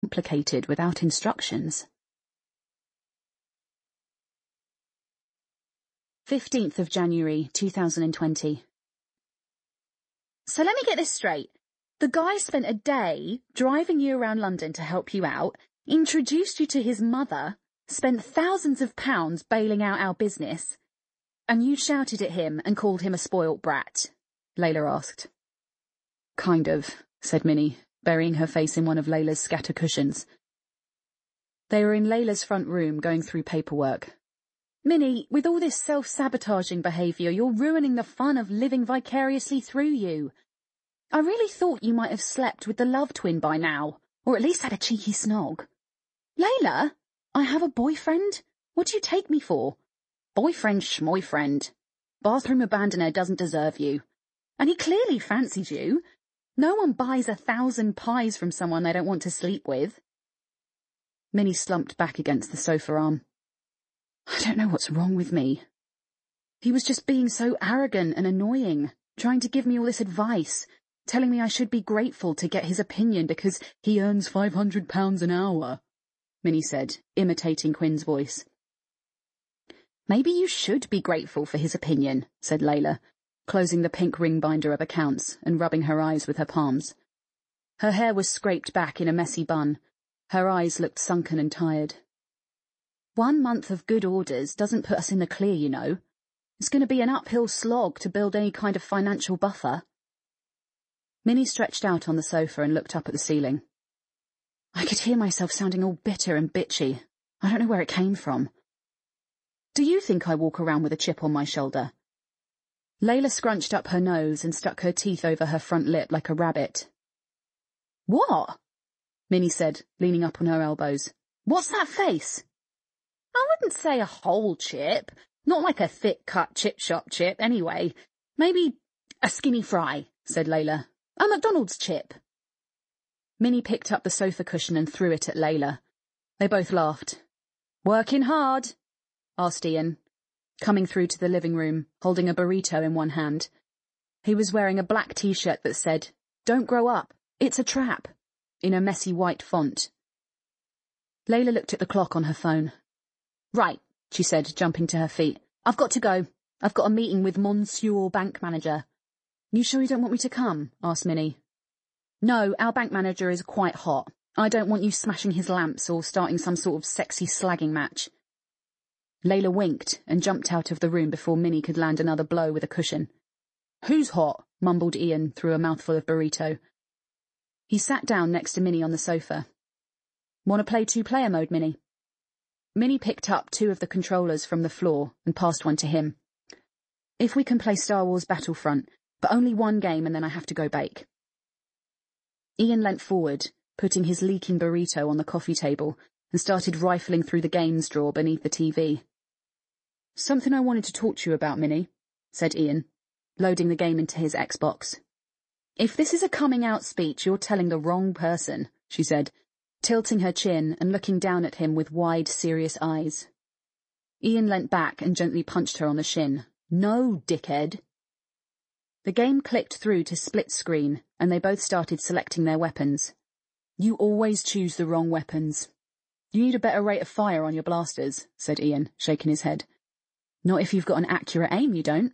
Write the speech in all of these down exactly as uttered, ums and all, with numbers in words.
complicated without instructions. fifteenth of January, two thousand twenty. So let me get this straight. The guy spent a day driving you around London to help you out, introduced you to his mother, spent thousands of pounds bailing out our business, and you shouted at him and called him a spoilt brat? Layla asked. Kind of, said Minnie, burying her face in one of Layla's scatter cushions. They were in Layla's front room going through paperwork. Minnie, with all this self-sabotaging behaviour, you're ruining the fun of living vicariously through you. I really thought you might have slept with the love twin by now, or at least had a cheeky snog. Layla, I have a boyfriend? What do you take me for? Boyfriend schmoyfriend. Bathroom abandoner doesn't deserve you. And he clearly fancies you. No one buys a thousand pies from someone they don't want to sleep with. Minnie slumped back against the sofa arm. I don't know what's wrong with me. He was just being so arrogant and annoying, trying to give me all this advice, telling me I should be grateful to get his opinion because he earns five hundred pounds an hour, Minnie said, imitating Quinn's voice. Maybe you should be grateful for his opinion, said Layla, closing the pink ring binder of accounts and rubbing her eyes with her palms. Her hair was scraped back in a messy bun. Her eyes looked sunken and tired. One month of good orders doesn't put us in the clear, you know. It's going to be an uphill slog to build any kind of financial buffer. Minnie stretched out on the sofa and looked up at the ceiling. I could hear myself sounding all bitter and bitchy. I don't know where it came from. Do you think I walk around with a chip on my shoulder? Layla scrunched up her nose and stuck her teeth over her front lip like a rabbit. What? Minnie said, leaning up on her elbows. What's that face? I wouldn't say a whole chip. Not like a thick-cut chip shop chip, anyway. Maybe a skinny fry, said Layla. A McDonald's chip. Minnie picked up the sofa cushion and threw it at Layla. They both laughed. Working hard? Asked Ian, coming through to the living room, holding a burrito in one hand. He was wearing a black t-shirt that said, Don't grow up, it's a trap, in a messy white font. Layla looked at the clock on her phone. Right, she said, jumping to her feet. I've got to go. I've got a meeting with Monsieur Bank Manager. You sure you don't want me to come? Asked Minnie. No, our bank manager is quite hot. I don't want you smashing his lamps or starting some sort of sexy slagging match. Layla winked and jumped out of the room before Minnie could land another blow with a cushion. Who's hot? Mumbled Ian through a mouthful of burrito. He sat down next to Minnie on the sofa. Want to play two-player mode, Minnie? Minnie picked up two of the controllers from the floor and passed one to him. If we can play Star Wars Battlefront, but only one game and then I have to go bake. Ian leant forward, putting his leaking burrito on the coffee table, and started rifling through the games drawer beneath the T V. Something I wanted to talk to you about, Minnie, said Ian, loading the game into his Xbox. If this is a coming-out speech, you're telling the wrong person, she said, tilting her chin and looking down at him with wide, serious eyes. Ian leant back and gently punched her on the shin. No, dickhead. The game clicked through to split screen, and they both started selecting their weapons. You always choose the wrong weapons. You need a better rate of fire on your blasters, said Ian, shaking his head. Not if you've got an accurate aim, you don't.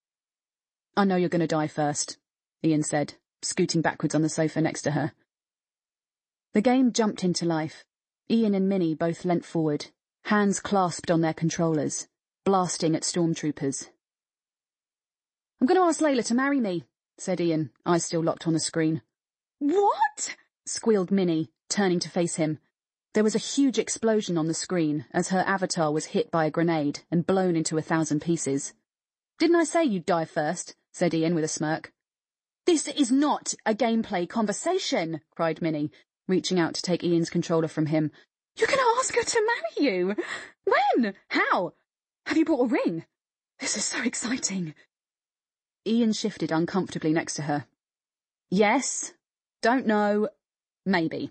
I know you're going to die first, Ian said, scooting backwards on the sofa next to her. The game jumped into life. Ian and Minnie both leant forward, hands clasped on their controllers, blasting at stormtroopers. I'm going to ask Layla to marry me, said Ian, eyes still locked on the screen. What? Squealed Minnie, turning to face him. There was a huge explosion on the screen as her avatar was hit by a grenade and blown into a thousand pieces. Didn't I say you'd die first? Said Ian with a smirk. This is not a gameplay conversation, cried Minnie, reaching out to take Ian's controller from him. You're going to ask her to marry you? When? How? Have you brought a ring? This is so exciting. Ian shifted uncomfortably next to her. Yes. Don't know. Maybe.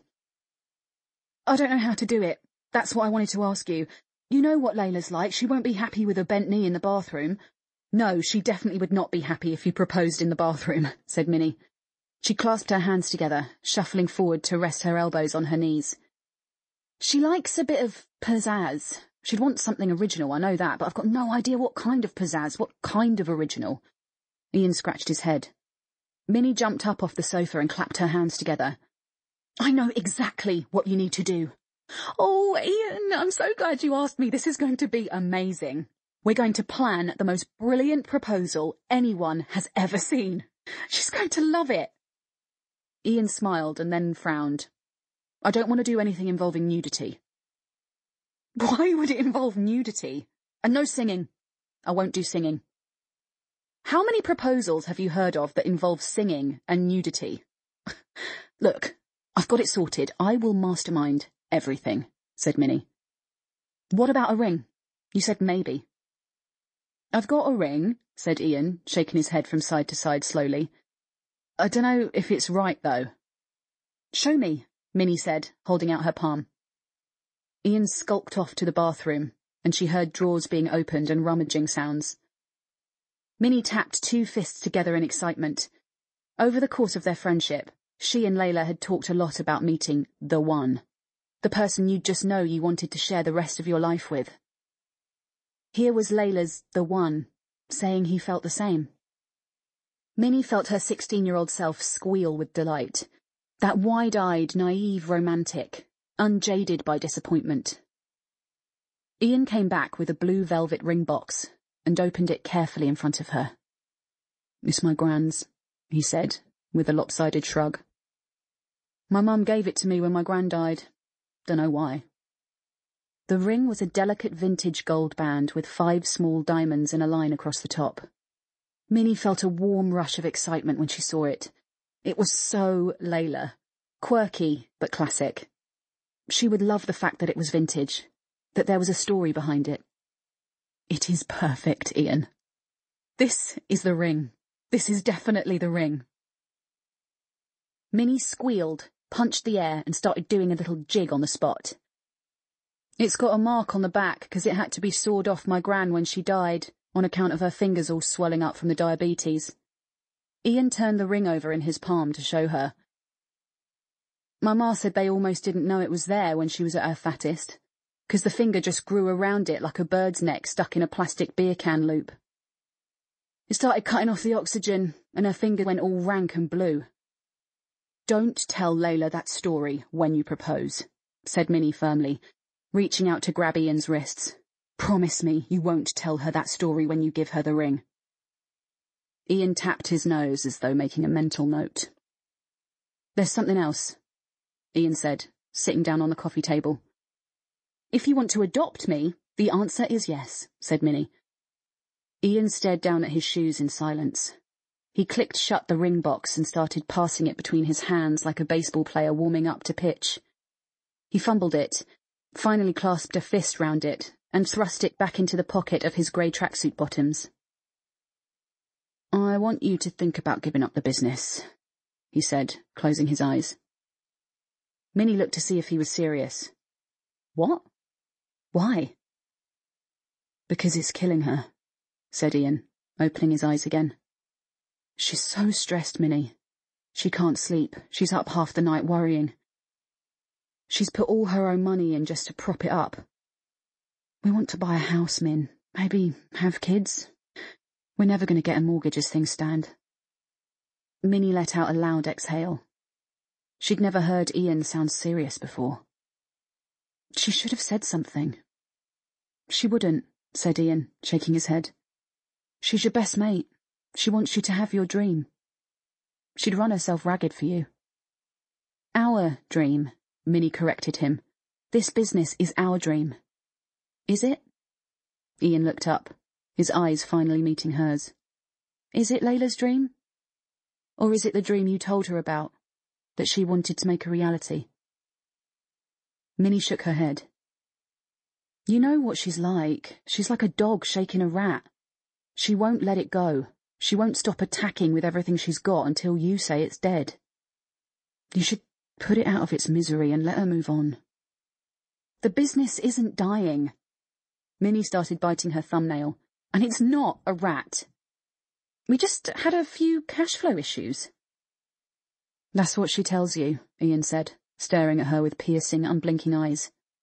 I don't know how to do it. That's what I wanted to ask you. You know what Layla's like. She won't be happy with a bent knee in the bathroom. No, she definitely would not be happy if you proposed in the bathroom, said Minnie. She clasped her hands together, shuffling forward to rest her elbows on her knees. She likes a bit of pizzazz. She'd want something original, I know that, but I've got no idea what kind of pizzazz, what kind of original. Ian scratched his head. Minnie jumped up off the sofa and clapped her hands together. I know exactly what you need to do. Oh, Ian, I'm so glad you asked me. This is going to be amazing. We're going to plan the most brilliant proposal anyone has ever seen. She's going to love it. Ian smiled and then frowned. I don't want to do anything involving nudity. Why would it involve nudity? And no singing. I won't do singing. How many proposals have you heard of that involve singing and nudity? Look, I've got it sorted. I will mastermind everything, said Minnie. What about a ring? You said maybe. I've got a ring, said Ian, shaking his head from side to side slowly. I don't know if it's right, though. Show me, Minnie said, holding out her palm. Ian skulked off to the bathroom, and she heard drawers being opened and rummaging sounds. Minnie tapped two fists together in excitement. Over the course of their friendship, she and Layla had talked a lot about meeting the one, the person you'd just know you wanted to share the rest of your life with. Here was Layla's the one, saying he felt the same. Minnie felt her sixteen-year-old self squeal with delight, that wide-eyed, naive romantic, unjaded by disappointment. Ian came back with a blue velvet ring box and opened it carefully in front of her. It's my gran's, he said, with a lopsided shrug. My mum gave it to me when my gran died. Dunno why. The ring was a delicate vintage gold band with five small diamonds in a line across the top. Minnie felt a warm rush of excitement when she saw it. It was so Layla. Quirky, but classic. She would love the fact that it was vintage, that there was a story behind it. It is perfect, Ian. This is the ring. This is definitely the ring. Minnie squealed, punched the air, and started doing a little jig on the spot. It's got a mark on the back because it had to be sawed off my gran when she died, on account of her fingers all swelling up from the diabetes. Ian turned the ring over in his palm to show her. My ma said they almost didn't know it was there when she was at her fattest, because the finger just grew around it like a bird's neck stuck in a plastic beer can loop. It started cutting off the oxygen, and her finger went all rank and blue. Don't tell Layla that story when you propose, said Minnie firmly, reaching out to grab Ian's wrists. Promise me you won't tell her that story when you give her the ring. Ian tapped his nose as though making a mental note. There's something else, Ian said, sitting down on the coffee table. If you want to adopt me, the answer is yes, said Minnie. Ian stared down at his shoes in silence. He clicked shut the ring box and started passing it between his hands like a baseball player warming up to pitch. He fumbled it, finally clasped a fist round it, and thrust it back into the pocket of his grey tracksuit bottoms. I want you to think about giving up the business, he said, closing his eyes. Minnie looked to see if he was serious. What? Why? Because it's killing her, said Ian, opening his eyes again. She's so stressed, Minnie. She can't sleep. She's up half the night worrying. She's put all her own money in just to prop it up. We want to buy a house, Min. Maybe have kids. We're never going to get a mortgage as things stand. Minnie let out a loud exhale. She'd never heard Ian sound serious before. She should have said something. She wouldn't, said Ian, shaking his head. She's your best mate. She wants you to have your dream. She'd run herself ragged for you. Our dream, Minnie corrected him. This business is our dream. Is it? Ian looked up, his eyes finally meeting hers. Is it Layla's dream? Or is it the dream you told her about, that she wanted to make a reality? Minnie shook her head. You know what she's like. She's like a dog shaking a rat. She won't let it go. She won't stop attacking with everything she's got until you say it's dead. You should put it out of its misery and let her move on. The business isn't dying. Minnie started biting her thumbnail. And it's not a rat. We just had a few cash flow issues. That's what she tells you, Ian said, staring at her with piercing, unblinking eyes.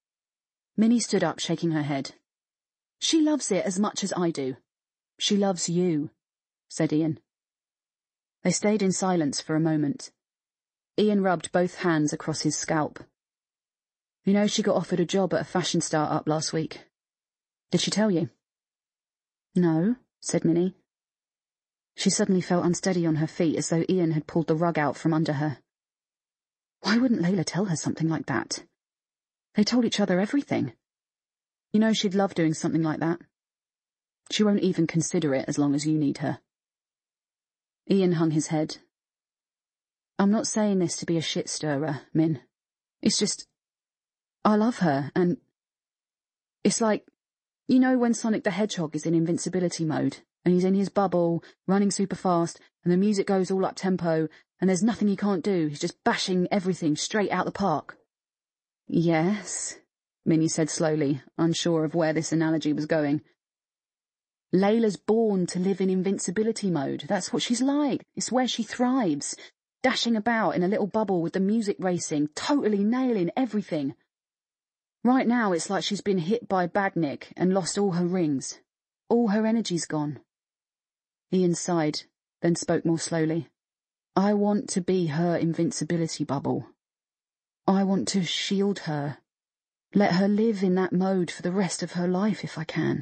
Minnie stood up, shaking her head. She loves it as much as I do. She loves you, said Ian. They stayed in silence for a moment. Ian rubbed both hands across his scalp. You know, she got offered a job at a fashion start-up last week. Did she tell you? No, said Minnie. She suddenly felt unsteady on her feet, as though Ian had pulled the rug out from under her. Why wouldn't Layla tell her something like that? They told each other everything. You know, she'd love doing something like that. She won't even consider it as long as you need her. Ian hung his head. I'm not saying this to be a shit-stirrer, Min. It's just, I love her, and it's like, you know when Sonic the Hedgehog is in invincibility mode, and he's in his bubble, running super fast, and the music goes all up-tempo, and there's nothing he can't do, he's just bashing everything straight out the park. Yes, Minnie said slowly, unsure of where this analogy was going. Layla's born to live in invincibility mode. That's what she's like. It's where she thrives, dashing about in a little bubble with the music racing, totally nailing everything. Right now it's like she's been hit by Badnik and lost all her rings. All her energy's gone. Ian sighed, then spoke more slowly. I want to be her invincibility bubble. I want to shield her. Let her live in that mode for the rest of her life if I can.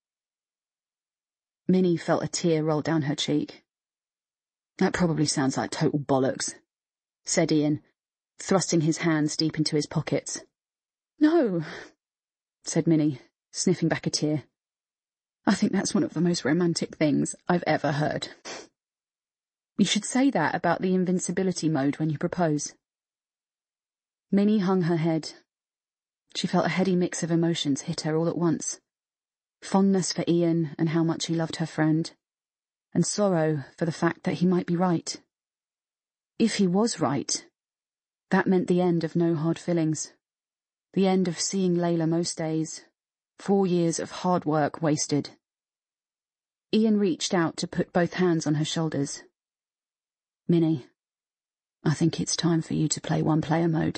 Minnie felt a tear roll down her cheek. That probably sounds like total bollocks, said Ian, thrusting his hands deep into his pockets. No, said Minnie, sniffing back a tear. I think that's one of the most romantic things I've ever heard. You should say that about the invincibility mode when you propose. Minnie hung her head. She felt a heady mix of emotions hit her all at once. Fondness for Ian and how much he loved her friend, and sorrow for the fact that he might be right. If he was right, that meant the end of no hard feelings. The end of seeing Layla most days. Four years of hard work wasted. Ian reached out to put both hands on her shoulders. Minnie, I think it's time for you to play one-player mode.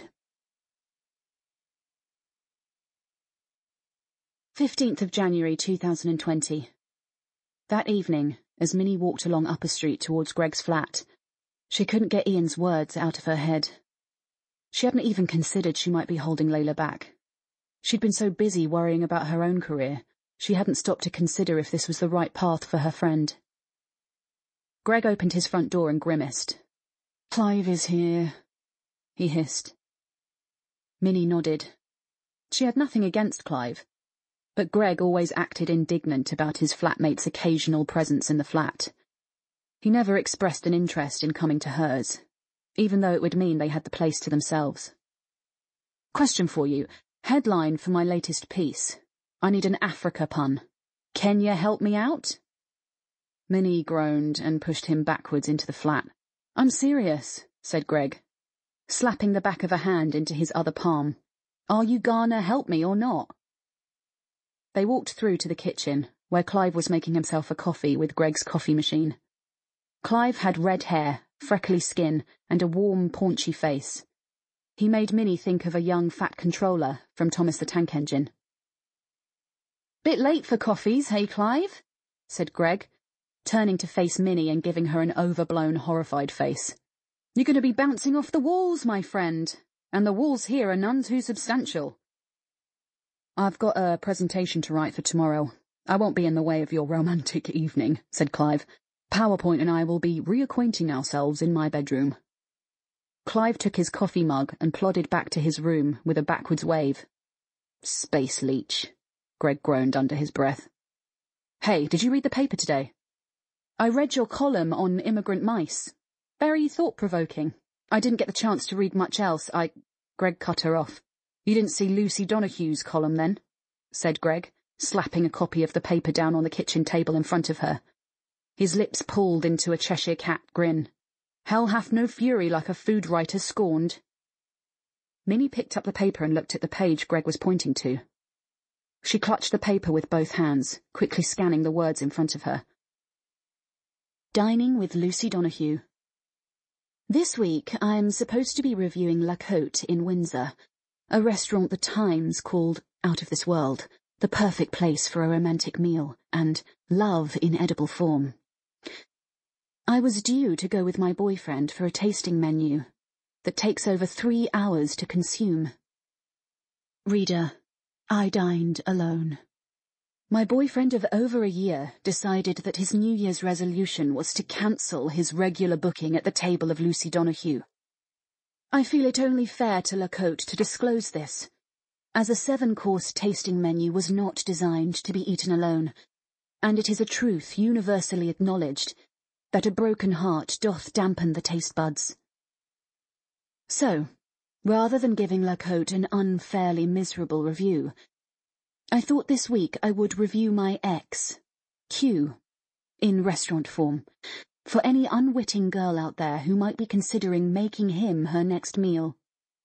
fifteenth of January two thousand twenty. That evening, as Minnie walked along Upper Street towards Greg's flat, she couldn't get Ian's words out of her head. She hadn't even considered she might be holding Layla back. She'd been so busy worrying about her own career, she hadn't stopped to consider if this was the right path for her friend. Greg opened his front door and grimaced. Clive is here, he hissed. Minnie nodded. She had nothing against Clive, but Greg always acted indignant about his flatmate's occasional presence in the flat. He never expressed an interest in coming to hers, even though it would mean they had the place to themselves. Question for you. Headline for my latest piece. I need an Africa pun. Kenya help me out? Minnie groaned and pushed him backwards into the flat. I'm serious, said Greg, slapping the back of a hand into his other palm. Are you gonna help me or not? They walked through to the kitchen, where Clive was making himself a coffee with Greg's coffee machine. Clive had red hair, freckly skin, and a warm, paunchy face. He made Minnie think of a young fat controller from Thomas the Tank Engine. Bit late for coffees, hey, Clive? Said Greg, turning to face Minnie and giving her an overblown, horrified face. You're going to be bouncing off the walls, my friend, and the walls here are none too substantial. I've got a presentation to write for tomorrow. I won't be in the way of your romantic evening, said Clive. PowerPoint and I will be reacquainting ourselves in my bedroom. Clive took his coffee mug and plodded back to his room with a backwards wave. Space leech, Greg groaned under his breath. Hey, did you read the paper today? I read your column on immigrant mice. Very thought-provoking. I didn't get the chance to read much else. I... Greg cut her off. You didn't see Lucy Donahue's column, then? Said Greg, slapping a copy of the paper down on the kitchen table in front of her. His lips pulled into a Cheshire cat grin. Hell hath no fury like a food writer scorned. Minnie picked up the paper and looked at the page Greg was pointing to. She clutched the paper with both hands, quickly scanning the words in front of her. Dining with Lucy Donahue. This week I'm supposed to be reviewing La Côte in Windsor, a restaurant the Times called out of this world, the perfect place for a romantic meal, and love in edible form. I was due to go with my boyfriend for a tasting menu that takes over three hours to consume. Reader, I dined alone. My boyfriend of over a year decided that his New Year's resolution was to cancel his regular booking at the table of Lucy Donahue. I feel it only fair to La Côte to disclose this, as a seven-course tasting menu was not designed to be eaten alone, and it is a truth universally acknowledged that a broken heart doth dampen the taste buds. So, rather than giving La Côte an unfairly miserable review, I thought this week I would review my ex, Q, in restaurant form, for any unwitting girl out there who might be considering making him her next meal.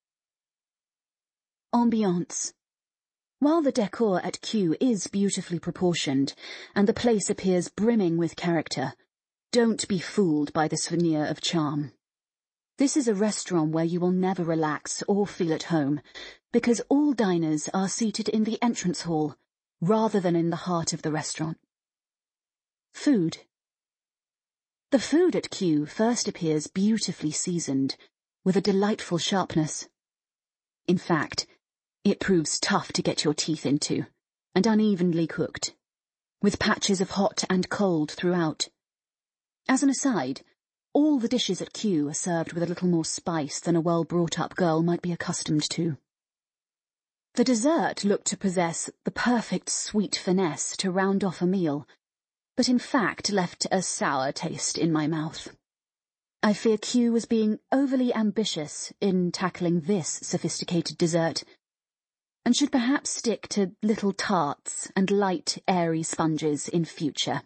Ambiance. While the decor at Q is beautifully proportioned, and the place appears brimming with character, don't be fooled by this veneer of charm. This is a restaurant where you will never relax or feel at home, because all diners are seated in the entrance hall, rather than in the heart of the restaurant. Food. The food at Q first appears beautifully seasoned, with a delightful sharpness. In fact, it proves tough to get your teeth into, and unevenly cooked, with patches of hot and cold throughout. As an aside, all the dishes at Q are served with a little more spice than a well-brought-up girl might be accustomed to. The dessert looked to possess the perfect sweet finesse to round off a meal, but in fact left a sour taste in my mouth. I fear Q was being overly ambitious in tackling this sophisticated dessert, and should perhaps stick to little tarts and light, airy sponges in future.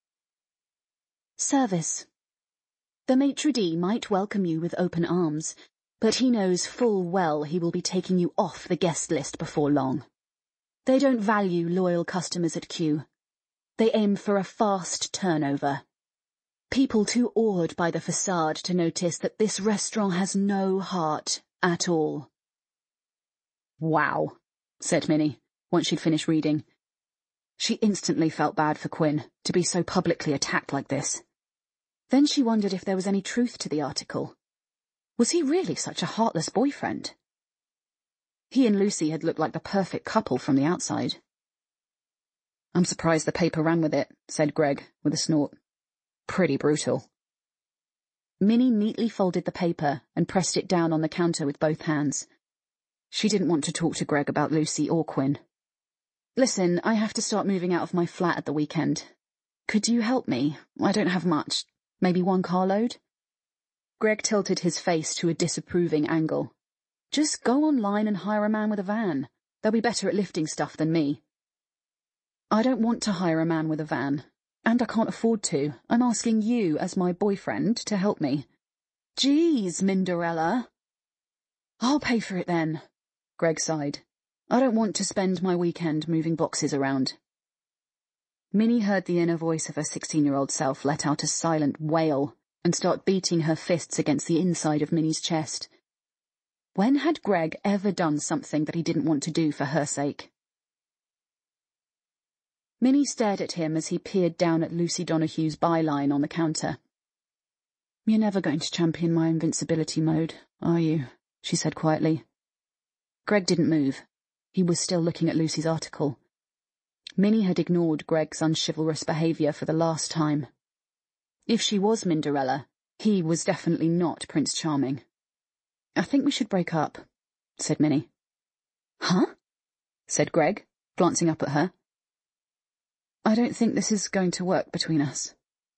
Service. The maitre d' might welcome you with open arms, but he knows full well he will be taking you off the guest list before long. They don't value loyal customers at Q. They aim for a fast turnover. People too awed by the facade to notice that this restaurant has no heart at all. Wow, said Minnie, once she'd finished reading. She instantly felt bad for Quinn to be so publicly attacked like this. Then she wondered if there was any truth to the article. Was he really such a heartless boyfriend? He and Lucy had looked like the perfect couple from the outside. I'm surprised the paper ran with it, said Greg, with a snort. Pretty brutal. Minnie neatly folded the paper and pressed it down on the counter with both hands. She didn't want to talk to Greg about Lucy or Quinn. Listen, I have to start moving out of my flat at the weekend. Could you help me? I don't have much. Maybe one carload? Greg tilted his face to a disapproving angle. Just go online and hire a man with a van. They'll be better at lifting stuff than me. I don't want to hire a man with a van, and I can't afford to. I'm asking you, as my boyfriend, to help me. Geez, Minderella. I'll pay for it then, Greg sighed. I don't want to spend my weekend moving boxes around. Minnie heard the inner voice of her sixteen-year-old self let out a silent wail and start beating her fists against the inside of Minnie's chest. When had Greg ever done something that he didn't want to do for her sake? Minnie stared at him as he peered down at Lucy Donahue's byline on the counter. You're never going to champion my invincibility mode, are you? She said quietly. Greg didn't move. He was still looking at Lucy's article. Minnie had ignored Greg's unchivalrous behaviour for the last time. If she was Minderella, he was definitely not Prince Charming. I think we should break up, said Minnie. Huh? Said Greg, glancing up at her. I don't think this is going to work between us.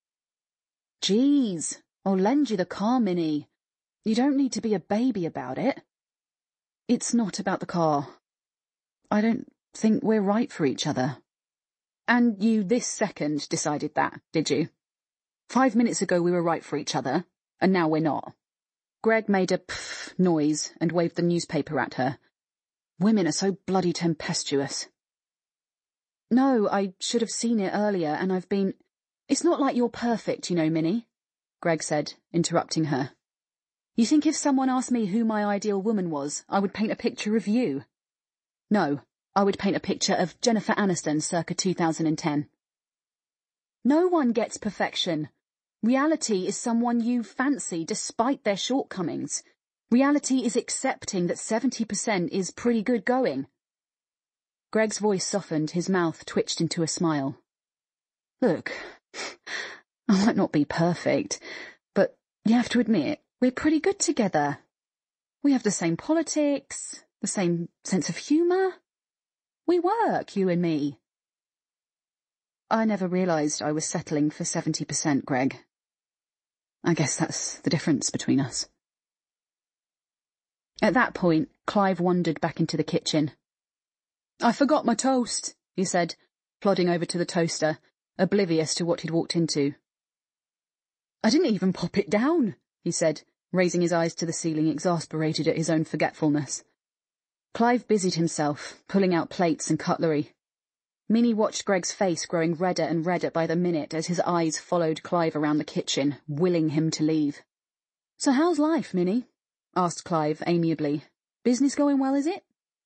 Geez, I'll lend you the car, Minnie. You don't need to be a baby about it. It's not about the car. I don't think we're right for each other. And you this second decided that, did you? Five minutes ago we were right for each other, and now we're not. Greg made a pff noise and waved the newspaper at her. Women are so bloody tempestuous. No, I should have seen it earlier, and I've been... It's not like you're perfect, you know, Minnie, Greg said, interrupting her. You think if someone asked me who my ideal woman was, I would paint a picture of you? No, I would paint a picture of Jennifer Aniston circa two thousand ten. No one gets perfection. Reality is someone you fancy despite their shortcomings. Reality is accepting that seventy percent is pretty good going. Greg's voice softened, his mouth twitched into a smile. Look, I might not be perfect, but you have to admit, we're pretty good together. We have the same politics, the same sense of humour. We work, you and me. I never realised I was settling for seventy percent, Greg. I guess that's the difference between us. At that point, Clive wandered back into the kitchen. I forgot my toast, he said, plodding over to the toaster, oblivious to what he'd walked into. I didn't even pop it down, he said, raising his eyes to the ceiling, exasperated at his own forgetfulness. Clive busied himself, pulling out plates and cutlery. Minnie watched Greg's face growing redder and redder by the minute as his eyes followed Clive around the kitchen, willing him to leave. So how's life, Minnie? Asked Clive amiably. Business going well, is it?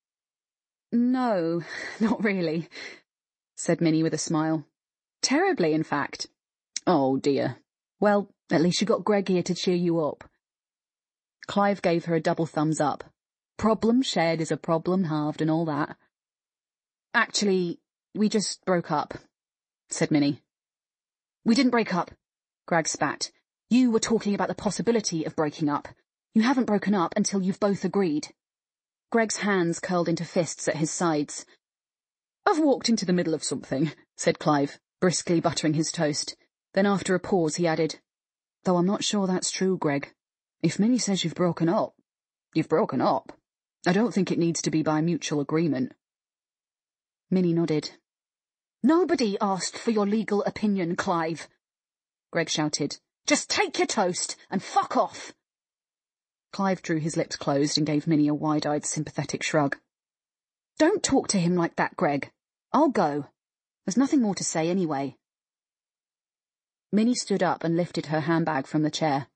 No, not really, said Minnie with a smile. Terribly, in fact. Oh, dear. Well, at least you got Greg here to cheer you up. Clive gave her a double thumbs up. Problem shared is a problem halved and all that. Actually, we just broke up, said Minnie. We didn't break up, Greg spat. You were talking about the possibility of breaking up. You haven't broken up until you've both agreed. Greg's hands curled into fists at his sides. I've walked into the middle of something, said Clive, briskly buttering his toast. Then after a pause he added, though I'm not sure that's true, Greg. If Minnie says you've broken up, you've broken up. I don't think it needs to be by mutual agreement. Minnie nodded. Nobody asked for your legal opinion, Clive, Greg shouted. Just take your toast and fuck off. Clive drew his lips closed and gave Minnie a wide-eyed, sympathetic shrug. Don't talk to him like that, Greg. I'll go. There's nothing more to say anyway. Minnie stood up and lifted her handbag from the chair.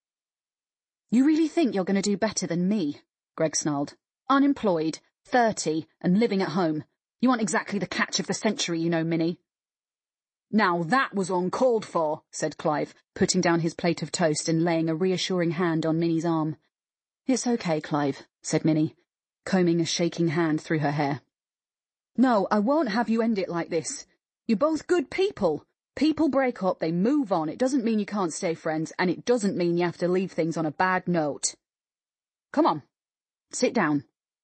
You really think you're going to do better than me? Greg snarled. Unemployed, thirty, and living at home. You aren't exactly the catch of the century, you know, Minnie. Now that was uncalled for, said Clive, putting down his plate of toast and laying a reassuring hand on Minnie's arm. It's okay, Clive, said Minnie, combing a shaking hand through her hair. No, I won't have you end it like this. You're both good people. People break up, they move on. It doesn't mean you can't stay friends, and it doesn't mean you have to leave things on a bad note. Come on, sit down.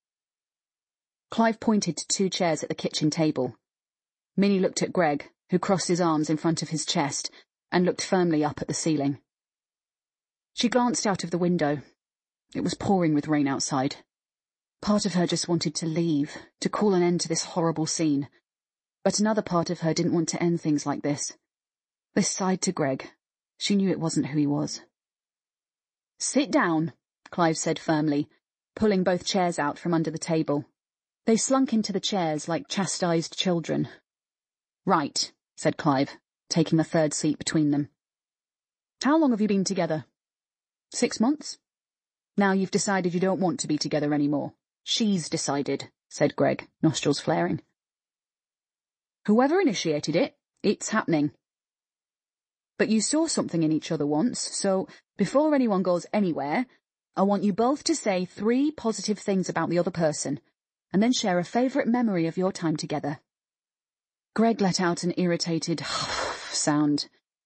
Clive pointed to two chairs at the kitchen table. Minnie looked at Greg, who crossed his arms in front of his chest and looked firmly up at the ceiling. She glanced out of the window. It was pouring with rain outside. Part of her just wanted to leave, to call an end to this horrible scene. But another part of her didn't want to end things like this. This side to Greg. She knew it wasn't who he was. Sit down, Clive said firmly, pulling both chairs out from under the table. They slunk into the chairs like chastised children. Right, said Clive, taking the third seat between them. How long have you been together? Six months? Now you've decided you don't want to be together anymore. She's decided, said Greg, nostrils flaring. Whoever initiated it, it's happening. But you saw something in each other once, so before anyone goes anywhere, I want you both to say three positive things about the other person, and then share a favourite memory of your time together. Greg let out an irritated sound.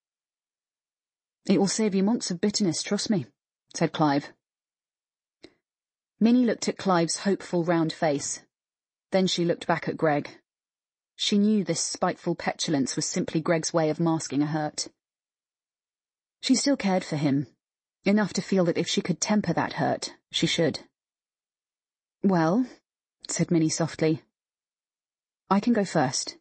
It will save you months of bitterness, trust me, said Clive. Minnie looked at Clive's hopeful round face. Then she looked back at Greg. She knew this spiteful petulance was simply Greg's way of masking a hurt. She still cared for him, enough to feel that if she could temper that hurt, she should. Well, said Minnie softly, I can go first.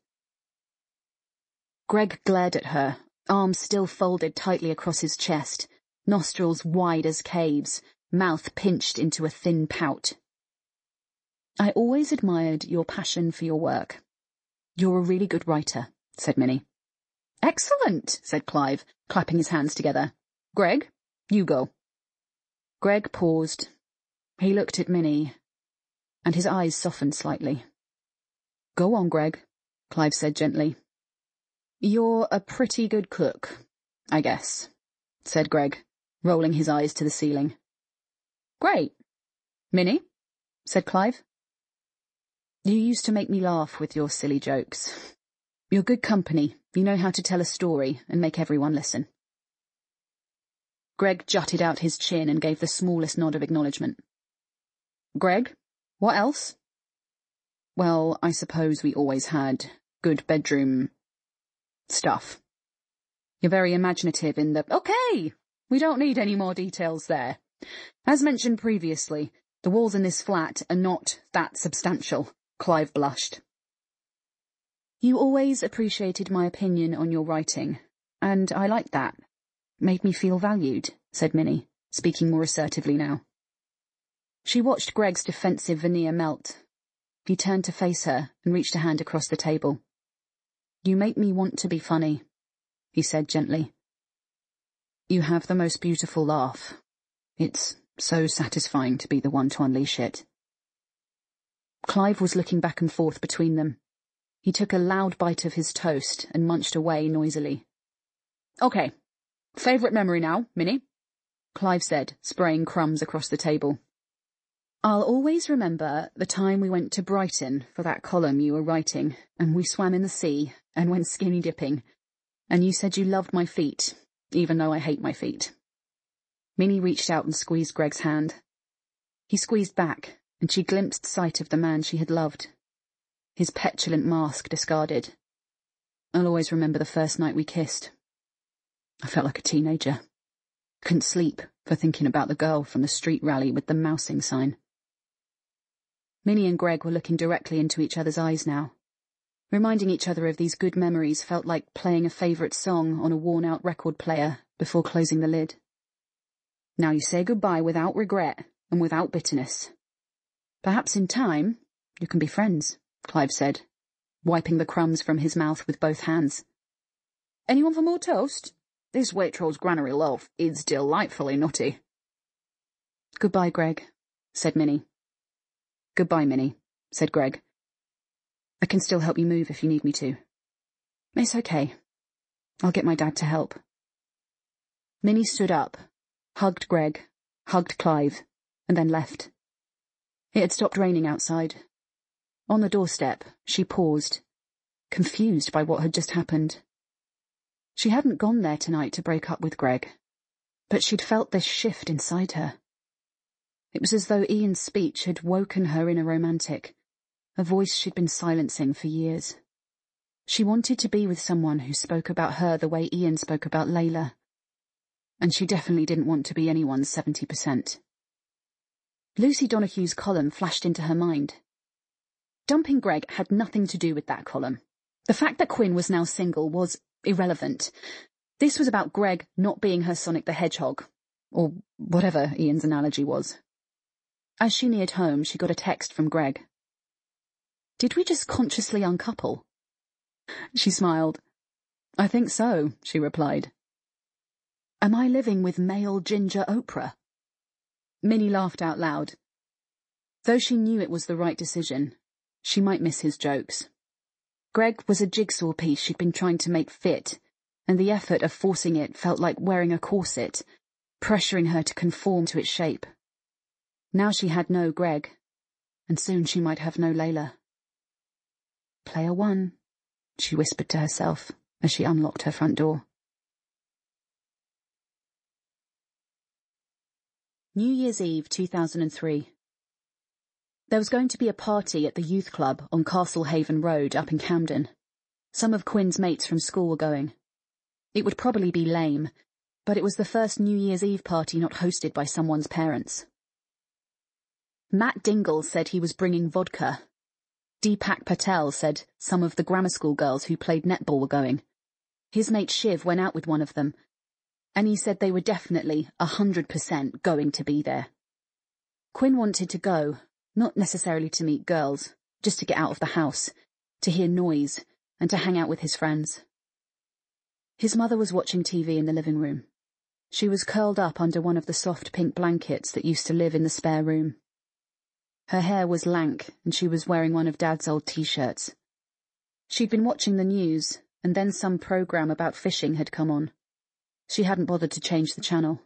Greg glared at her, arms still folded tightly across his chest, nostrils wide as caves, mouth pinched into a thin pout. I always admired your passion for your work. You're a really good writer, said Minnie. Excellent, said Clive, clapping his hands together. Greg, you go. Greg paused. He looked at Minnie, and his eyes softened slightly. Go on, Greg, Clive said gently. You're a pretty good cook, I guess, said Greg, rolling his eyes to the ceiling. Great. Minnie, said Clive. You used to make me laugh with your silly jokes. You're good company. You know how to tell a story and make everyone listen. Greg jutted out his chin and gave the smallest nod of acknowledgement. Greg, what else? Well, I suppose we always had good bedroom stuff. You're very imaginative in the... Okay, we don't need any more details there. As mentioned previously, the walls in this flat are not that substantial, Clive blushed. You always appreciated my opinion on your writing, and I liked that. Made me feel valued, said Minnie, speaking more assertively now. She watched Greg's defensive veneer melt. He turned to face her and reached a hand across the table. You make me want to be funny, he said gently. You have the most beautiful laugh. It's so satisfying to be the one to unleash it. Clive was looking back and forth between them. He took a loud bite of his toast and munched away noisily. Okay, favourite memory now, Minnie, Clive said, spraying crumbs across the table. I'll always remember the time we went to Brighton for that column you were writing, and we swam in the sea and went skinny dipping, and you said you loved my feet, even though I hate my feet. Minnie reached out and squeezed Greg's hand. He squeezed back, and she glimpsed sight of the man she had loved. His petulant mask discarded. I'll always remember the first night we kissed. I felt like a teenager. Couldn't sleep for thinking about the girl from the street rally with the mousing sign. Minnie and Greg were looking directly into each other's eyes now. Reminding each other of these good memories felt like playing a favourite song on a worn-out record player before closing the lid. Now you say goodbye without regret and without bitterness. Perhaps in time you can be friends, Clive said, wiping the crumbs from his mouth with both hands. Anyone for more toast? This Waitrose granary loaf is delightfully nutty. Goodbye, Greg, said Minnie. Goodbye, Minnie, said Greg. I can still help you move if you need me to. It's okay. I'll get my dad to help. Minnie stood up, hugged Greg, hugged Clive, and then left. It had stopped raining outside. On the doorstep, she paused, confused by what had just happened. She hadn't gone there tonight to break up with Greg, but she'd felt this shift inside her. It was as though Ian's speech had woken her inner romantic, a voice she'd been silencing for years. She wanted to be with someone who spoke about her the way Ian spoke about Layla, and she definitely didn't want to be anyone's seventy percent. Lucy Donohue's column flashed into her mind. Dumping Greg had nothing to do with that column. The fact that Quinn was now single was irrelevant. This was about Greg not being her Sonic the Hedgehog, or whatever Ian's analogy was. As she neared home, she got a text from Greg. Did we just consciously uncouple? She smiled. I think so, she replied. Am I living with male ginger Oprah? Minnie laughed out loud. Though she knew it was the right decision, she might miss his jokes. Greg was a jigsaw piece she'd been trying to make fit, and the effort of forcing it felt like wearing a corset, pressuring her to conform to its shape. Now she had no Greg, and soon she might have no Layla. Player one, she whispered to herself as she unlocked her front door. New Year's Eve two thousand three. There was going to be a party at the youth club on Castle Haven Road up in Camden. Some of Quinn's mates from school were going. It would probably be lame, but it was the first New Year's Eve party not hosted by someone's parents. Matt Dingle said he was bringing vodka. Deepak Patel said some of the grammar school girls who played netball were going. His mate Shiv went out with one of them, and he said they were definitely a hundred percent going to be there. Quinn wanted to go, not necessarily to meet girls, just to get out of the house, to hear noise, and to hang out with his friends. His mother was watching T V in the living room. She was curled up under one of the soft pink blankets that used to live in the spare room. Her hair was lank, and she was wearing one of Dad's old t-shirts, She'd been watching the news, and then some program about fishing had come on. She hadn't bothered to change the channel.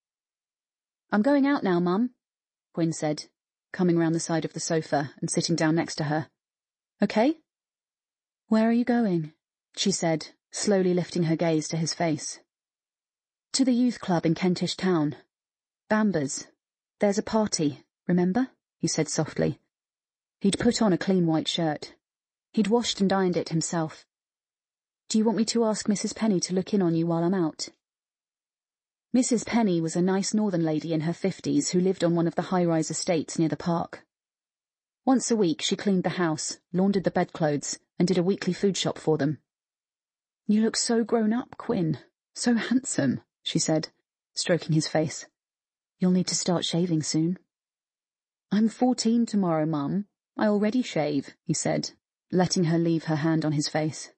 "I'm going out now, Mum," Quinn said, coming round the side of the sofa and sitting down next to her. "Okay?" "Where are you going?" she said, slowly lifting her gaze to his face. "To the youth club in Kentish Town. Bambers. There's a party, remember?" he said softly. He'd put on a clean white shirt. He'd washed and ironed it himself. "Do you want me to ask Missus Penny to look in on you while I'm out?" Missus Penny was a nice northern lady in her fifties who lived on one of the high-rise estates near the park. Once a week she cleaned the house, laundered the bedclothes, and did a weekly food shop for them. "You look so grown up, Quinn. So handsome," she said, stroking his face. "You'll need to start shaving soon." "I'm fourteen tomorrow, Mum. I already shave," he said, letting her leave her hand on his face.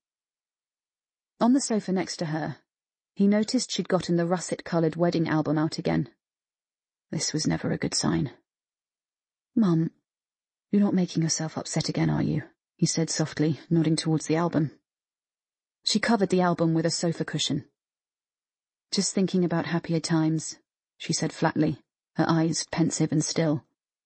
On the sofa next to her, he noticed she'd gotten the russet-coloured wedding album out again. This was never a good sign. "Mum, you're not making yourself upset again, are you?" he said softly, nodding towards the album. She covered the album with a sofa cushion. "Just thinking about happier times," she said flatly, her eyes pensive and still.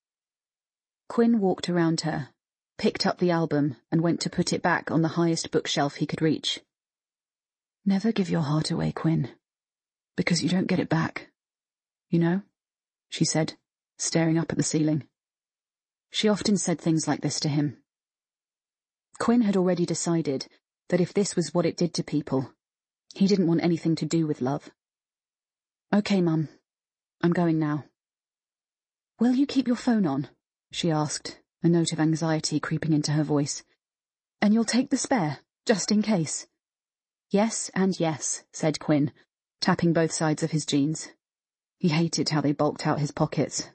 Quinn walked around her, picked up the album and went to put it back on the highest bookshelf he could reach. "Never give your heart away, Quinn, because you don't get it back. You know?" she said, staring up at the ceiling. She often said things like this to him. Quinn had already decided that if this was what it did to people, he didn't want anything to do with love. "Okay, Mum. I'm going now." "Will you keep your phone on?" she asked, a note of anxiety creeping into her voice. "And you'll take the spare, just in case?" "Yes and yes," said Quinn, tapping both sides of his jeans. He hated how they bulked out his pockets.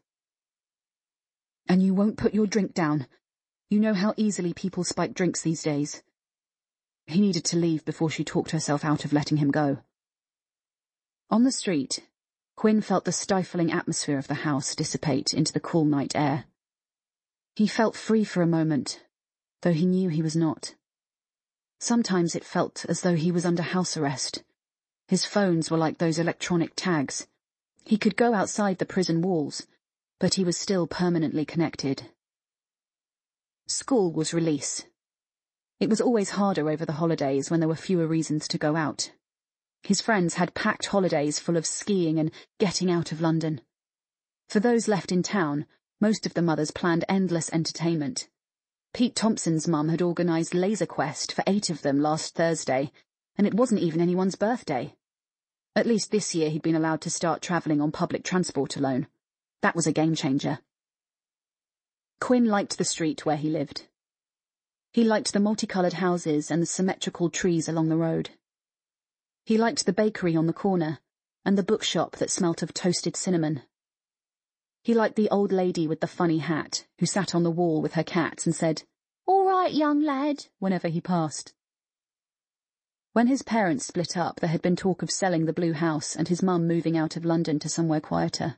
"And you won't put your drink down. You know how easily people spike drinks these days." He needed to leave before she talked herself out of letting him go. On the street, Quinn felt the stifling atmosphere of the house dissipate into the cool night air. He felt free for a moment, though he knew he was not. Sometimes it felt as though he was under house arrest. His phones were like those electronic tags. He could go outside the prison walls, but he was still permanently connected. School was release. It was always harder over the holidays when there were fewer reasons to go out. His friends had packed holidays full of skiing and getting out of London. For those left in town, most of the mothers planned endless entertainment. Pete Thompson's mum had organised Laser Quest for eight of them last Thursday, and it wasn't even anyone's birthday. At least this year he'd been allowed to start travelling on public transport alone. That was a game-changer. Quinn liked the street where he lived. He liked the multicoloured houses and the symmetrical trees along the road. He liked the bakery on the corner, and the bookshop that smelt of toasted cinnamon. He liked the old lady with the funny hat, who sat on the wall with her cats and said, "All right, young lad," whenever he passed. When his parents split up, there had been talk of selling the blue house and his mum moving out of London to somewhere quieter.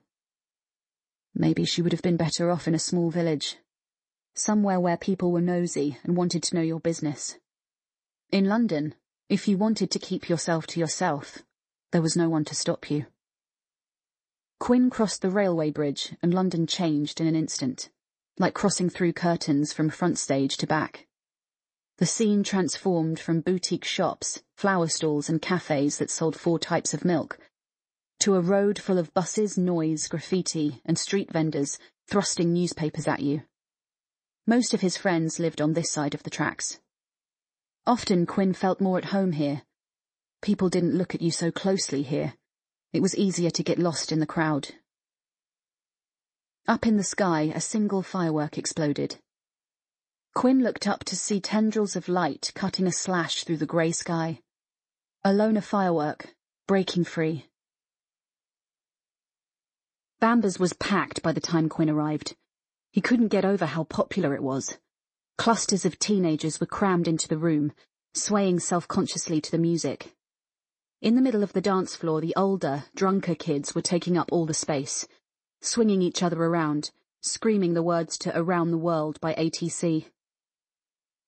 Maybe she would have been better off in a small village, somewhere where people were nosy and wanted to know your business. In London, if you wanted to keep yourself to yourself, there was no one to stop you. Quinn crossed the railway bridge and London changed in an instant, like crossing through curtains from front stage to back. The scene transformed from boutique shops, flower stalls and cafes that sold four types of milk, to a road full of buses, noise, graffiti and street vendors thrusting newspapers at you. Most of his friends lived on this side of the tracks. Often Quinn felt more at home here. People didn't look at you so closely here. It was easier to get lost in the crowd. Up in the sky, a single firework exploded. Quinn looked up to see tendrils of light cutting a slash through the grey sky. Alone a firework, breaking free. Bambers was packed by the time Quinn arrived. He couldn't get over how popular it was. Clusters of teenagers were crammed into the room, swaying self-consciously to the music. In the middle of the dance floor, the older, drunker kids were taking up all the space, swinging each other around, screaming the words to Around the World by A T C.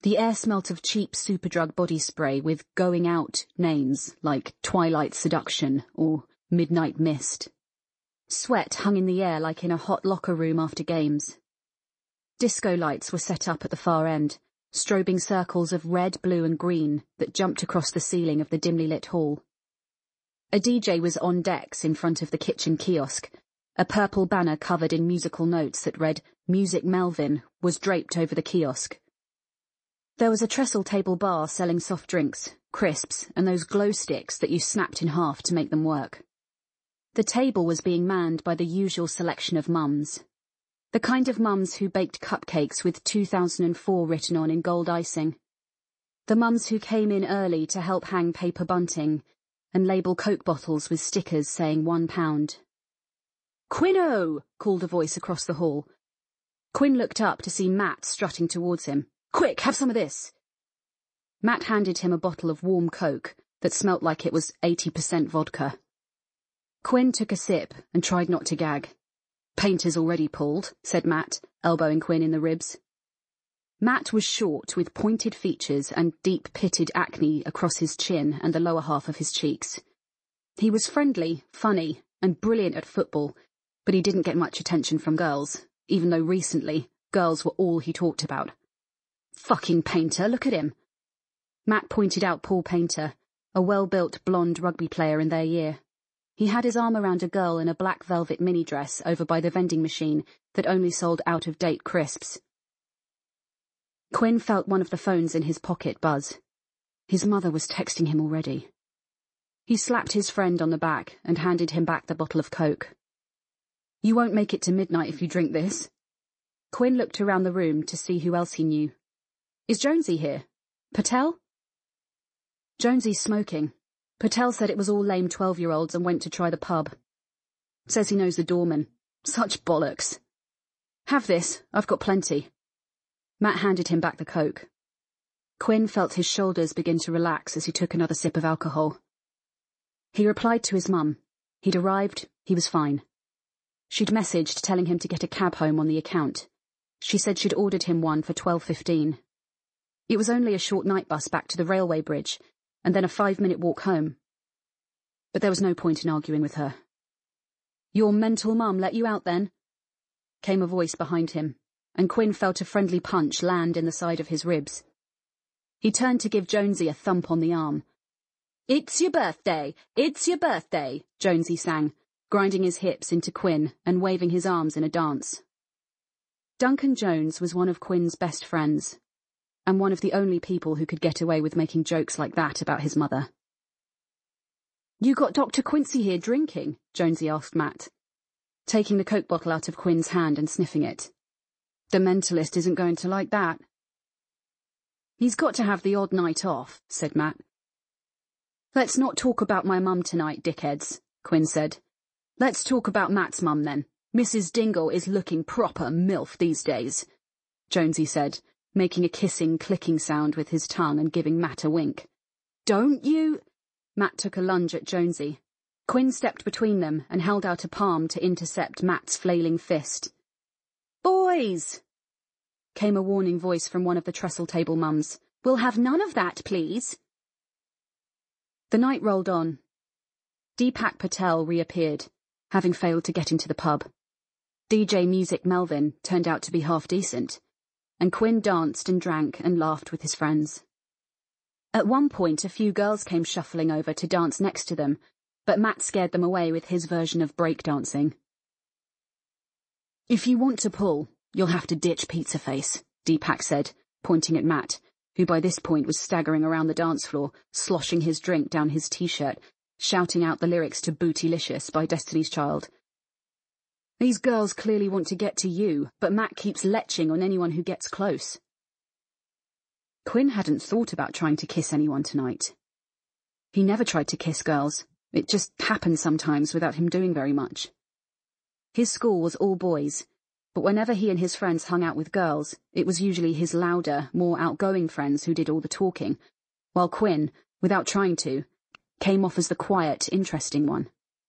The air smelt of cheap Superdrug body spray with going out names like Twilight Seduction or Midnight Mist. Sweat hung in the air like in a hot locker room after games. Disco lights were set up at the far end, strobing circles of red, blue and green that jumped across the ceiling of the dimly lit hall. A D J was on decks in front of the kitchen kiosk. A purple banner covered in musical notes that read Music Melvin was draped over the kiosk. There was a trestle table bar selling soft drinks, crisps, and those glow sticks that you snapped in half to make them work. The table was being manned by the usual selection of mums. The kind of mums who baked cupcakes with two thousand four written on in gold icing. The mums who came in early to help hang paper bunting and label Coke bottles with stickers saying one pound. "Quino!" called a voice across the hall. Quinn looked up to see Matt strutting towards him. "Quick, have some of this!" Matt handed him a bottle of warm Coke that smelt like it was eighty percent vodka. Quinn took a sip and tried not to gag. "Painter's already pulled," said Matt, elbowing Quinn in the ribs. Matt was short, with pointed features and deep-pitted acne across his chin and the lower half of his cheeks. He was friendly, funny, and brilliant at football, but he didn't get much attention from girls, even though recently girls were all he talked about. "Fucking Painter, look at him." Matt pointed out Paul Painter, a well-built blonde rugby player in their year. He had his arm around a girl in a black velvet mini-dress over by the vending machine that only sold out-of-date crisps. Quinn felt one of the phones in his pocket buzz. His mother was texting him already. He slapped his friend on the back and handed him back the bottle of Coke. "You won't make it to midnight if you drink this." Quinn looked around the room to see who else he knew. "Is Jonesy here? Patel?" "Jonesy's smoking. Patel said it was all lame twelve-year-olds and went to try the pub. Says he knows the doorman. Such bollocks." "Have this, I've got plenty." Matt handed him back the Coke. Quinn felt his shoulders begin to relax as he took another sip of alcohol. He replied to his mum. He'd arrived, he was fine. She'd messaged telling him to get a cab home on the account. She said she'd ordered him one for twelve fifteen. It was only a short night bus back to the railway bridge, and then a five-minute walk home. But there was no point in arguing with her. "Your mental mum let you out then?" came a voice behind him, and Quinn felt a friendly punch land in the side of his ribs. He turned to give Jonesy a thump on the arm. "It's your birthday! It's your birthday!" Jonesy sang, grinding his hips into Quinn and waving his arms in a dance. Duncan Jones was one of Quinn's best friends, and one of the only people who could get away with making jokes like that about his mother. "You got Doctor Quincy here drinking?" Jonesy asked Matt, taking the Coke bottle out of Quinn's hand and sniffing it. "The mentalist isn't going to like that." "He's got to have the odd night off," said Matt. "Let's not talk about my mum tonight, dickheads," Quinn said. "Let's talk about Matt's mum then. Missus Dingle is looking proper MILF these days," Jonesy said, making a kissing, clicking sound with his tongue and giving Matt a wink. "Don't you—" Matt took a lunge at Jonesy. Quinn stepped between them and held out a palm to intercept Matt's flailing fist. "Boys!" came a warning voice from one of the trestle table mums. "We'll have none of that, please." The night rolled on. Deepak Patel reappeared, having failed to get into the pub. D J Music Melvin turned out to be half decent, and Quinn danced and drank and laughed with his friends. At one point, a few girls came shuffling over to dance next to them, but Matt scared them away with his version of breakdancing. "If you want to pull, you'll have to ditch Pizza Face," Deepak said, pointing at Matt, who by this point was staggering around the dance floor, sloshing his drink down his t-shirt, shouting out the lyrics to Bootylicious by Destiny's Child. "These girls clearly want to get to you, but Matt keeps leching on anyone who gets close." Quinn hadn't thought about trying to kiss anyone tonight. He never tried to kiss girls. It just happened sometimes without him doing very much. His school was all boys, but whenever he and his friends hung out with girls, it was usually his louder, more outgoing friends who did all the talking, while Quinn, without trying to, came off as the quiet, interesting one.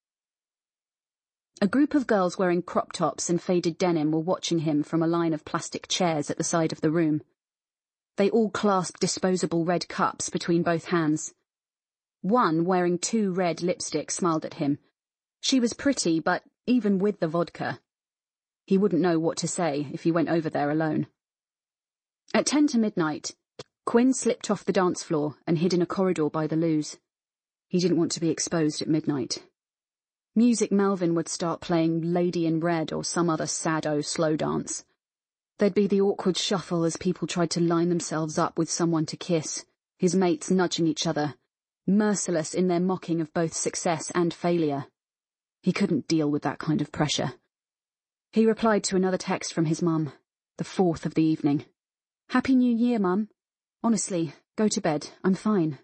A group of girls wearing crop tops and faded denim were watching him from a line of plastic chairs at the side of the room. They all clasped disposable red cups between both hands. One, wearing two red lipsticks, smiled at him. She was pretty, but even with the vodka, he wouldn't know what to say if he went over there alone. At ten to midnight, Quinn slipped off the dance floor and hid in a corridor by the loos. He didn't want to be exposed at midnight. Music Melvin would start playing Lady in Red or some other saddo slow dance. There'd be the awkward shuffle as people tried to line themselves up with someone to kiss, his mates nudging each other, merciless in their mocking of both success and failure. He couldn't deal with that kind of pressure. He replied to another text from his mum, the fourth of the evening. "Happy New Year, Mum. Honestly, go to bed. I'm fine."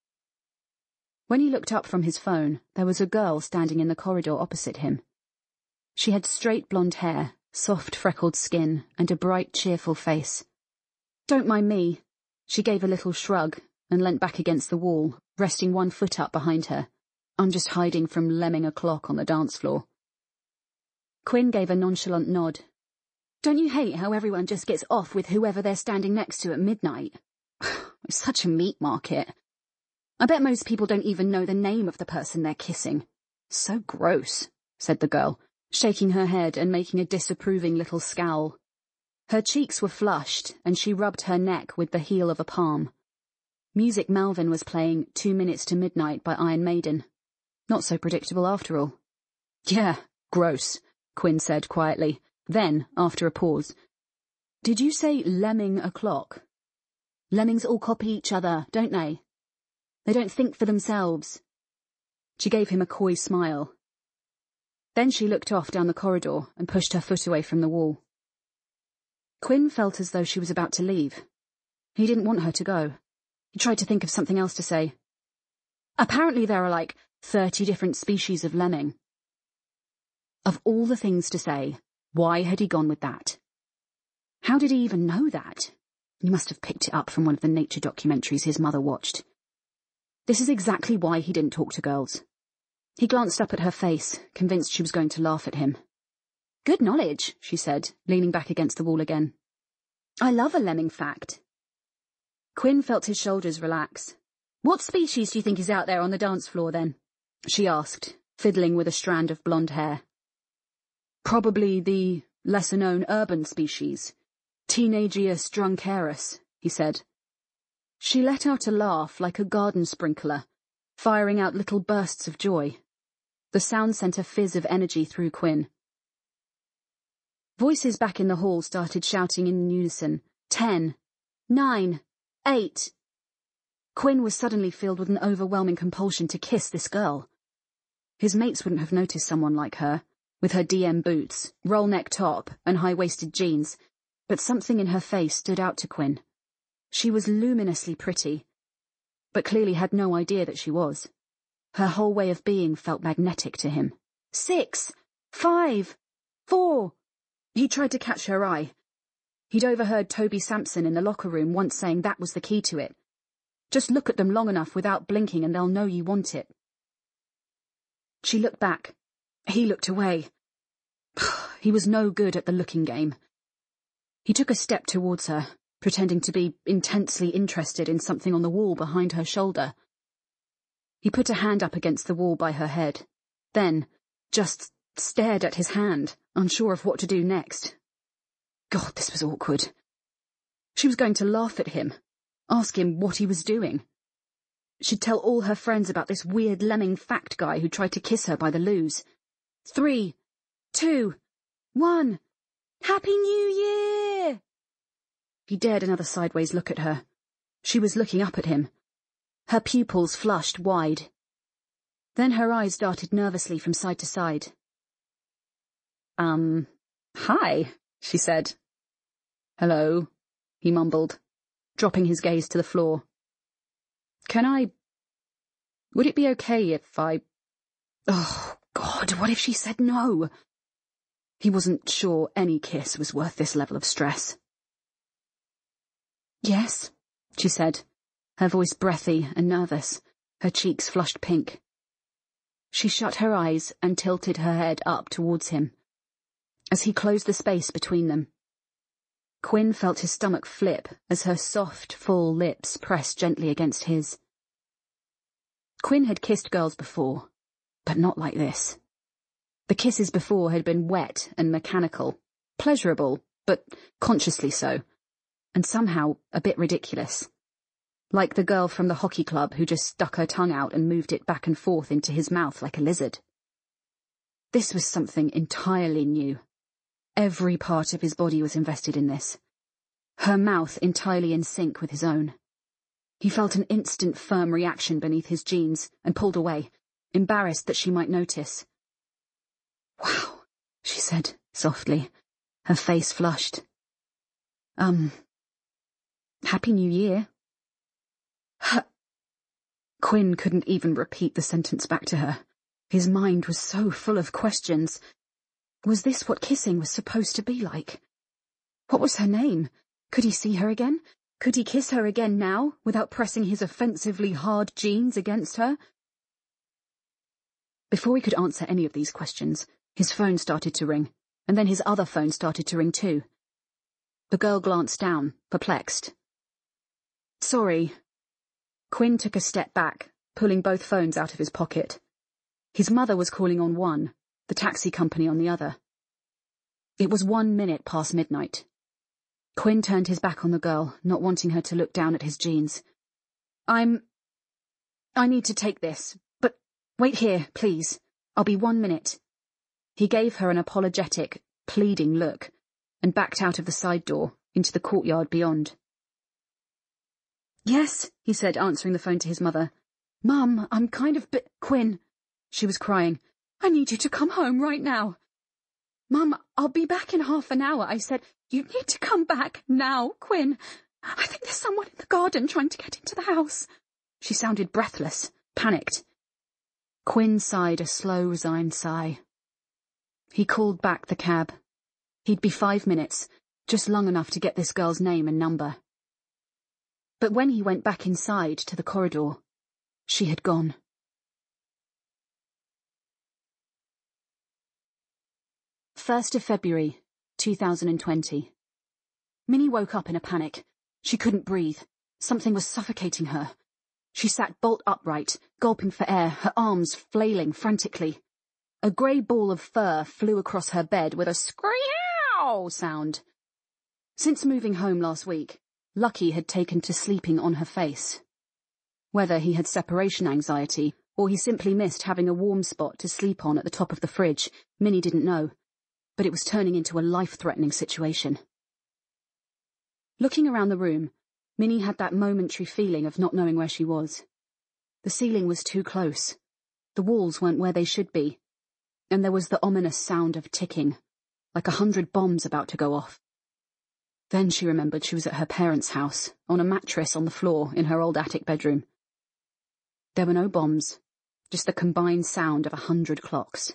When he looked up from his phone, there was a girl standing in the corridor opposite him. She had straight blonde hair, soft freckled skin, and a bright, cheerful face. "Don't mind me." She gave a little shrug and leant back against the wall, resting one foot up behind her. "I'm just hiding from lemming a clock on the dance floor." Quinn gave a nonchalant nod. "Don't you hate how everyone just gets off with whoever they're standing next to at midnight? It's such a meat market. I bet most people don't even know the name of the person they're kissing. So gross," said the girl, shaking her head and making a disapproving little scowl. Her cheeks were flushed, and she rubbed her neck with the heel of a palm. Music Melvin was playing Two Minutes to Midnight by Iron Maiden. Not so predictable after all. "Yeah, gross," Quinn said quietly. Then, after a pause, "Did you say lemming a clock? Lemmings all copy each other, don't they? They don't think for themselves." She gave him a coy smile. Then she looked off down the corridor and pushed her foot away from the wall. Quinn felt as though she was about to leave. He didn't want her to go. He tried to think of something else to say. Apparently there are like thirty different species of lemming. Of all the things to say, why had he gone with that? How did he even know that? He must have picked it up from one of the nature documentaries his mother watched. This is exactly why he didn't talk to girls. He glanced up at her face, convinced she was going to laugh at him. "Good knowledge," she said, leaning back against the wall again. "I love a lemming fact." Quinn felt his shoulders relax. "What species do you think is out there on the dance floor, then?" she asked, fiddling with a strand of blonde hair. "Probably the lesser-known urban species, Teenagius druncarus," he said. She let out a laugh like a garden sprinkler, firing out little bursts of joy. The sound sent a fizz of energy through Quinn. Voices back in the hall started shouting in unison, ten, nine, eight. Quinn was suddenly filled with an overwhelming compulsion to kiss this girl. His mates wouldn't have noticed someone like her, with her D M boots, roll-neck top, and high-waisted jeans, but something in her face stood out to Quinn. She was luminously pretty, but clearly had no idea that she was. Her whole way of being felt magnetic to him. Six, five, four. He tried to catch her eye. He'd overheard Toby Sampson in the locker room once saying that was the key to it. Just look at them long enough without blinking and they'll know you want it. She looked back. He looked away. He was no good at the looking game. He took a step towards her, pretending to be intensely interested in something on the wall behind her shoulder. He put a hand up against the wall by her head, then just stared at his hand, unsure of what to do next. God, this was awkward. She was going to laugh at him, ask him what he was doing. She'd tell all her friends about this weird lemming fact guy who tried to kiss her by the loos. Three, two, one. Happy New Year! He dared another sideways look at her. She was looking up at him. Her pupils flushed wide. Then her eyes darted nervously from side to side. Um, hi, she said. Hello, he mumbled, dropping his gaze to the floor. Can I... Would it be okay if I... Oh, God, what if she said no? He wasn't sure any kiss was worth this level of stress. Yes, she said, her voice breathy and nervous, her cheeks flushed pink. She shut her eyes and tilted her head up towards him. As he closed the space between them, Quinn felt his stomach flip as her soft, full lips pressed gently against his. Quinn had kissed girls before, but not like this. The kisses before had been wet and mechanical, pleasurable, but consciously so, and somehow a bit ridiculous. Like the girl from the hockey club who just stuck her tongue out and moved it back and forth into his mouth like a lizard. This was something entirely new. Every part of his body was invested in this. Her mouth entirely in sync with his own. He felt an instant firm reaction beneath his jeans and pulled away, embarrassed that she might notice. "Wow," she said softly, her face flushed. Um, Happy New Year. H- Quinn couldn't even repeat the sentence back to her. His mind was so full of questions. Was this what kissing was supposed to be like? What was her name? Could he see her again? Could he kiss her again now, without pressing his offensively hard jeans against her? Before he could answer any of these questions, his phone started to ring, and then his other phone started to ring too. The girl glanced down, perplexed. "Sorry." Quinn took a step back, pulling both phones out of his pocket. His mother was calling on one, the taxi company on the other. It was one minute past midnight. Quinn turned his back on the girl, not wanting her to look down at his jeans. I'm... I need to take this, but wait here, please. I'll be one minute." He gave her an apologetic, pleading look, and backed out of the side door, into the courtyard beyond. "Yes," he said, answering the phone to his mother. "Mum, I'm kind of bit... Quinn." She was crying. "I need you to come home right now." "Mum, I'll be back in half an hour," I said. "You need to come back now, Quinn. I think there's someone in the garden trying to get into the house." She sounded breathless, panicked. Quinn sighed a slow, resigned sigh. He called back the cab. He'd be five minutes, just long enough to get this girl's name and number. But when he went back inside to the corridor, she had gone. First of February, two thousand twenty. Minnie woke up in a panic. She couldn't breathe. Something was suffocating her. She sat bolt upright, gulping for air, her arms flailing frantically. A grey ball of fur flew across her bed with a screeow sound. Since moving home last week, Lucky had taken to sleeping on her face. Whether he had separation anxiety, or he simply missed having a warm spot to sleep on at the top of the fridge, Minnie didn't know. But it was turning into a life-threatening situation. Looking around the room, Minnie had that momentary feeling of not knowing where she was. The ceiling was too close. The walls weren't where they should be. And there was the ominous sound of ticking, like a hundred bombs about to go off. Then she remembered she was at her parents' house, on a mattress on the floor in her old attic bedroom. There were no bombs, just the combined sound of a hundred clocks.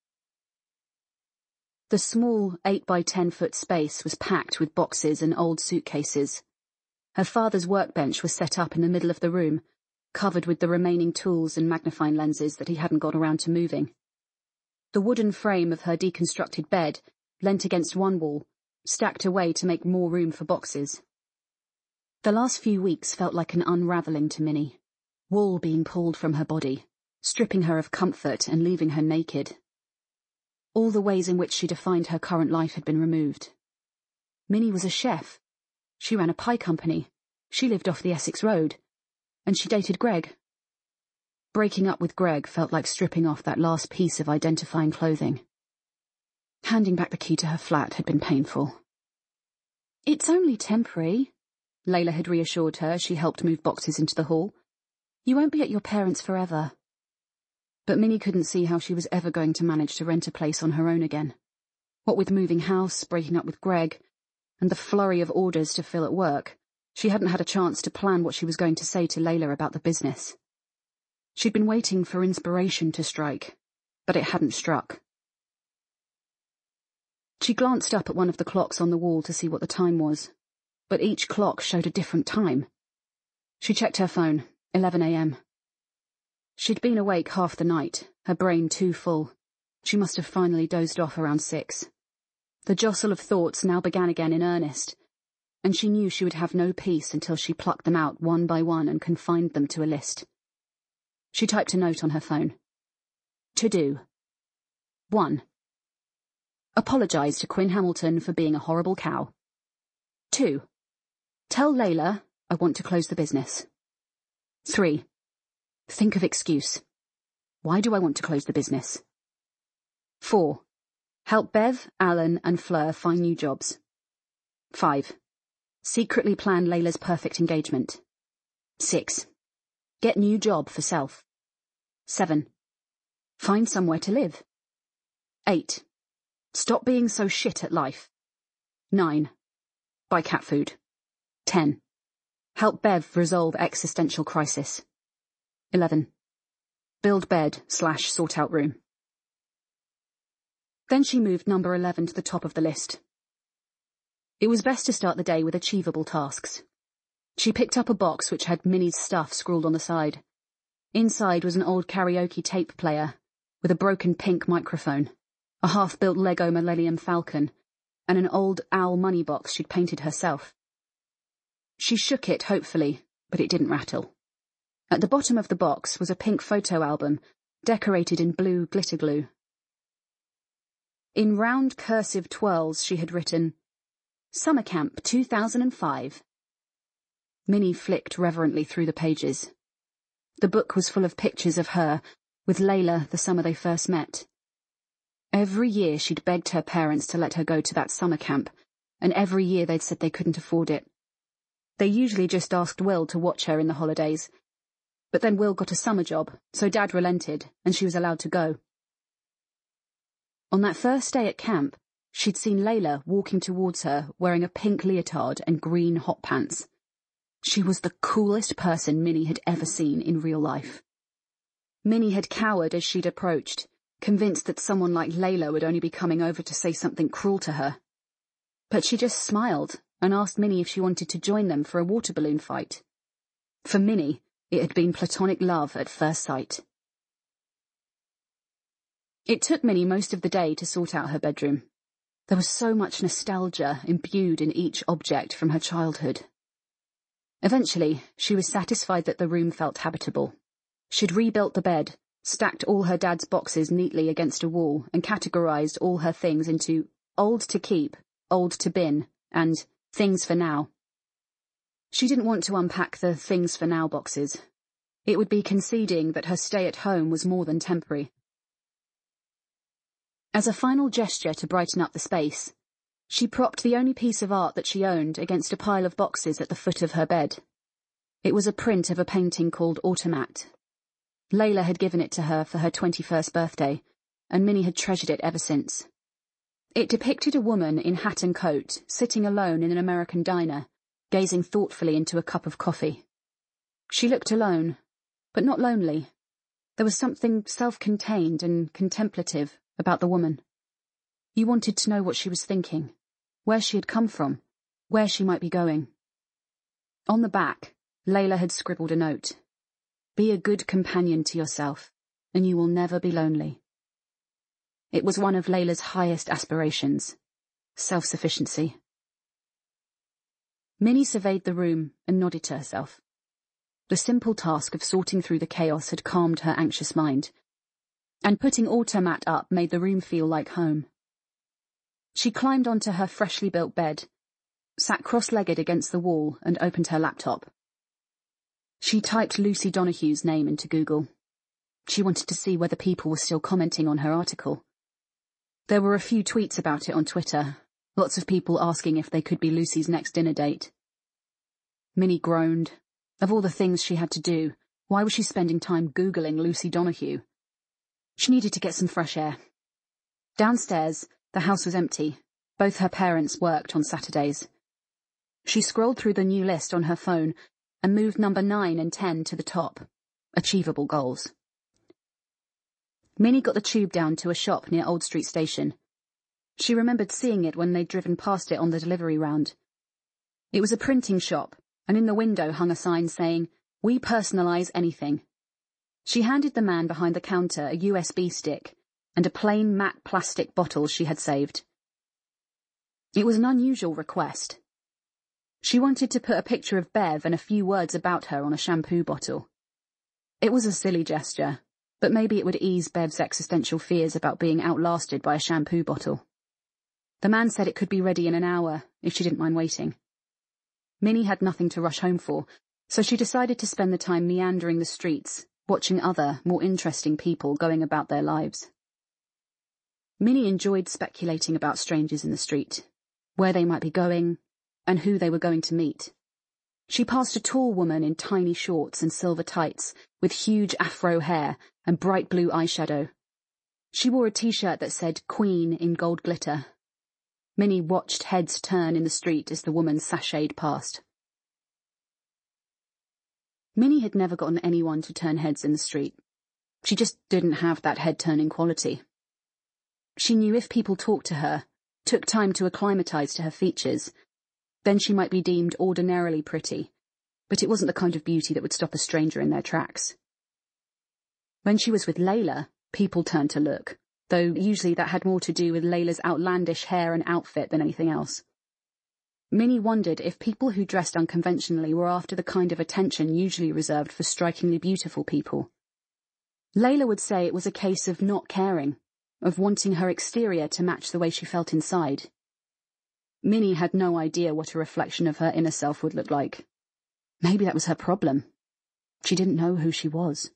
The small eight by ten foot space was packed with boxes and old suitcases. Her father's workbench was set up in the middle of the room, covered with the remaining tools and magnifying lenses that he hadn't got around to moving. The wooden frame of her deconstructed bed leant against one wall, stacked away to make more room for boxes. The last few weeks felt like an unravelling to Minnie, wool being pulled from her body, stripping her of comfort and leaving her naked. All the ways in which she defined her current life had been removed. Minnie was a chef. She ran a pie company. She lived off the Essex Road. And she dated Greg. Breaking up with Greg felt like stripping off that last piece of identifying clothing. Handing back the key to her flat had been painful. "It's only temporary," Layla had reassured her as she helped move boxes into the hall. "You won't be at your parents' forever." But Minnie couldn't see how she was ever going to manage to rent a place on her own again. What with moving house, breaking up with Greg, and the flurry of orders to fill at work, she hadn't had a chance to plan what she was going to say to Layla about the business. She'd been waiting for inspiration to strike, but it hadn't struck. She glanced up at one of the clocks on the wall to see what the time was, but each clock showed a different time. She checked her phone, eleven a m. She'd been awake half the night, her brain too full. She must have finally dozed off around six. The jostle of thoughts now began again in earnest, and she knew she would have no peace until she plucked them out one by one and confined them to a list. She typed a note on her phone. To do. one. Apologise to Quinn Hamilton for being a horrible cow. two. Tell Layla I want to close the business. three. Think of excuse. Why do I want to close the business? four. Help Bev, Alan and Fleur find new jobs. five. Secretly plan Layla's perfect engagement. six. Get new job for self. seven. Find somewhere to live. eight. Stop being so shit at life. nine. Buy cat food. ten. Help Bev resolve existential crisis. eleven. Build bed slash sort out room. Then she moved number eleven to the top of the list. It was best to start the day with achievable tasks. She picked up a box which had Minnie's stuff scrawled on the side. Inside was an old karaoke tape player with a broken pink microphone, a half-built Lego Millennium Falcon, and an old owl money box she'd painted herself. She shook it hopefully, but it didn't rattle. At the bottom of the box was a pink photo album, decorated in blue glitter glue. In round cursive twirls she had written, Summer Camp two thousand five. Minnie flicked reverently through the pages. The book was full of pictures of her, with Layla the summer they first met. Every year she'd begged her parents to let her go to that summer camp, and every year they'd said they couldn't afford it. They usually just asked Will to watch her in the holidays, but then Will got a summer job, so Dad relented, and she was allowed to go. On that first day at camp, she'd seen Layla walking towards her wearing a pink leotard and green hot pants. She was the coolest person Minnie had ever seen in real life. Minnie had cowered as she'd approached, convinced that someone like Layla would only be coming over to say something cruel to her. But she just smiled and asked Minnie if she wanted to join them for a water balloon fight. For Minnie, it had been platonic love at first sight. It took Minnie most of the day to sort out her bedroom. There was so much nostalgia imbued in each object from her childhood. Eventually, she was satisfied that the room felt habitable. She'd rebuilt the bed, stacked all her dad's boxes neatly against a wall, and categorized all her things into old to keep, old to bin, and things for now. She didn't want to unpack the things for now boxes. It would be conceding that her stay at home was more than temporary. As a final gesture to brighten up the space, she propped the only piece of art that she owned against a pile of boxes at the foot of her bed. It was a print of a painting called Automat. Layla had given it to her for her twenty-first birthday, and Minnie had treasured it ever since. It depicted a woman in hat and coat, sitting alone in an American diner, gazing thoughtfully into a cup of coffee. She looked alone, but not lonely. There was something self-contained and contemplative about the woman. You wanted to know what she was thinking, where she had come from, where she might be going. On the back, Layla had scribbled a note. Be a good companion to yourself, and you will never be lonely. It was one of Layla's highest aspirations, self-sufficiency. Minnie surveyed the room and nodded to herself. The simple task of sorting through the chaos had calmed her anxious mind, and putting Automat up made the room feel like home. She climbed onto her freshly built bed, sat cross-legged against the wall and opened her laptop. She typed Lucy Donahue's name into Google. She wanted to see whether people were still commenting on her article. There were a few tweets about it on Twitter, lots of people asking if they could be Lucy's next dinner date. Minnie groaned. Of all the things she had to do, why was she spending time Googling Lucy Donahue? She needed to get some fresh air. Downstairs, the house was empty. Both her parents worked on Saturdays. She scrolled through the new list on her phone and moved number nine and ten to the top. Achievable goals. Minnie got the tube down to a shop near Old Street Station. She remembered seeing it when they'd driven past it on the delivery round. It was a printing shop, and in the window hung a sign saying, "We personalize anything." She handed the man behind the counter a U S B stick and a plain matte plastic bottle she had saved. It was an unusual request. She wanted to put a picture of Bev and a few words about her on a shampoo bottle. It was a silly gesture, but maybe it would ease Bev's existential fears about being outlasted by a shampoo bottle. The man said it could be ready in an hour, if she didn't mind waiting. Minnie had nothing to rush home for, so she decided to spend the time meandering the streets, watching other, more interesting people going about their lives. Minnie enjoyed speculating about strangers in the street, where they might be going, and who they were going to meet. She passed a tall woman in tiny shorts and silver tights, with huge afro hair and bright blue eyeshadow. She wore a t-shirt that said Queen in gold glitter. Minnie watched heads turn in the street as the woman sashayed past. Minnie had never gotten anyone to turn heads in the street. She just didn't have that head-turning quality. She knew if people talked to her, took time to acclimatize to her features, then she might be deemed ordinarily pretty, but it wasn't the kind of beauty that would stop a stranger in their tracks. When she was with Layla, people turned to look, though usually that had more to do with Layla's outlandish hair and outfit than anything else. Minnie wondered if people who dressed unconventionally were after the kind of attention usually reserved for strikingly beautiful people. Layla would say it was a case of not caring, of wanting her exterior to match the way she felt inside. Minnie had no idea what a reflection of her inner self would look like. Maybe that was her problem. She didn't know who she was.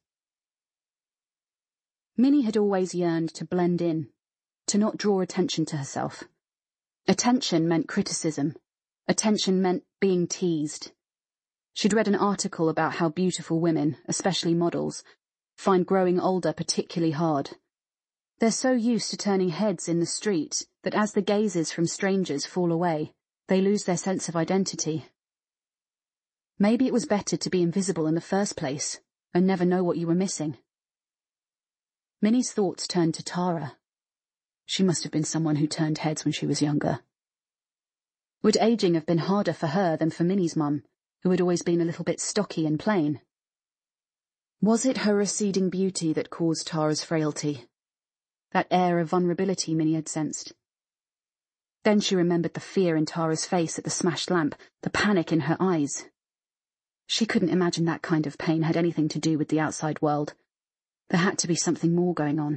Minnie had always yearned to blend in, to not draw attention to herself. Attention meant criticism. Attention meant being teased. She'd read an article about how beautiful women, especially models, find growing older particularly hard. They're so used to turning heads in the street that as the gazes from strangers fall away, they lose their sense of identity. Maybe it was better to be invisible in the first place and never know what you were missing. Minnie's thoughts turned to Tara. She must have been someone who turned heads when she was younger. Would aging have been harder for her than for Minnie's mum, who had always been a little bit stocky and plain? Was it her receding beauty that caused Tara's frailty? That air of vulnerability Minnie had sensed. Then she remembered the fear in Tara's face at the smashed lamp, the panic in her eyes. She couldn't imagine that kind of pain had anything to do with the outside world. There had to be something more going on.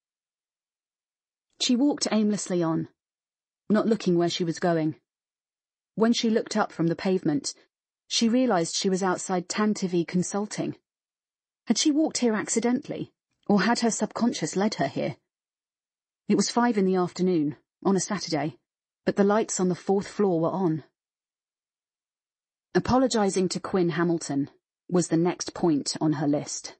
She walked aimlessly on, not looking where she was going. When she looked up from the pavement, she realized she was outside Tantivy Consulting. Had she walked here accidentally, or had her subconscious led her here? It was five in the afternoon, on a Saturday, but the lights on the fourth floor were on. Apologizing to Quinn Hamilton was the next point on her list.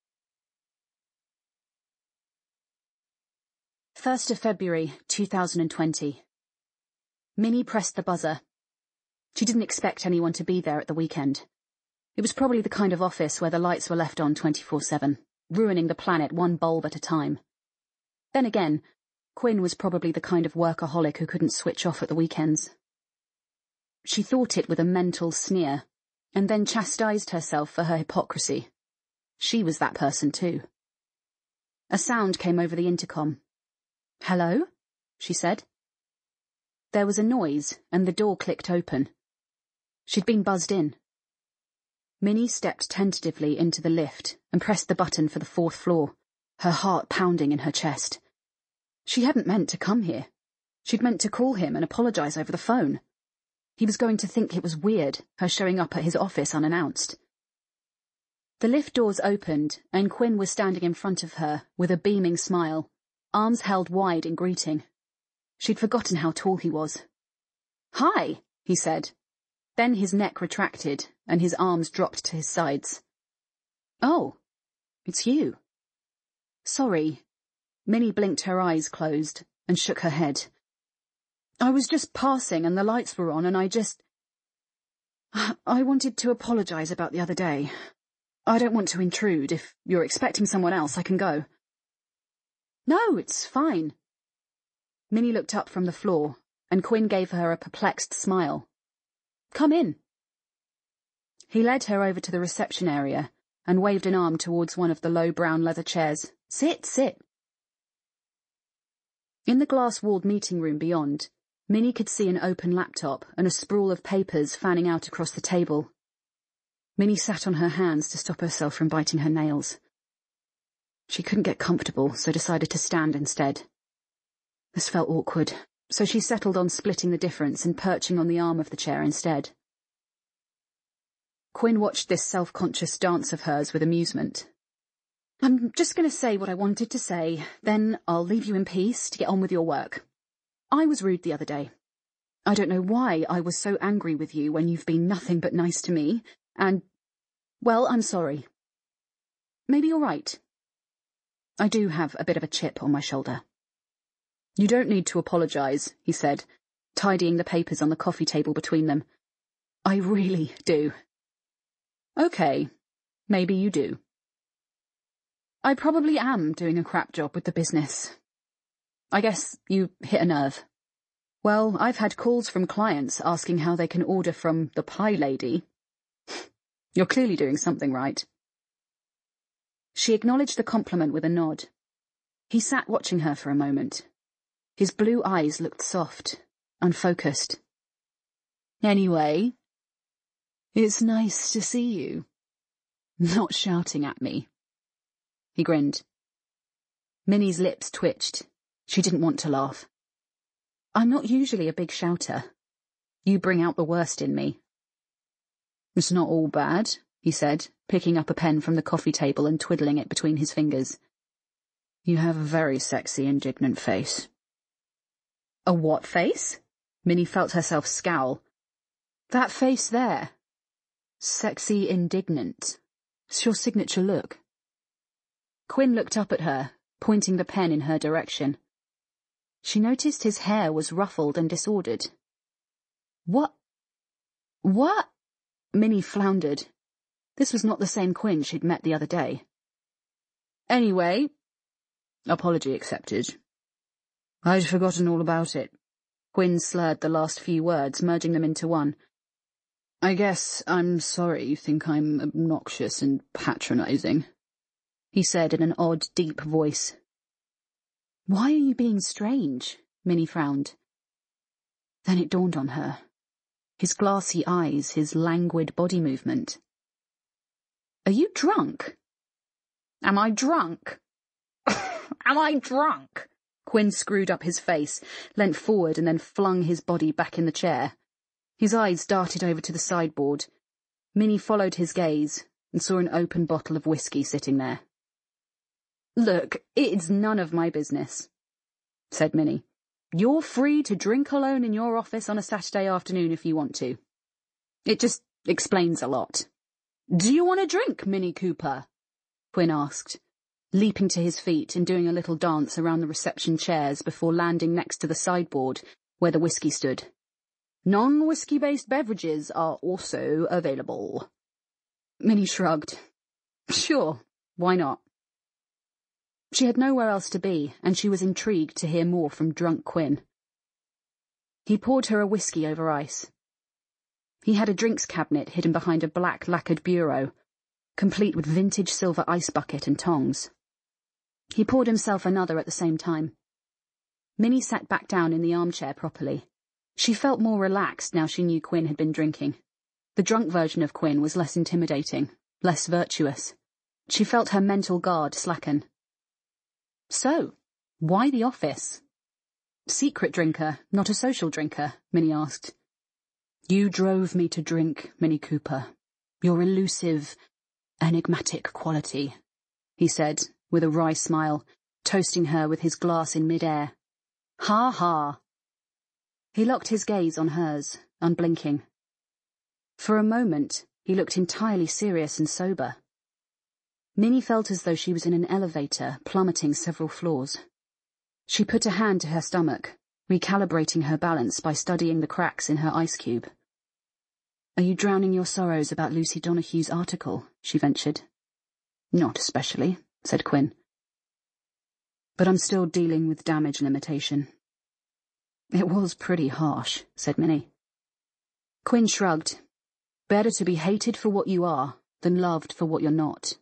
first of February two thousand twenty. Minnie pressed the buzzer. She didn't expect anyone to be there at the weekend. It was probably the kind of office where the lights were left on twenty-four seven, ruining the planet one bulb at a time. Then again, Quinn was probably the kind of workaholic who couldn't switch off at the weekends. She thought it with a mental sneer, and then chastised herself for her hypocrisy. She was that person too. A sound came over the intercom. "Hello?" she said. There was a noise, and the door clicked open. She'd been buzzed in. Minnie stepped tentatively into the lift and pressed the button for the fourth floor, her heart pounding in her chest. She hadn't meant to come here. She'd meant to call him and apologize over the phone. He was going to think it was weird, her showing up at his office unannounced. The lift doors opened, and Quinn was standing in front of her with a beaming smile, arms held wide in greeting. She'd forgotten how tall he was. "Hi," he said. Then his neck retracted, and his arms dropped to his sides. "Oh, it's you." "Sorry." Minnie blinked her eyes closed and shook her head. "I was just passing and the lights were on and I just... I wanted to apologize about the other day. I don't want to intrude. If you're expecting someone else, I can go." "No, it's fine." Minnie looked up from the floor, and Quinn gave her a perplexed smile. "Come in." He led her over to the reception area and waved an arm towards one of the low brown leather chairs. "Sit, sit." In the glass-walled meeting room beyond, Minnie could see an open laptop and a sprawl of papers fanning out across the table. Minnie sat on her hands to stop herself from biting her nails. She couldn't get comfortable, so decided to stand instead. This felt awkward, so she settled on splitting the difference and perching on the arm of the chair instead. Quinn watched this self-conscious dance of hers with amusement. I'm just going to say what I wanted to say, then I'll leave you in peace to get on with your work. I was rude the other day. I don't know why I was so angry with you when you've been nothing but nice to me, and, well, I'm sorry. Maybe you're right. I do have a bit of a chip on my shoulder. You don't need to apologise, he said, tidying the papers on the coffee table between them. I really do. Okay, maybe you do. I probably am doing a crap job with the business. I guess you hit a nerve. Well, I've had calls from clients asking how they can order from the Pie Lady. You're clearly doing something right. She acknowledged the compliment with a nod. He sat watching her for a moment. His blue eyes looked soft, unfocused. Anyway, it's nice to see you. Not shouting at me. He grinned. Minnie's lips twitched. She didn't want to laugh. I'm not usually a big shouter. You bring out the worst in me. It's not all bad, he said, picking up a pen from the coffee table and twiddling it between his fingers. You have a very sexy, indignant face. A what face? Minnie felt herself scowl. That face there. Sexy, indignant. It's your signature look. Quinn looked up at her, pointing the pen in her direction. She noticed his hair was ruffled and disordered. What? What? Minnie floundered. This was not the same Quinn she'd met the other day. Anyway, apology accepted. I'd forgotten all about it. Quinn slurred the last few words, merging them into one. I guess I'm sorry you think I'm obnoxious and patronising, he said in an odd, deep voice. Why are you being strange? Minnie frowned. Then it dawned on her. His glassy eyes, his languid body movement. Are you drunk? Am I drunk? Am I drunk? Quinn screwed up his face, leant forward and then flung his body back in the chair. His eyes darted over to the sideboard. Minnie followed his gaze and saw an open bottle of whiskey sitting there. Look, it's none of my business, said Minnie. You're free to drink alone in your office on a Saturday afternoon if you want to. It just explains a lot. Do you want a drink, Minnie Cooper? Quinn asked, leaping to his feet and doing a little dance around the reception chairs before landing next to the sideboard where the whiskey stood. Non-whiskey-based beverages are also available. Minnie shrugged. Sure, why not? She had nowhere else to be, and she was intrigued to hear more from drunk Quinn. He poured her a whiskey over ice. He had a drinks cabinet hidden behind a black lacquered bureau, complete with vintage silver ice bucket and tongs. He poured himself another at the same time. Minnie sat back down in the armchair properly. She felt more relaxed now she knew Quinn had been drinking. The drunk version of Quinn was less intimidating, less virtuous. She felt her mental guard slacken. So, why the office? Secret drinker, not a social drinker, Minnie asked. You drove me to drink, Minnie Cooper. Your elusive, enigmatic quality, he said, with a wry smile, toasting her with his glass in mid-air. Ha ha. He locked his gaze on hers, unblinking. For a moment, he looked entirely serious and sober. Minnie felt as though she was in an elevator, plummeting several floors. She put a hand to her stomach, recalibrating her balance by studying the cracks in her ice cube. Are you drowning your sorrows about Lucy Donohue's article? She ventured. Not especially, said Quinn. But I'm still dealing with damage limitation. It was pretty harsh, said Minnie. Quinn shrugged. Better to be hated for what you are than loved for what you're not.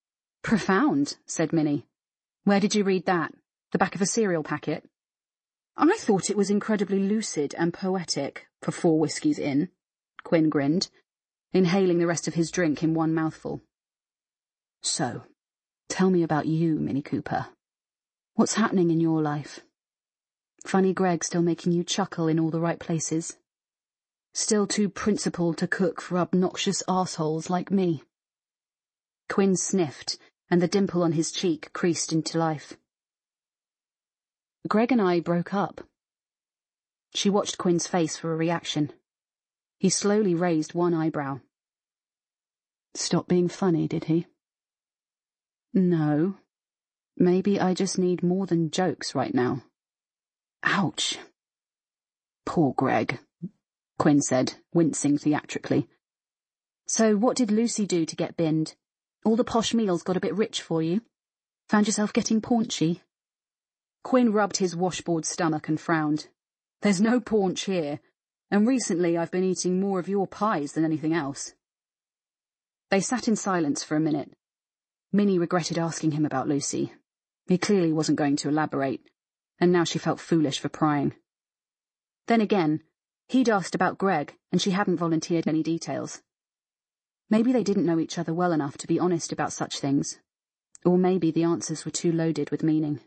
Profound, said Minnie. Where did you read that? The back of a cereal packet? I thought it was incredibly lucid and poetic for four whiskies in, Quinn grinned, inhaling the rest of his drink in one mouthful. So, tell me about you, Mini Cooper. What's happening in your life? Funny Greg still making you chuckle in all the right places? Still too principled to cook for obnoxious arseholes like me? Quinn sniffed, and the dimple on his cheek creased into life. Greg and I broke up. She watched Quinn's face for a reaction. He slowly raised one eyebrow. Stop being funny, did he? No. Maybe I just need more than jokes right now. Ouch. Poor Greg, Quinn said, wincing theatrically. So what did Lucy do to get binned? All the posh meals got a bit rich for you? Found yourself getting paunchy? Quinn rubbed his washboard stomach and frowned. There's no paunch here, and recently I've been eating more of your pies than anything else. They sat in silence for a minute. Minnie regretted asking him about Lucy. He clearly wasn't going to elaborate, and now she felt foolish for prying. Then again, he'd asked about Greg, and she hadn't volunteered any details. Maybe they didn't know each other well enough to be honest about such things, or maybe the answers were too loaded with meaning.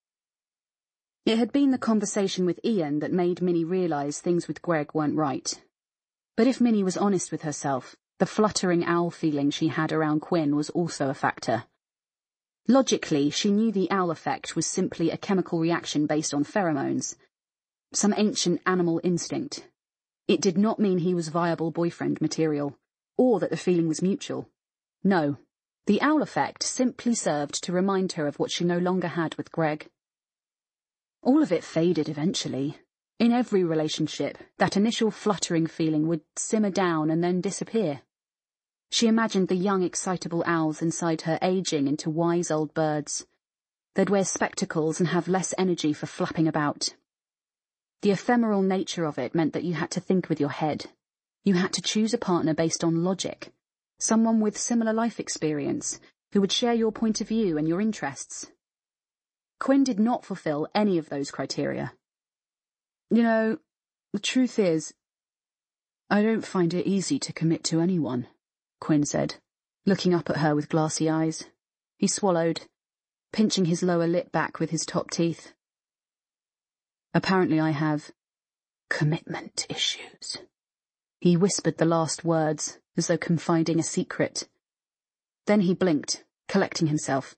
It had been the conversation with Ian that made Minnie realise things with Greg weren't right. But if Minnie was honest with herself, the fluttering owl feeling she had around Quinn was also a factor. Logically, she knew the owl effect was simply a chemical reaction based on pheromones, some ancient animal instinct. It did not mean he was viable boyfriend material, or that the feeling was mutual. No, the owl effect simply served to remind her of what she no longer had with Greg. All of it faded eventually. In every relationship, that initial fluttering feeling would simmer down and then disappear. She imagined the young, excitable owls inside her aging into wise old birds. They'd wear spectacles and have less energy for flapping about. The ephemeral nature of it meant that you had to think with your head. You had to choose a partner based on logic, someone with similar life experience, who would share your point of view and your interests. Quinn did not fulfill any of those criteria. You know, the truth is, I don't find it easy to commit to anyone, Quinn said, looking up at her with glassy eyes. He swallowed, pinching his lower lip back with his top teeth. Apparently I have commitment issues. He whispered the last words, as though confiding a secret. Then he blinked, collecting himself.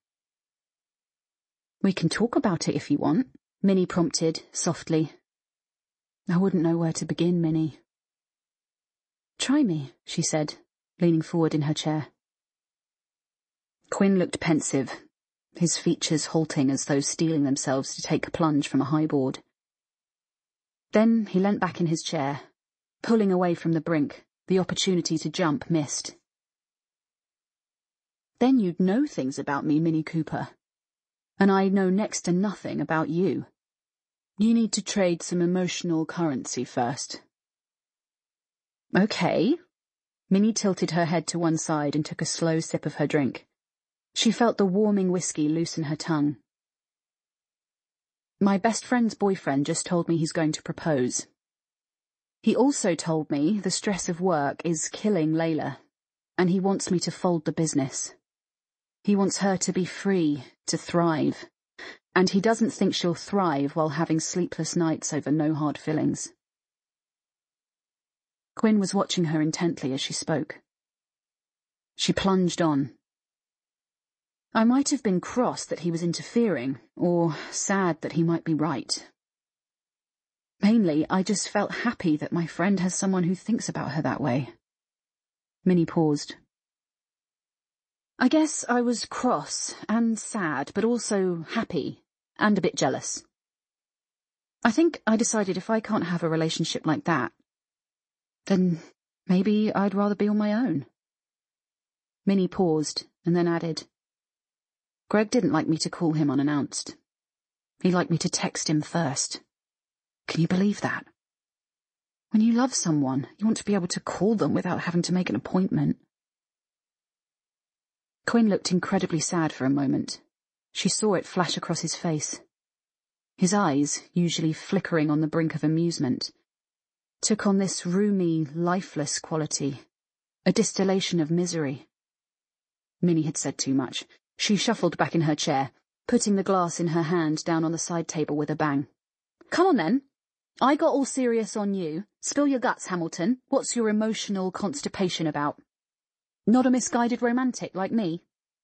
We can talk about it if you want, Minnie prompted, softly. I wouldn't know where to begin, Minnie. Try me, she said, leaning forward in her chair. Quinn looked pensive, his features halting as though steeling themselves to take a plunge from a high board. Then he leant back in his chair, pulling away from the brink, the opportunity to jump missed. Then you'd know things about me, Mini Cooper. And I know next to nothing about you. You need to trade some emotional currency first. Okay. Minnie tilted her head to one side and took a slow sip of her drink. She felt the warming whiskey loosen her tongue. My best friend's boyfriend just told me he's going to propose. He also told me the stress of work is killing Layla, and he wants me to fold the business. He wants her to be free, to thrive, and he doesn't think she'll thrive while having sleepless nights over no hard feelings. Quinn was watching her intently as she spoke. She plunged on. I might have been cross that he was interfering, or sad that he might be right. Mainly, I just felt happy that my friend has someone who thinks about her that way. Minnie paused. I guess I was cross and sad, but also happy and a bit jealous. I think I decided if I can't have a relationship like that, then maybe I'd rather be on my own. Minnie paused and then added, Greg didn't like me to call him unannounced. He liked me to text him first. Can you believe that? When you love someone, you want to be able to call them without having to make an appointment. Quinn looked incredibly sad for a moment. She saw it flash across his face. His eyes, usually flickering on the brink of amusement, took on this roomy, lifeless quality, a distillation of misery. Minnie had said too much. She shuffled back in her chair, putting the glass in her hand down on the side table with a bang. Come on then. I got all serious on you. Spill your guts, Hamilton. What's your emotional constipation about? Not a misguided romantic like me?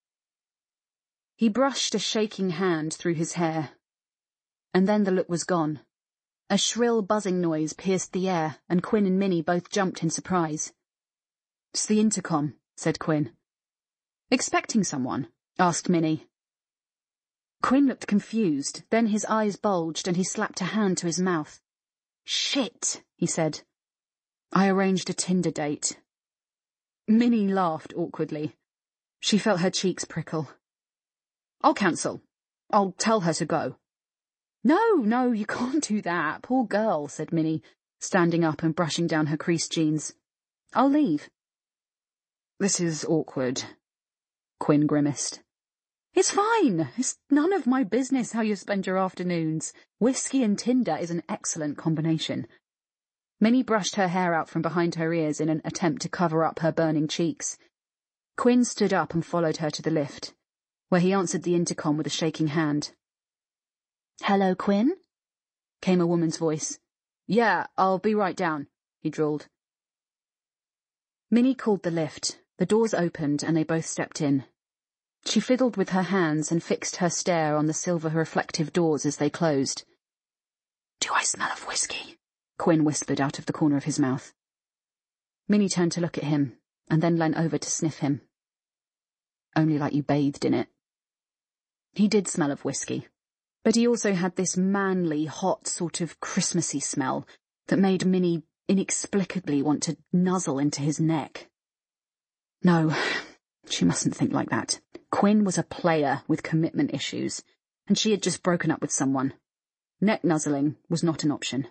He brushed a shaking hand through his hair. And then the look was gone. A shrill buzzing noise pierced the air, and Quinn and Minnie both jumped in surprise. It's the intercom, said Quinn. Expecting someone? Asked Minnie. Quinn looked confused, then his eyes bulged and he slapped a hand to his mouth. Shit, he said. I arranged a Tinder date. Minnie laughed awkwardly. She felt her cheeks prickle. I'll cancel. I'll tell her to go. No, no, you can't do that. Poor girl, said Minnie, standing up and brushing down her creased jeans. I'll leave. This is awkward. Quinn grimaced. It's fine. It's none of my business how you spend your afternoons. Whiskey and Tinder is an excellent combination. Minnie brushed her hair out from behind her ears in an attempt to cover up her burning cheeks. Quinn stood up and followed her to the lift, where he answered the intercom with a shaking hand. Hello, Quinn? Came a woman's voice. Yeah, I'll be right down, he drawled. Minnie called the lift. The doors opened and they both stepped in. She fiddled with her hands and fixed her stare on the silver reflective doors as they closed. Do I smell of whiskey? Quinn whispered out of the corner of his mouth. Minnie turned to look at him, and then leant over to sniff him. Only like you bathed in it. He did smell of whiskey, but he also had this manly, hot, sort of Christmassy smell that made Minnie inexplicably want to nuzzle into his neck. No, she mustn't think like that. Quinn was a player with commitment issues, and she had just broken up with someone. Neck nuzzling was not an option.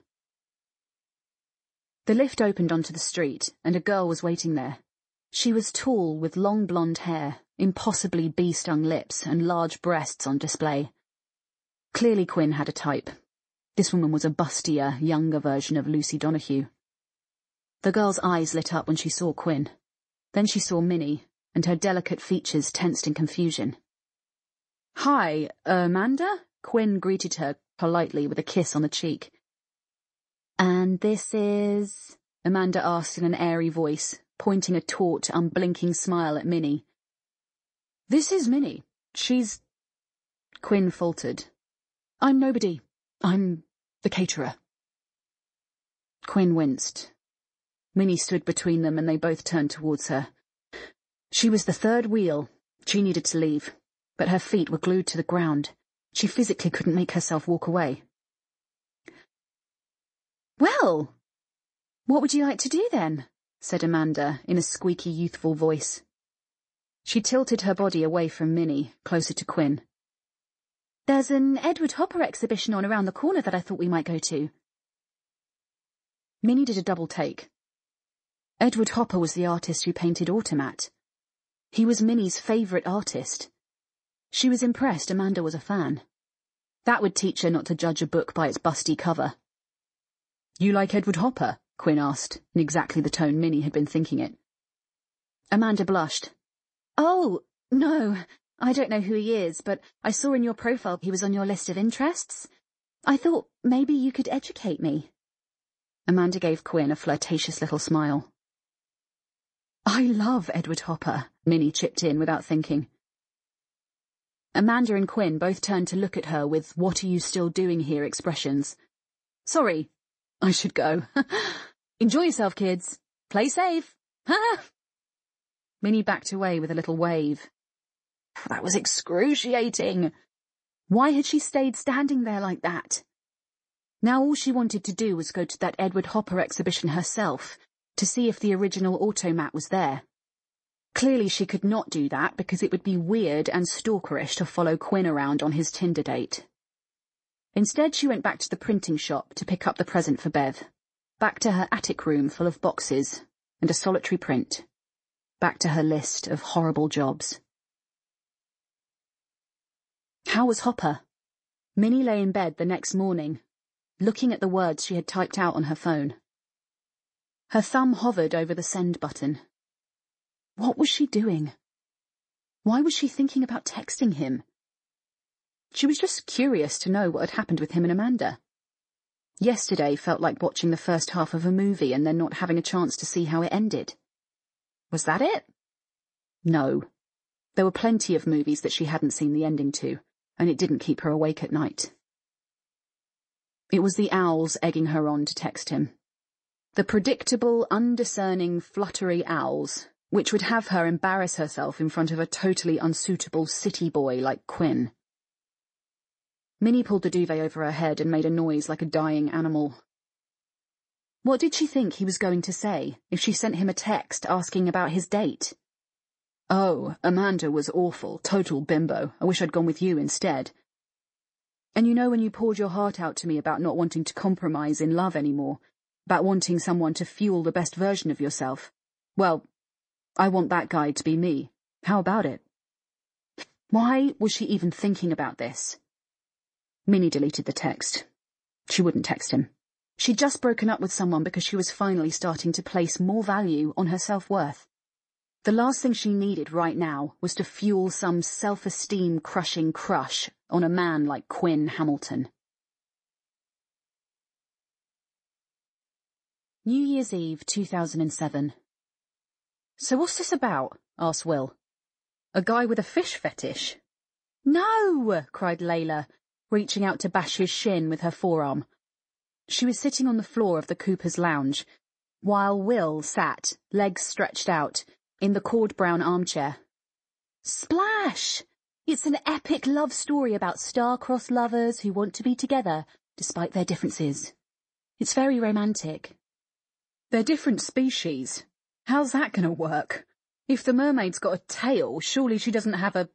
The lift opened onto the street, and a girl was waiting there. She was tall, with long blonde hair, impossibly bee-stung lips, and large breasts on display. Clearly Quinn had a type. This woman was a bustier, younger version of Lucy Donahue. The girl's eyes lit up when she saw Quinn. Then she saw Minnie, and her delicate features tensed in confusion. Hi, Amanda? Quinn greeted her politely with a kiss on the cheek. And this is... Amanda asked in an airy voice, pointing a taut, unblinking smile at Minnie. This is Minnie. She's... Quinn faltered. I'm nobody. I'm the caterer. Quinn winced. Minnie stood between them and they both turned towards her. She was the third wheel. She needed to leave, but her feet were glued to the ground. She physically couldn't make herself walk away. Well, what would you like to do then? Said Amanda in a squeaky, youthful voice. She tilted her body away from Minnie, closer to Quinn. There's an Edward Hopper exhibition on around the corner that I thought we might go to. Minnie did a double take. Edward Hopper was the artist who painted Automat. He was Minnie's favourite artist. She was impressed Amanda was a fan. That would teach her not to judge a book by its busty cover. You like Edward Hopper? Quinn asked, in exactly the tone Minnie had been thinking it. Amanda blushed. Oh, no, I don't know who he is, but I saw in your profile he was on your list of interests. I thought maybe you could educate me. Amanda gave Quinn a flirtatious little smile. I love Edward Hopper, Minnie chipped in without thinking. Amanda and Quinn both turned to look at her with what are you still doing here expressions. Sorry, I should go. Enjoy yourself, kids. Play safe. Ha! Minnie backed away with a little wave. That was excruciating. Why had she stayed standing there like that? Now all she wanted to do was go to that Edward Hopper exhibition herself, to see if the original Automat was there. Clearly she could not do that because it would be weird and stalkerish to follow Quinn around on his Tinder date. Instead she went back to the printing shop to pick up the present for Bev. Back to her attic room full of boxes and a solitary print. Back to her list of horrible jobs. How was Hopper? Minnie lay in bed the next morning, looking at the words she had typed out on her phone. Her thumb hovered over the send button. What was she doing? Why was she thinking about texting him? She was just curious to know what had happened with him and Amanda. Yesterday felt like watching the first half of a movie and then not having a chance to see how it ended. Was that it? No. There were plenty of movies that she hadn't seen the ending to, and it didn't keep her awake at night. It was the owls egging her on to text him. The predictable, undiscerning, fluttery owls, which would have her embarrass herself in front of a totally unsuitable city boy like Quinn. Minnie pulled the duvet over her head and made a noise like a dying animal. What did she think he was going to say if she sent him a text asking about his date? Oh, Amanda was awful, total bimbo. I wish I'd gone with you instead. And you know when you poured your heart out to me about not wanting to compromise in love anymore, about wanting someone to fuel the best version of yourself? Well, I want that guy to be me. How about it? Why was she even thinking about this? Minnie deleted the text. She wouldn't text him. She'd just broken up with someone because she was finally starting to place more value on her self-worth. The last thing she needed right now was to fuel some self-esteem crushing crush on a man like Quinn Hamilton. New Year's Eve, two thousand seven. So what's this about? Asked Will. A guy with a fish fetish? No! Cried Layla, reaching out to bash his shin with her forearm. She was sitting on the floor of the Cooper's lounge, while Will sat, legs stretched out, in the cord-brown armchair. Splash! It's an epic love story about star-crossed lovers who want to be together, despite their differences. It's very romantic. They're different species. How's that going to work? If the mermaid's got a tail, surely she doesn't have a...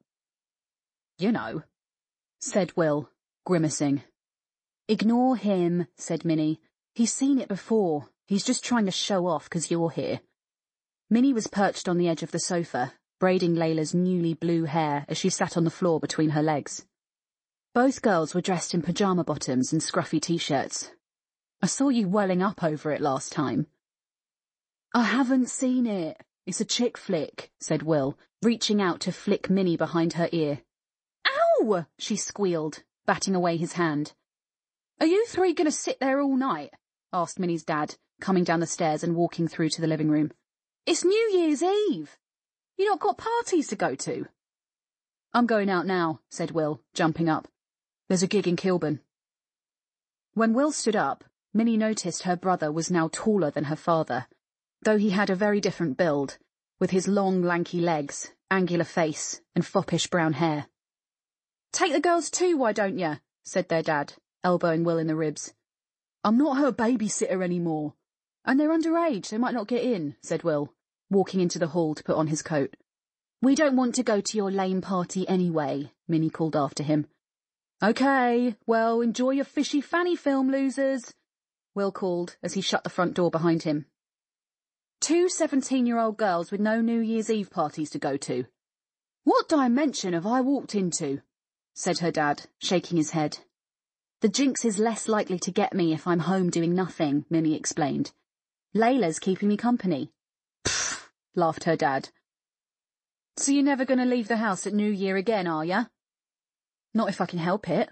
You know, said Will, grimacing. Ignore him, said Minnie. He's seen it before. He's just trying to show off because you're here. Minnie was perched on the edge of the sofa, braiding Layla's newly blue hair as she sat on the floor between her legs. Both girls were dressed in pyjama bottoms and scruffy t-shirts. I saw you welling up over it last time. I haven't seen it. It's a chick flick, said Will, reaching out to flick Minnie behind her ear. Ow! She squealed, batting away his hand. Are you three going to sit there all night? Asked Minnie's dad, coming down the stairs and walking through to the living room. It's New Year's Eve. You not got parties to go to? I'm going out now, said Will, jumping up. There's a gig in Kilburn. When Will stood up, Minnie noticed her brother was now taller than her father, though he had a very different build, with his long, lanky legs, angular face, and foppish brown hair. Take the girls too, why don't you? Said their dad, elbowing Will in the ribs. I'm not her babysitter anymore. And they're underage, they might not get in, said Will, walking into the hall to put on his coat. We don't want to go to your lame party anyway, Minnie called after him. Okay, well, enjoy your fishy fanny film, losers, Will called as he shut the front door behind him. Two seventeen-year-old girls with no New Year's Eve parties to go to. What dimension have I walked into? Said her dad, shaking his head. The jinx is less likely to get me if I'm home doing nothing, Minnie explained. Layla's keeping me company. Pfft, laughed her dad. So you're never going to leave the house at New Year again, are ya? Not if I can help it.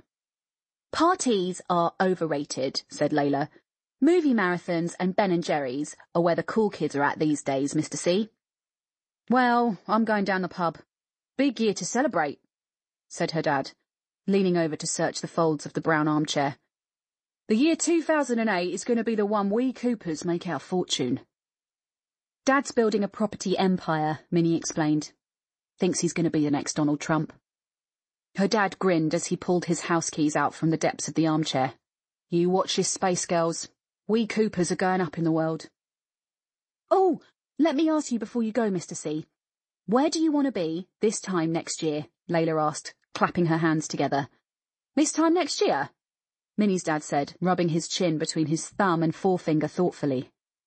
Parties are overrated, said Layla. Movie marathons and Ben and Jerry's are where the cool kids are at these days, Mister C. Well, I'm going down the pub. Big year to celebrate, said her dad, leaning over to search the folds of the brown armchair. The year two thousand eight is going to be the one we Coopers make our fortune. Dad's building a property empire, Minnie explained. Thinks he's going to be the next Donald Trump. Her dad grinned as he pulled his house keys out from the depths of the armchair. You watch this space, girls. We Coopers are going up in the world. Oh, let me ask you before you go, Mister C. Where do you want to be this time next year? Layla asked, clapping her hands together. This time next year? Minnie's dad said, rubbing his chin between his thumb and forefinger thoughtfully.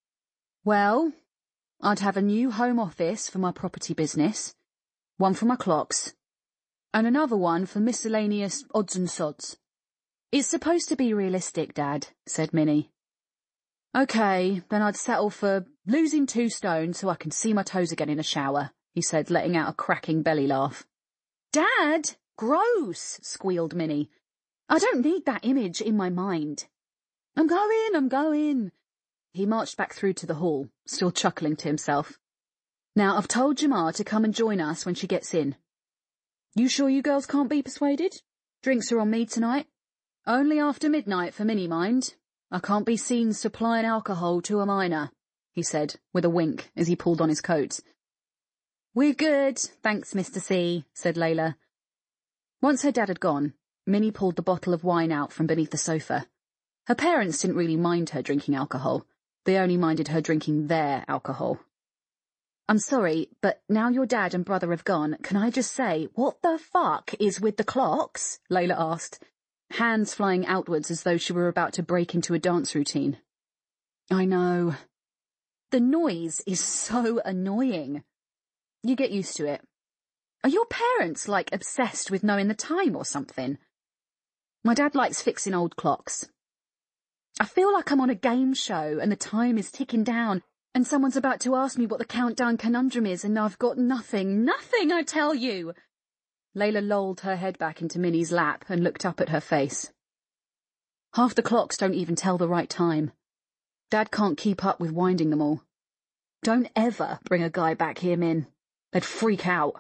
Well, I'd have a new home office for my property business, one for my clocks, and another one for miscellaneous odds and sods. It's supposed to be realistic, Dad, said Minnie. Okay, then I'd settle for losing two stone so I can see my toes again in a shower, he said, letting out a cracking belly laugh. Dad! Gross, squealed Minnie. I don't need that image in my mind. I'm going, I'm going. He marched back through to the hall, still chuckling to himself. Now, I've told Jamar to come and join us when she gets in. You sure you girls can't be persuaded? Drinks are on me tonight. Only after midnight for Minnie, mind. I can't be seen supplying alcohol to a minor, he said, with a wink as he pulled on his coat. We're good, thanks, Mister C, said Layla. Once her dad had gone, Minnie pulled the bottle of wine out from beneath the sofa. Her parents didn't really mind her drinking alcohol. They only minded her drinking their alcohol. I'm sorry, but now your dad and brother have gone, can I just say, what the fuck is with the clocks? Layla asked, hands flying outwards as though she were about to break into a dance routine. I know. The noise is so annoying. You get used to it. Are your parents, like, obsessed with knowing the time or something? My dad likes fixing old clocks. I feel like I'm on a game show and the time is ticking down and someone's about to ask me what the countdown conundrum is and I've got nothing, nothing, I tell you. Layla lolled her head back into Minnie's lap and looked up at her face. Half the clocks don't even tell the right time. Dad can't keep up with winding them all. Don't ever bring a guy back here, Min. They'd freak out.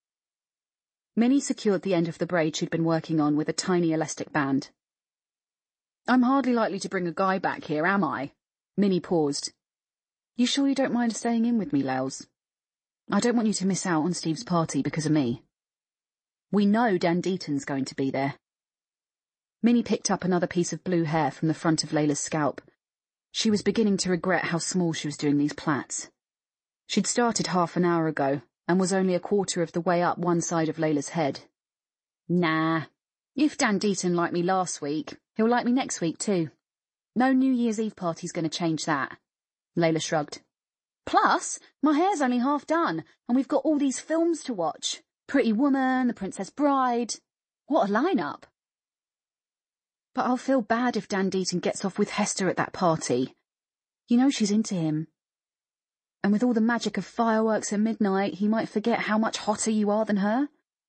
Minnie secured the end of the braid she'd been working on with a tiny elastic band. I'm hardly likely to bring a guy back here, am I? Minnie paused. You sure you don't mind staying in with me, Lales? I don't want you to miss out on Steve's party because of me. We know Dan Deaton's going to be there. Minnie picked up another piece of blue hair from the front of Layla's scalp. She was beginning to regret how small she was doing these plaits. She'd started half an hour ago and was only a quarter of the way up one side of Layla's head. Nah. If Dan Deaton liked me last week, he'll like me next week too. No New Year's Eve party's going to change that. Layla shrugged. Plus, my hair's only half done, and we've got all these films to watch. Pretty Woman, The Princess Bride. What a lineup. But I'll feel bad if Dan Deaton gets off with Hester at that party. You know she's into him. And with all the magic of fireworks at midnight, he might forget how much hotter you are than her.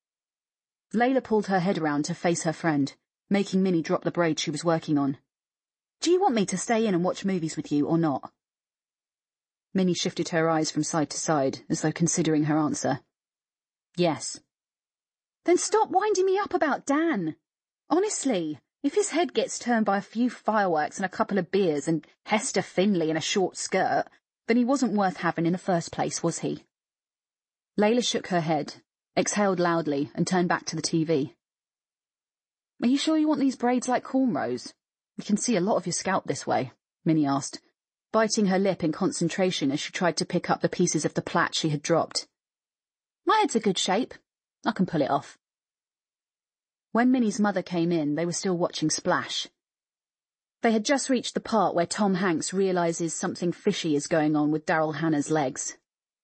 Layla pulled her head around to face her friend, making Minnie drop the braid she was working on. Do you want me to stay in and watch movies with you or not? Minnie shifted her eyes from side to side, as though considering her answer. Yes. Then stop winding me up about Dan. Honestly, if his head gets turned by a few fireworks and a couple of beers and Hester Finley in a short skirt, then he wasn't worth having in the first place, was he? Layla shook her head, exhaled loudly, and turned back to the T V. Are you sure you want these braids like cornrows? You can see a lot of your scalp this way, Minnie asked, biting her lip in concentration as she tried to pick up the pieces of the plait she had dropped. My head's a good shape. I can pull it off. When Minnie's mother came in, they were still watching Splash. They had just reached the part where Tom Hanks realises something fishy is going on with Daryl Hannah's legs.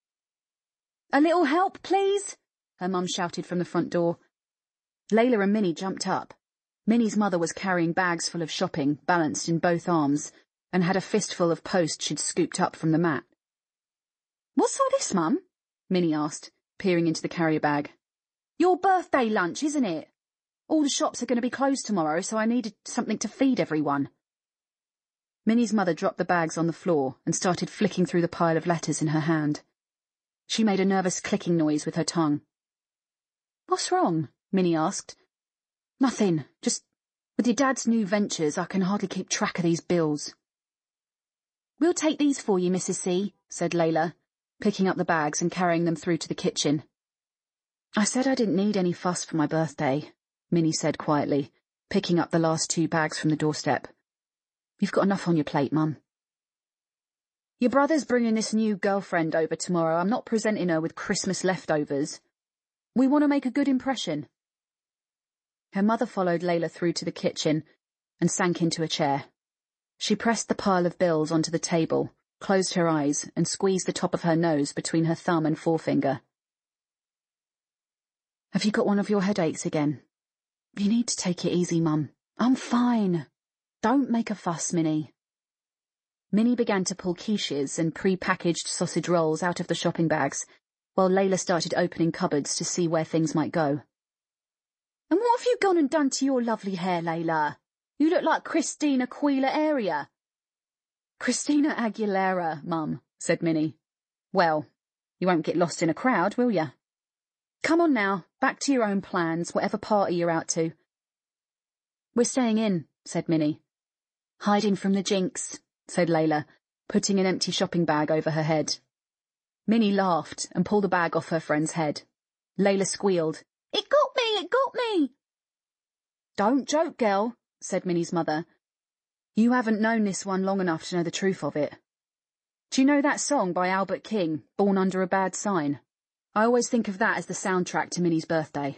A little help, please, her mum shouted from the front door. Layla and Minnie jumped up. Minnie's mother was carrying bags full of shopping, balanced in both arms, and had a fistful of post she'd scooped up from the mat. What's all this, Mum? Minnie asked, peering into the carrier bag. Your birthday lunch, isn't it? All the shops are going to be closed tomorrow, so I needed something to feed everyone. Minnie's mother dropped the bags on the floor and started flicking through the pile of letters in her hand. She made a nervous clicking noise with her tongue. What's wrong? Minnie asked. Nothing, just with your dad's new ventures, I can hardly keep track of these bills. We'll take these for you, Missus C, said Layla, picking up the bags and carrying them through to the kitchen. I said I didn't need any fuss for my birthday, Minnie said quietly, picking up the last two bags from the doorstep. You've got enough on your plate, Mum. Your brother's bringing this new girlfriend over tomorrow. I'm not presenting her with Christmas leftovers. We want to make a good impression. Her mother followed Layla through to the kitchen and sank into a chair. She pressed the pile of bills onto the table, closed her eyes, and squeezed the top of her nose between her thumb and forefinger. Have you got one of your headaches again? You need to take it easy, Mum. I'm fine. Don't make a fuss, Minnie. Minnie began to pull quiches and pre-packaged sausage rolls out of the shopping bags, while Layla started opening cupboards to see where things might go. And what have you gone and done to your lovely hair, Layla? You look like Christina Aguilera. Christina Aguilera, Mum, said Minnie. Well, you won't get lost in a crowd, will you? Come on now, back to your own plans, whatever party you're out to. We're staying in, said Minnie. Hiding from the jinx, said Layla, putting an empty shopping bag over her head. Minnie laughed and pulled the bag off her friend's head. Layla squealed. It got me, it got me! Don't joke, girl, said Minnie's mother. You haven't known this one long enough to know the truth of it. Do you know that song by Albert King, Born Under a Bad Sign? I always think of that as the soundtrack to Minnie's birthday.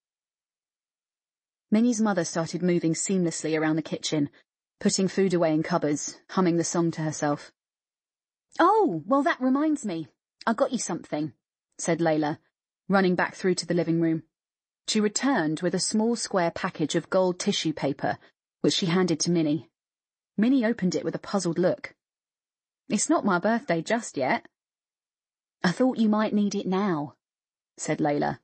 Minnie's mother started moving seamlessly around the kitchen, putting food away in cupboards, humming the song to herself. Oh, well that reminds me. I got you something, said Layla, running back through to the living room. She returned with a small square package of gold tissue paper, which she handed to Minnie. Minnie opened it with a puzzled look. It's not my birthday just yet. I thought you might need it now, said Layla.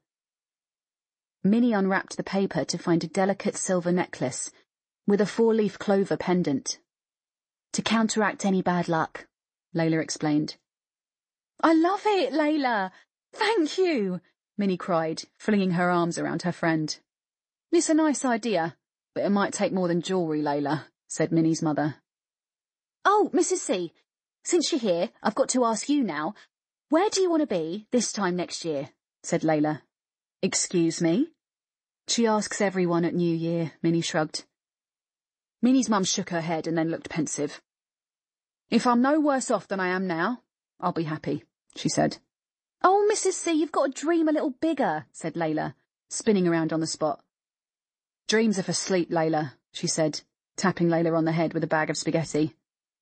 Minnie unwrapped the paper to find a delicate silver necklace with a four-leaf clover pendant. To counteract any bad luck, Layla explained. I love it, Layla! Thank you! Minnie cried, flinging her arms around her friend. It's a nice idea, but it might take more than jewellery, Layla, said Minnie's mother. Oh, Missus C, since you're here, I've got to ask you now, where do you want to be this time next year? Said Layla. Excuse me? She asks everyone at New Year, Minnie shrugged. Minnie's mum shook her head and then looked pensive. If I'm no worse off than I am now, I'll be happy, she said. Oh, Missus C, you've got to dream a little bigger, said Layla, spinning around on the spot. Dreams are for sleep, Layla, she said, tapping Layla on the head with a bag of spaghetti.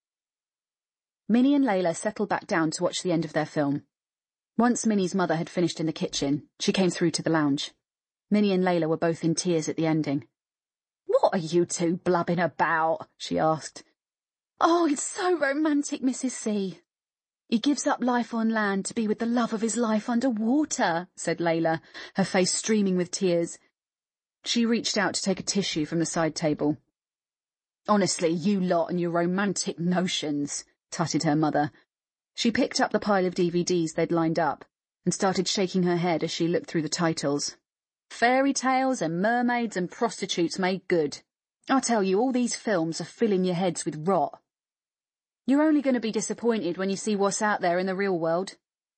Minnie and Layla settled back down to watch the end of their film. Once Minnie's mother had finished in the kitchen, she came through to the lounge. Minnie and Layla were both in tears at the ending. What are you two blubbing about? She asked. Oh, it's so romantic, Missus C. He gives up life on land to be with the love of his life under water, said Layla, her face streaming with tears. She reached out to take a tissue from the side table. Honestly, you lot and your romantic notions, tutted her mother. She picked up the pile of D V Ds they'd lined up and started shaking her head as she looked through the titles. Fairy tales and mermaids and prostitutes made good. I tell you, all these films are filling your heads with rot. You're only going to be disappointed when you see what's out there in the real world.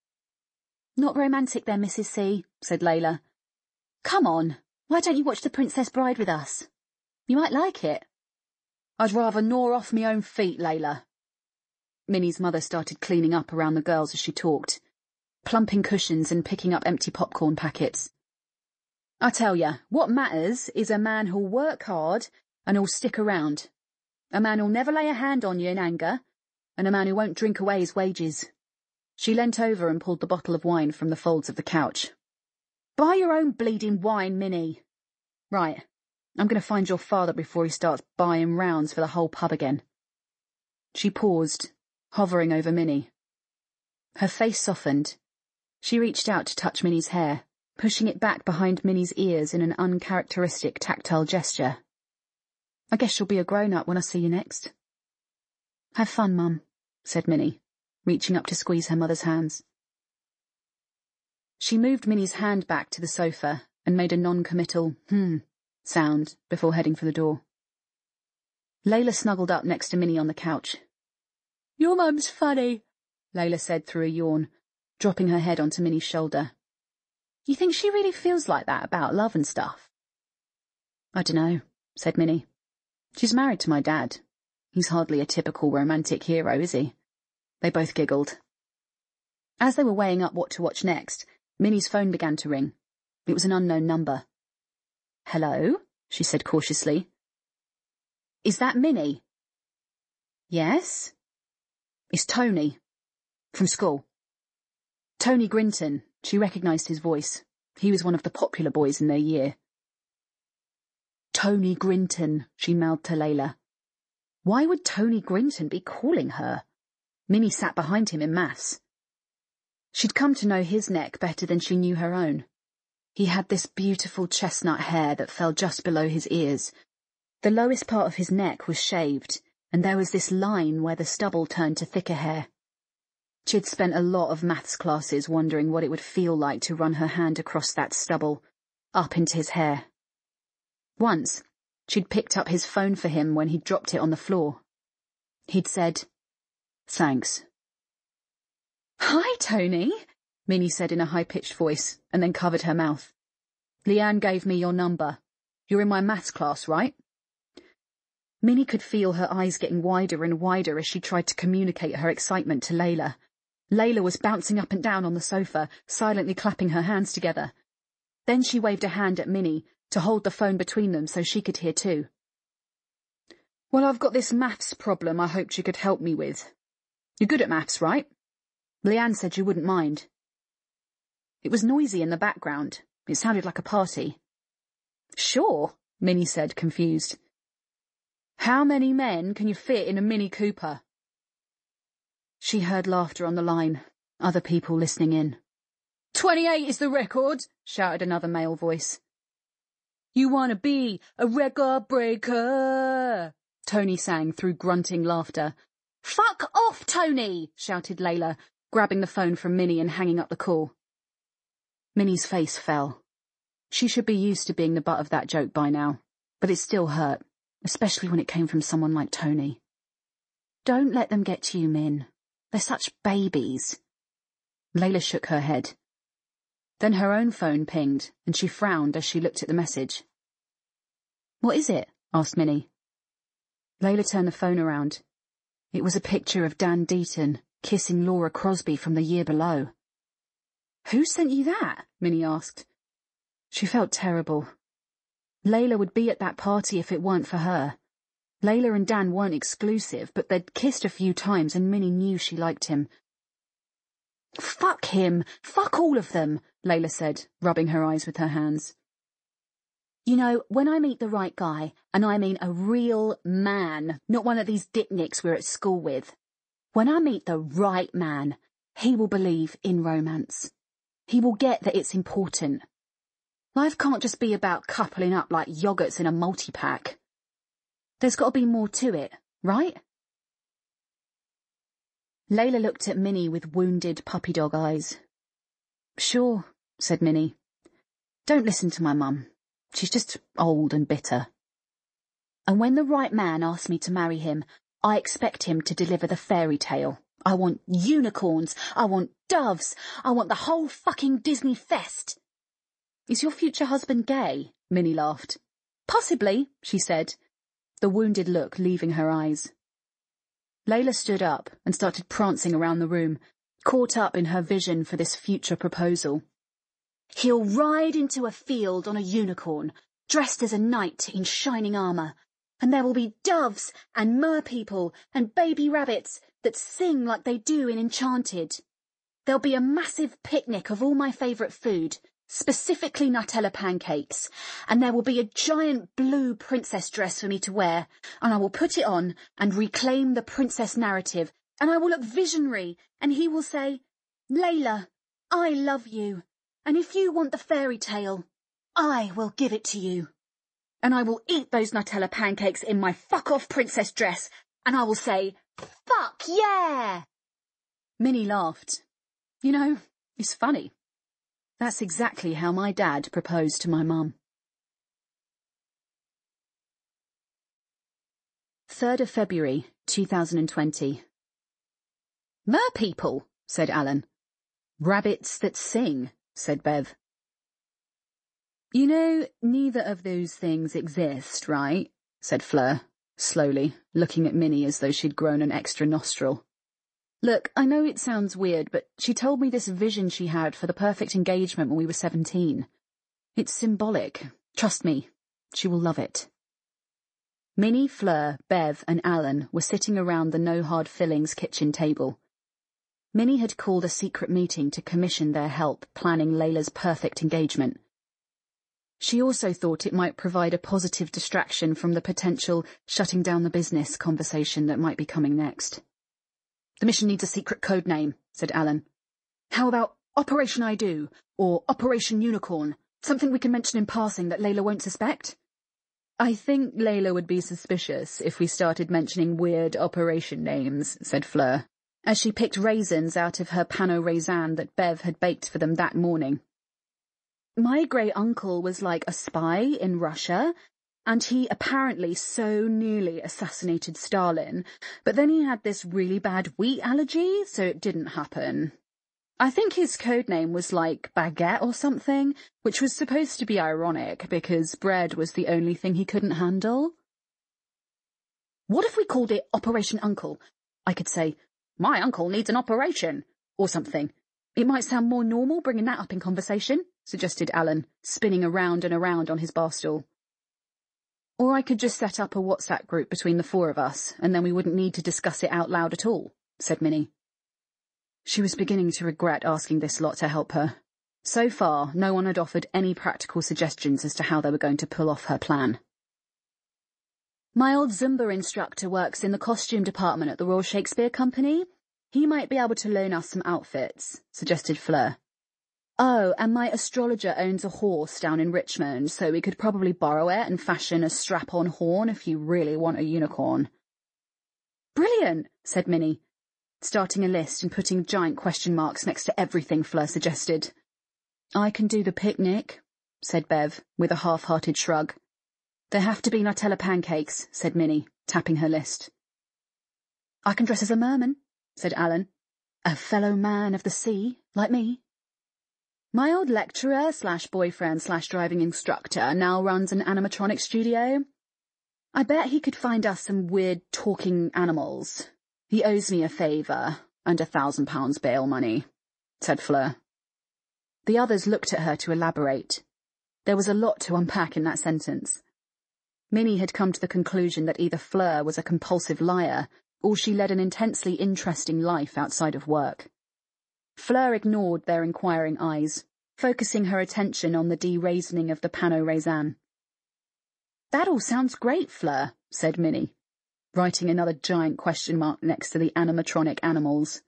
Not romantic then, Missus C, said Layla. Come on, why don't you watch The Princess Bride with us? You might like it. I'd rather gnaw off my own feet, Layla. Minnie's mother started cleaning up around the girls as she talked, plumping cushions and picking up empty popcorn packets. I tell ya, what matters is a man who'll work hard and who'll stick around. A man who'll never lay a hand on you in anger, and a man who won't drink away his wages. She leant over and pulled the bottle of wine from the folds of the couch. Buy your own bleeding wine, Minnie. Right, I'm going to find your father before he starts buying rounds for the whole pub again. She paused, hovering over Minnie. Her face softened. She reached out to touch Minnie's hair, pushing it back behind Minnie's ears in an uncharacteristic tactile gesture. I guess you'll be a grown-up when I see you next. Have fun, Mum, said Minnie, reaching up to squeeze her mother's hands. She moved Minnie's hand back to the sofa and made a non-committal hmm sound before heading for the door. Layla snuggled up next to Minnie on the couch. Your mum's funny, Layla said through a yawn, dropping her head onto Minnie's shoulder. You think she really feels like that about love and stuff? I dunno, said Minnie. She's married to my dad. He's hardly a typical romantic hero, is he? They both giggled. As they were weighing up what to watch next, Minnie's phone began to ring. It was an unknown number. Hello? She said cautiously. Is that Minnie? Yes? It's Tony. From school. Tony Grinton. She recognised his voice. He was one of the popular boys in their year. Tony Grinton, she mouthed to Layla. Why would Tony Grinton be calling her? Minnie sat behind him in maths. She'd come to know his neck better than she knew her own. He had this beautiful chestnut hair that fell just below his ears. The lowest part of his neck was shaved, and there was this line where the stubble turned to thicker hair. She'd spent a lot of maths classes wondering what it would feel like to run her hand across that stubble, up into his hair. Once, she'd picked up his phone for him when he'd dropped it on the floor. He'd said, "Thanks." "Hi, Tony," Minnie said in a high-pitched voice, and then covered her mouth. "Leanne gave me your number. You're in my maths class, right?" Minnie could feel her eyes getting wider and wider as she tried to communicate her excitement to Layla. Layla was bouncing up and down on the sofa, silently clapping her hands together. Then she waved a hand at Minnie to hold the phone between them so she could hear too. "Well, I've got this maths problem I hoped you could help me with. You're good at maths, right? Leanne said you wouldn't mind." It was noisy in the background. It sounded like a party. "Sure," Minnie said, confused. "How many men can you fit in a Mini Cooper?" She heard laughter on the line, other people listening in. "Twenty-eight is the record," shouted another male voice. "You want to be a record breaker," Tony sang through grunting laughter. "Fuck off, Tony," shouted Layla, grabbing the phone from Minnie and hanging up the call. Minnie's face fell. She should be used to being the butt of that joke by now, but it still hurt, especially when it came from someone like Tony. "Don't let them get to you, Min. They're such babies." Layla shook her head. Then her own phone pinged, and she frowned as she looked at the message. "What is it?" asked Minnie. Layla turned the phone around. It was a picture of Dan Deaton kissing Laura Crosby from the year below. "Who sent you that?" Minnie asked. She felt terrible. Layla would be at that party if it weren't for her. Layla and Dan weren't exclusive, but they'd kissed a few times and Minnie knew she liked him. "Fuck him! Fuck all of them!" Layla said, rubbing her eyes with her hands. "You know, when I meet the right guy, and I mean a real man, not one of these dicknicks we're at school with, when I meet the right man, he will believe in romance. He will get that it's important. Life can't just be about coupling up like yogurts in a multi-pack. There's got to be more to it, right?" Layla looked at Minnie with wounded puppy dog eyes. "Sure," said Minnie. "Don't listen to my mum. She's just old and bitter. And when the right man asks me to marry him, I expect him to deliver the fairy tale. I want unicorns. I want doves. I want the whole fucking Disney fest." "Is your future husband gay?" Minnie laughed. "Possibly," she said, the wounded look leaving her eyes. Layla stood up and started prancing around the room, caught up in her vision for this future proposal. "He'll ride into a field on a unicorn, dressed as a knight in shining armour, and there will be doves and merpeople and baby rabbits that sing like they do in Enchanted. There'll be a massive picnic of all my favourite food, specifically Nutella pancakes, and there will be a giant blue princess dress for me to wear, and I will put it on and reclaim the princess narrative, and I will look visionary, and he will say, 'Layla, I love you, and if you want the fairy tale, I will give it to you. And I will eat those Nutella pancakes in my fuck-off princess dress, and I will say, fuck yeah!'" Minnie laughed. "You know, it's funny. That's exactly how my dad proposed to my mum." third of February, two thousand twenty. "Merpeople," said Alan. "Rabbits that sing," said Bev. "You know, neither of those things exist, right?" said Fleur, slowly, looking at Minnie as though she'd grown an extra nostril. "Look, I know it sounds weird, but she told me this vision she had for the perfect engagement when we were seventeen. It's symbolic. Trust me, she will love it." Minnie, Fleur, Bev and Alan were sitting around the No Hard Fillings kitchen table. Minnie had called a secret meeting to commission their help planning Layla's perfect engagement. She also thought it might provide a positive distraction from the potential shutting down the business conversation that might be coming next. The mission needs a secret code name, said Alan. How about Operation I Do, or Operation Unicorn? Something we can mention in passing that Layla won't suspect? I think Layla would be suspicious if we started mentioning weird operation names, said Fleur, as she picked raisins out of her panneau raisin that Bev had baked for them that morning. My great-uncle was like a spy in Russia, and he apparently so nearly assassinated Stalin, but then he had this really bad wheat allergy, so it didn't happen. I think his code name was like Baguette or something, which was supposed to be ironic because bread was the only thing he couldn't handle. What if we called it Operation Uncle? I could say, my uncle needs an operation, or something. It might sound more normal bringing that up in conversation, suggested Alan, spinning around and around on his bar stool. Or I could just set up a WhatsApp group between the four of us, and then we wouldn't need to discuss it out loud at all, said Minnie. She was beginning to regret asking this lot to help her. So far, no one had offered any practical suggestions as to how they were going to pull off her plan. My old Zumba instructor works in the costume department at the Royal Shakespeare Company. He might be able to loan us some outfits, suggested Fleur. Oh, and my astrologer owns a horse down in Richmond, so we could probably borrow it and fashion a strap-on horn if you really want a unicorn. Brilliant, said Minnie, starting a list and putting giant question marks next to everything Fleur suggested. I can do the picnic, said Bev, with a half-hearted shrug. There have to be Nutella pancakes, said Minnie, tapping her list. I can dress as a merman, said Alan. A fellow man of the sea, like me. My old lecturer slash boyfriend slash driving instructor now runs an animatronic studio. I bet he could find us some weird talking animals. He owes me a favour, and a thousand pounds bail money, said Fleur. The others looked at her to elaborate. There was a lot to unpack in that sentence. Minnie had come to the conclusion that either Fleur was a compulsive liar, or she led an intensely interesting life outside of work. Fleur ignored their inquiring eyes, focusing her attention on the de-raisening of the panneau raisin. That all sounds great, Fleur, said Minnie, writing another giant question mark next to the animatronic animals.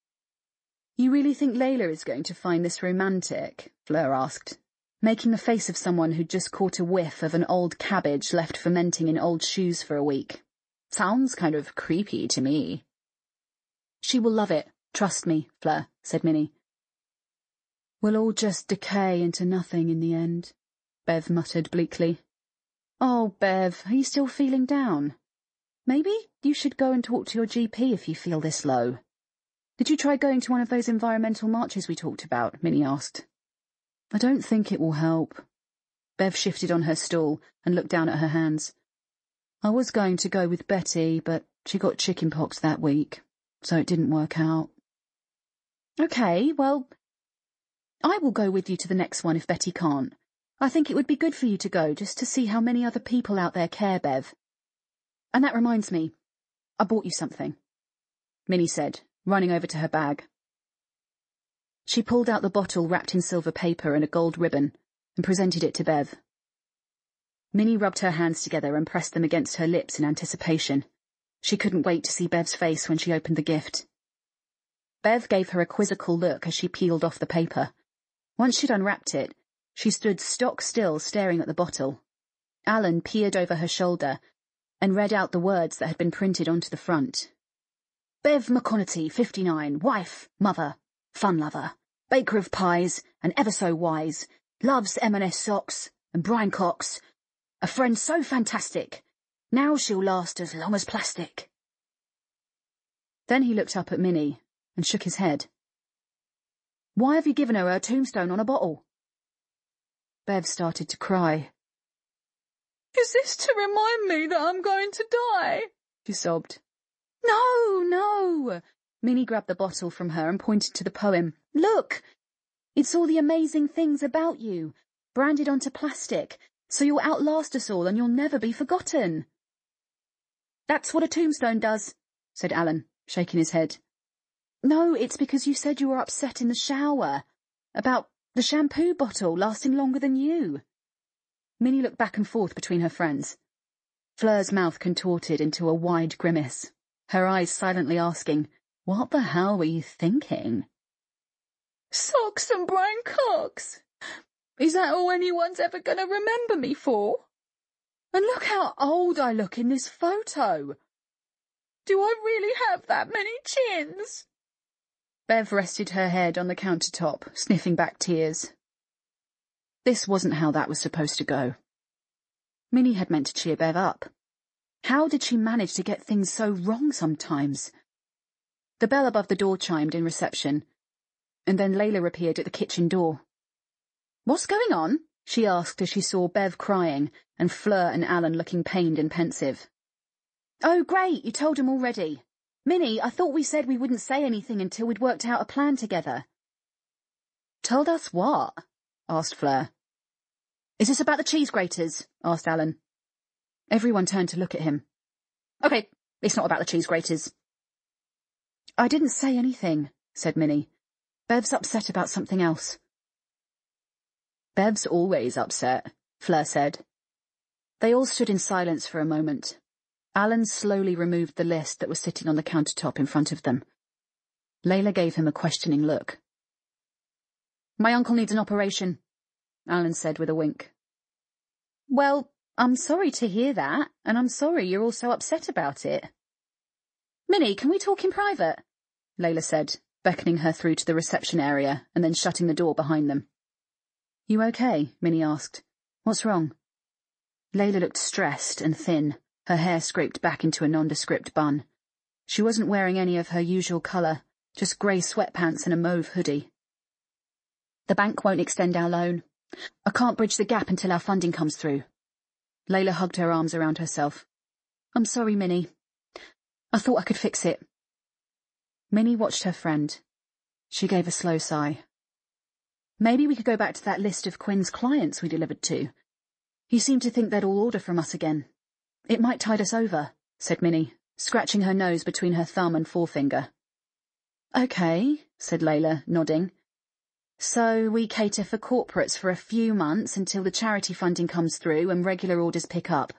You really think Layla is going to find this romantic? Fleur asked, making the face of someone who'd just caught a whiff of an old cabbage left fermenting in old shoes for a week. Sounds kind of creepy to me. She will love it, trust me, Fleur, said Minnie. We'll all just decay into nothing in the end, Bev muttered bleakly. Oh, Bev, are you still feeling down? Maybe you should go and talk to your G P if you feel this low. Did you try going to one of those environmental marches we talked about? Minnie asked. I don't think it will help. Bev shifted on her stool and looked down at her hands. I was going to go with Betty, but she got chickenpox that week, so it didn't work out. Okay, well, I will go with you to the next one if Betty can't. I think it would be good for you to go, just to see how many other people out there care, Bev. And that reminds me, I bought you something, Minnie said, running over to her bag. She pulled out the bottle wrapped in silver paper and a gold ribbon and presented it to Bev. Minnie rubbed her hands together and pressed them against her lips in anticipation. She couldn't wait to see Bev's face when she opened the gift. Bev gave her a quizzical look as she peeled off the paper. Once she'd unwrapped it, she stood stock still staring at the bottle. Alan peered over her shoulder and read out the words that had been printed onto the front. Bev McConaughey, fifty-nine, wife, mother, fun lover, baker of pies, and ever so wise, loves M and S socks and Brian Cox, a friend so fantastic, now she'll last as long as plastic. Then he looked up at Minnie and shook his head. Why have you given her her tombstone on a bottle? Bev started to cry. Is this to remind me that I'm going to die? She sobbed. No, no. Minnie grabbed the bottle from her and pointed to the poem. Look, it's all the amazing things about you, branded onto plastic, so you'll outlast us all and you'll never be forgotten. That's what a tombstone does, said Alan, shaking his head. No, it's because you said you were upset in the shower about the shampoo bottle lasting longer than you. Minnie looked back and forth between her friends. Fleur's mouth contorted into a wide grimace, her eyes silently asking, "What the hell were you thinking?" "Socks and brown cocks. Is that all anyone's ever going to remember me for? And look how old I look in this photo. Do I really have that many chins?" Bev rested her head on the countertop, sniffing back tears. This wasn't how that was supposed to go. Minnie had meant to cheer Bev up. How did she manage to get things so wrong sometimes? The bell above the door chimed in reception, and then Layla appeared at the kitchen door. "What's going on?" she asked as she saw Bev crying and Fleur and Alan looking pained and pensive. "Oh, great, you told him already. Minnie, I thought we said we wouldn't say anything until we'd worked out a plan together." "Told us what?" asked Fleur. "Is this about the cheese graters?" asked Alan. Everyone turned to look at him. "Okay, it's not about the cheese graters." "I didn't say anything," said Minnie. "Bev's upset about something else." "Bev's always upset," Fleur said. They all stood in silence for a moment. Alan slowly removed the list that was sitting on the countertop in front of them. Layla gave him a questioning look. "My uncle needs an operation," Alan said with a wink. "Well, I'm sorry to hear that, and I'm sorry you're all so upset about it." "Minnie, can we talk in private?" Layla said, beckoning her through to the reception area and then shutting the door behind them. "You okay?" Minnie asked. "What's wrong?" Layla looked stressed and thin, her hair scraped back into a nondescript bun. She wasn't wearing any of her usual colour, just grey sweatpants and a mauve hoodie. "The bank won't extend our loan. I can't bridge the gap until our funding comes through." Layla hugged her arms around herself. "I'm sorry, Minnie. I thought I could fix it." Minnie watched her friend. She gave a slow sigh. "Maybe we could go back to that list of Quinn's clients we delivered to. He seemed to think they'd all order from us again. It might tide us over," said Minnie, scratching her nose between her thumb and forefinger. "Okay," said Layla, nodding. "So we cater for corporates for a few months until the charity funding comes through and regular orders pick up."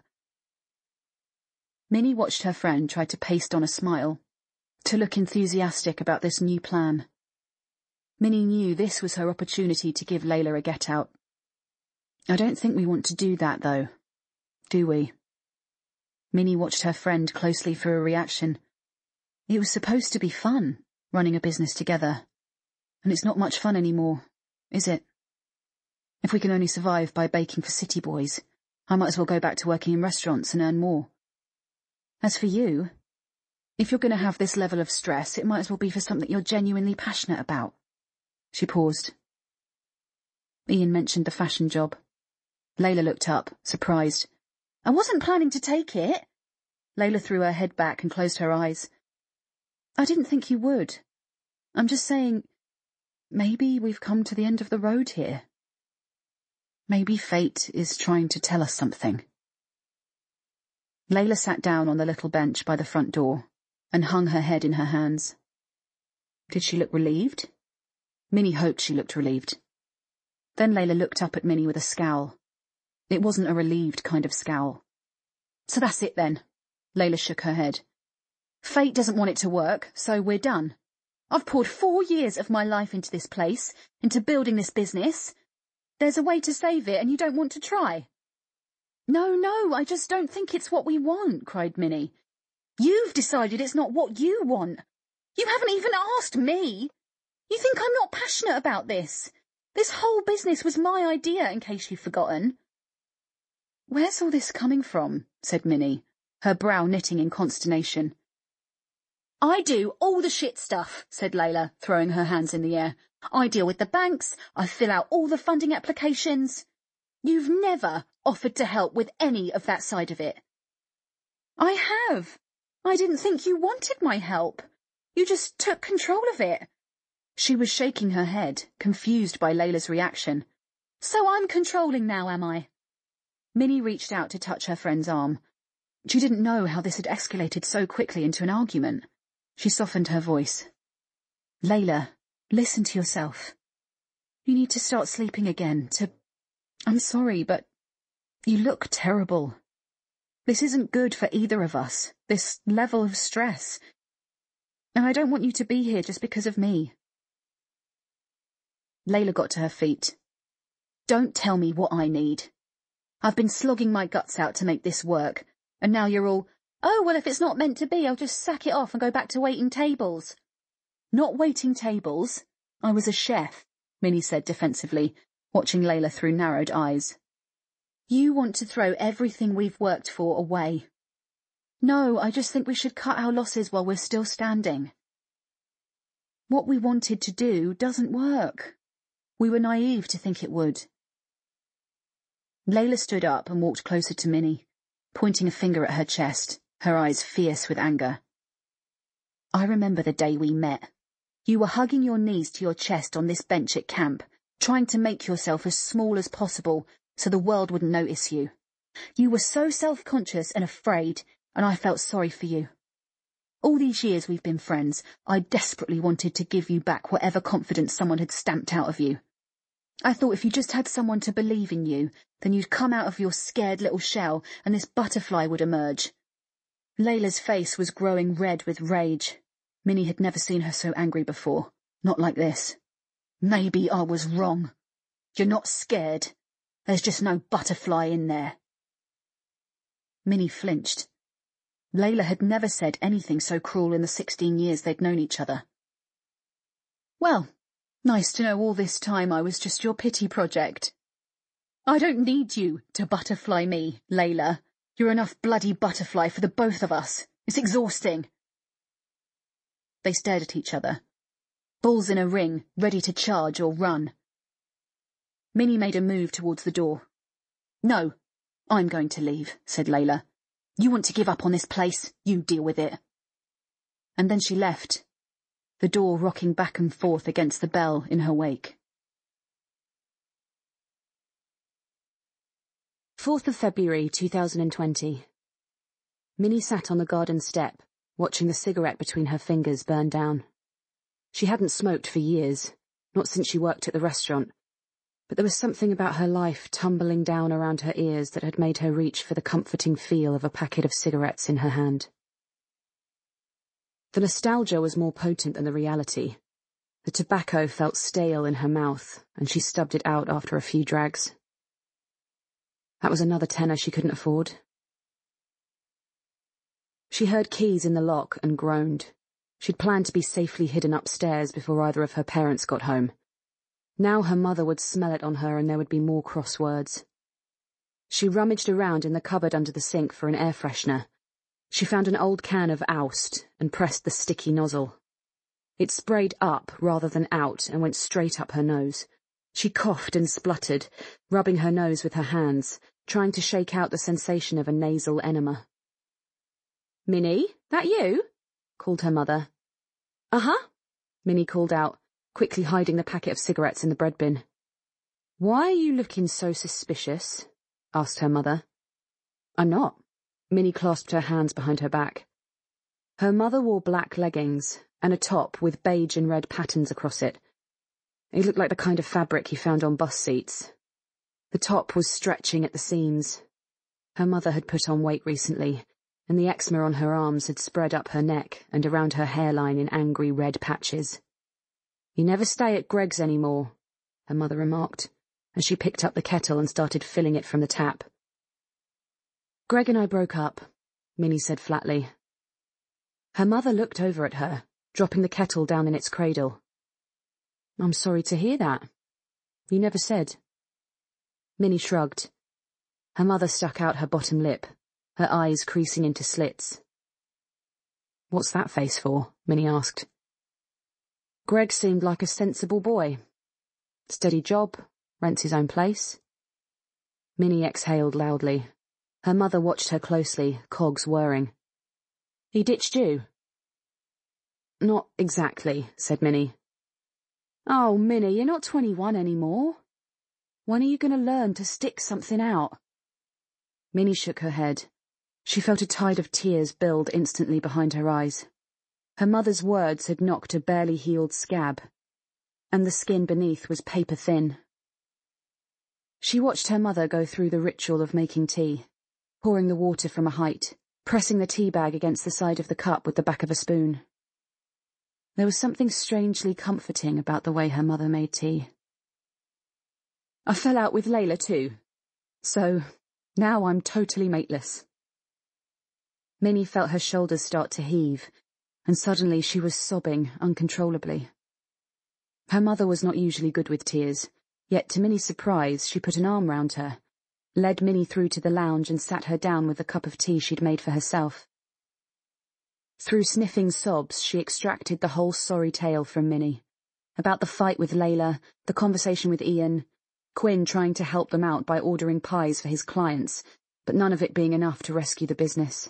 Minnie watched her friend try to paste on a smile, to look enthusiastic about this new plan. Minnie knew this was her opportunity to give Layla a get-out. "I don't think we want to do that, though, do we?" Minnie watched her friend closely for a reaction. It was supposed to be fun, running a business together. And it's not much fun anymore, is it? If we can only survive by baking for city boys, I might as well go back to working in restaurants and earn more. As for you, if you're going to have this level of stress, it might as well be for something you're genuinely passionate about." She paused. Ian mentioned the fashion job. Layla looked up, surprised. "I wasn't planning to take it." Layla threw her head back and closed her eyes. "I didn't think you would. I'm just saying, maybe we've come to the end of the road here. Maybe fate is trying to tell us something." Layla sat down on the little bench by the front door and hung her head in her hands. Did she look relieved? Minnie hoped she looked relieved. Then Layla looked up at Minnie with a scowl. It wasn't a relieved kind of scowl. "So that's it then." Layla shook her head. "Fate doesn't want it to work, so we're done. I've poured four years of my life into this place, into building this business. There's a way to save it and you don't want to try." "No, no, I just don't think it's what we want," cried Minnie. "You've decided it's not what you want. You haven't even asked me. You think I'm not passionate about this? This whole business was my idea, in case you've forgotten." "Where's all this coming from?" said Minnie, her brow knitting in consternation. "I do all the shit stuff," said Layla, throwing her hands in the air. "I deal with the banks, I fill out all the funding applications. You've never offered to help with any of that side of it." "I have. I didn't think you wanted my help. You just took control of it." She was shaking her head, confused by Layla's reaction. "So I'm controlling now, am I?" Minnie reached out to touch her friend's arm. She didn't know how this had escalated so quickly into an argument. She softened her voice. "Layla, listen to yourself. You need to start sleeping again, to... I'm sorry, but You look terrible. This isn't good for either of us, this level of stress. And I don't want you to be here just because of me. Layla got to her feet. Don't tell me what I need. I've been slogging my guts out to make this work, and now you're all, oh, well, if it's not meant to be, I'll just sack it off and go back to waiting tables. Not waiting tables. I was a chef, Minnie said defensively, watching Layla through narrowed eyes. You want to throw everything we've worked for away. No, I just think we should cut our losses while we're still standing. What we wanted to do doesn't work. We were naive to think it would. Layla stood up and walked closer to Minnie, pointing a finger at her chest, her eyes fierce with anger. I remember the day we met. You were hugging your knees to your chest on this bench at camp, trying to make yourself as small as possible so the world wouldn't notice you. You were so self-conscious and afraid, and I felt sorry for you. All these years we've been friends, I desperately wanted to give you back whatever confidence someone had stamped out of you. I thought if you just had someone to believe in you, then you'd come out of your scared little shell and this butterfly would emerge. Layla's face was growing red with rage. Minnie had never seen her so angry before, not like this. Maybe I was wrong. You're not scared. There's just no butterfly in there. Minnie flinched. Layla had never said anything so cruel in the sixteen years they'd known each other. Well, nice to know all this time I was just your pity project. I don't need you to butterfly me, Layla. You're enough bloody butterfly for the both of us. It's exhausting. They stared at each other. Bulls in a ring, ready to charge or run. Minnie made a move towards the door. No, I'm going to leave, said Layla. You want to give up on this place? You deal with it. And then she left, the door rocking back and forth against the bell in her wake. fourth of February two thousand twenty. Minnie sat on the garden step, watching the cigarette between her fingers burn down. She hadn't smoked for years, not since she worked at the restaurant, but there was something about her life tumbling down around her ears that had made her reach for the comforting feel of a packet of cigarettes in her hand. The nostalgia was more potent than the reality. The tobacco felt stale in her mouth, and she stubbed it out after a few drags. That was another tenner she couldn't afford. She heard keys in the lock and groaned. She'd planned to be safely hidden upstairs before either of her parents got home. Now her mother would smell it on her and there would be more cross words. She rummaged around in the cupboard under the sink for an air freshener. She found an old can of Oust and pressed the sticky nozzle. It sprayed up rather than out and went straight up her nose. She coughed and spluttered, rubbing her nose with her hands, trying to shake out the sensation of a nasal enema. "Minnie, that you?" called her mother. "Uh-huh," Minnie called out, quickly hiding the packet of cigarettes in the bread bin. "Why are you looking so suspicious?" asked her mother. "I'm not." Minnie clasped her hands behind her back. Her mother wore black leggings and a top with beige and red patterns across it. It looked like the kind of fabric you found on bus seats. The top was stretching at the seams. Her mother had put on weight recently, and the eczema on her arms had spread up her neck and around her hairline in angry red patches. "You never stay at Greg's anymore," her mother remarked, as she picked up the kettle and started filling it from the tap. "Greg and I broke up," Minnie said flatly. Her mother looked over at her, dropping the kettle down in its cradle. "I'm sorry to hear that. You never said." Minnie shrugged. Her mother stuck out her bottom lip, her eyes creasing into slits. "What's that face for?" Minnie asked. Greg seemed like a sensible boy. Steady job, rents his own place. Minnie exhaled loudly. Her mother watched her closely, cogs whirring. "He ditched you?" "Not exactly," said Minnie. "Oh, Minnie, you're not twenty-one anymore. When are you going to learn to stick something out?" Minnie shook her head. She felt a tide of tears build instantly behind her eyes. Her mother's words had knocked a barely healed scab, and the skin beneath was paper thin. She watched her mother go through the ritual of making tea, pouring the water from a height, pressing the tea bag against the side of the cup with the back of a spoon. There was something strangely comforting about the way her mother made tea. I fell out with Layla too, so now I'm totally mateless. Minnie felt her shoulders start to heave, and suddenly she was sobbing uncontrollably. Her mother was not usually good with tears, yet to Minnie's surprise she put an arm round her, led Minnie through to the lounge and sat her down with the cup of tea she'd made for herself. Through sniffing sobs, she extracted the whole sorry tale from Minnie, about the fight with Layla, the conversation with Ian, Quinn trying to help them out by ordering pies for his clients, but none of it being enough to rescue the business.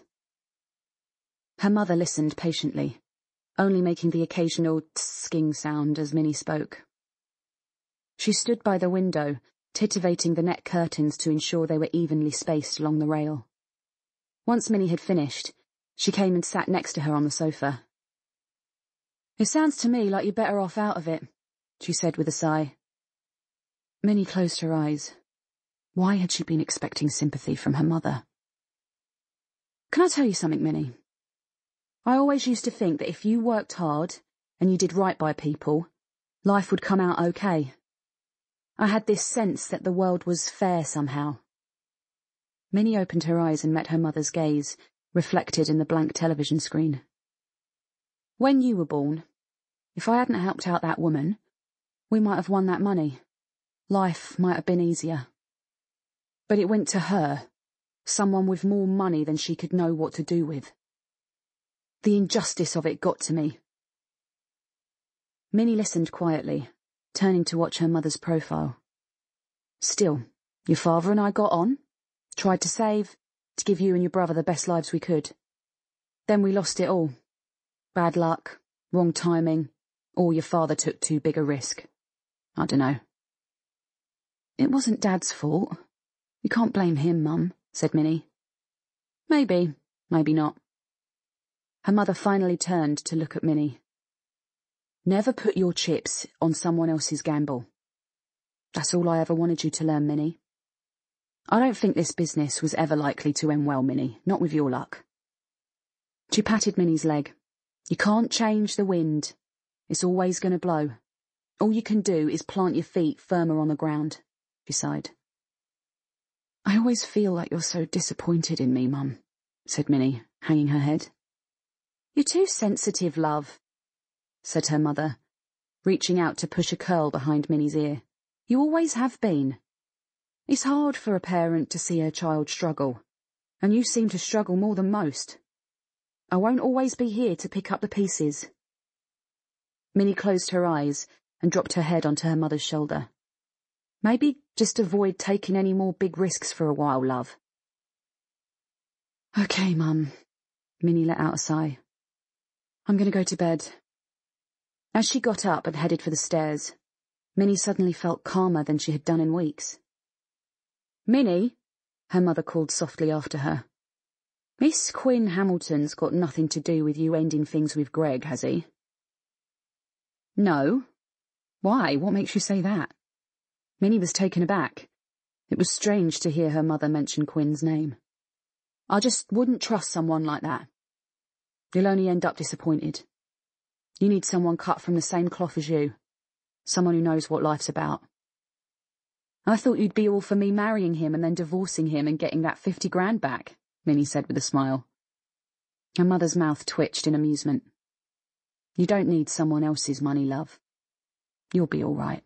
Her mother listened patiently, only making the occasional tsking sound as Minnie spoke. She stood by the window, titivating the net curtains to ensure they were evenly spaced along the rail. Once Minnie had finished, she came and sat next to her on the sofa. "It sounds to me like you're better off out of it," she said with a sigh. Minnie closed her eyes. Why had she been expecting sympathy from her mother? "Can I tell you something, Minnie? I always used to think that if you worked hard and you did right by people, life would come out okay. I had this sense that the world was fair somehow." Minnie opened her eyes and met her mother's gaze, reflected in the blank television screen. "When you were born, if I hadn't helped out that woman, we might have won that money. Life might have been easier. But it went to her, someone with more money than she could know what to do with. The injustice of it got to me." Minnie listened quietly, turning to watch her mother's profile. "Still, your father and I got on, tried to save, to give you and your brother the best lives we could. Then we lost it all. Bad luck, wrong timing, or your father took too big a risk. I dunno." "It wasn't Dad's fault. You can't blame him, Mum," said Minnie. "Maybe, maybe not." Her mother finally turned to look at Minnie. "Never put your chips on someone else's gamble. That's all I ever wanted you to learn, Minnie. I don't think this business was ever likely to end well, Minnie, not with your luck." She patted Minnie's leg. "You can't change the wind. It's always going to blow. All you can do is plant your feet firmer on the ground," she sighed. "I always feel like you're so disappointed in me, Mum," said Minnie, hanging her head. "You're too sensitive, love," said her mother, reaching out to push a curl behind Minnie's ear. "You always have been. It's hard for a parent to see her child struggle, and you seem to struggle more than most. I won't always be here to pick up the pieces." Minnie closed her eyes and dropped her head onto her mother's shoulder. "Maybe just avoid taking any more big risks for a while, love." "Okay, Mum," Minnie let out a sigh. "I'm going to go to bed." As she got up and headed for the stairs, Minnie suddenly felt calmer than she had done in weeks. "Minnie," her mother called softly after her. "Miss Quinn Hamilton's got nothing to do with you ending things with Greg, has he?" "No. Why? What makes you say that?" Minnie was taken aback. It was strange to hear her mother mention Quinn's name. "I just wouldn't trust someone like that. You'll only end up disappointed. You need someone cut from the same cloth as you. Someone who knows what life's about." "I thought you'd be all for me marrying him and then divorcing him and getting that fifty grand back," Minnie said with a smile. Her mother's mouth twitched in amusement. "You don't need someone else's money, love. You'll be all right."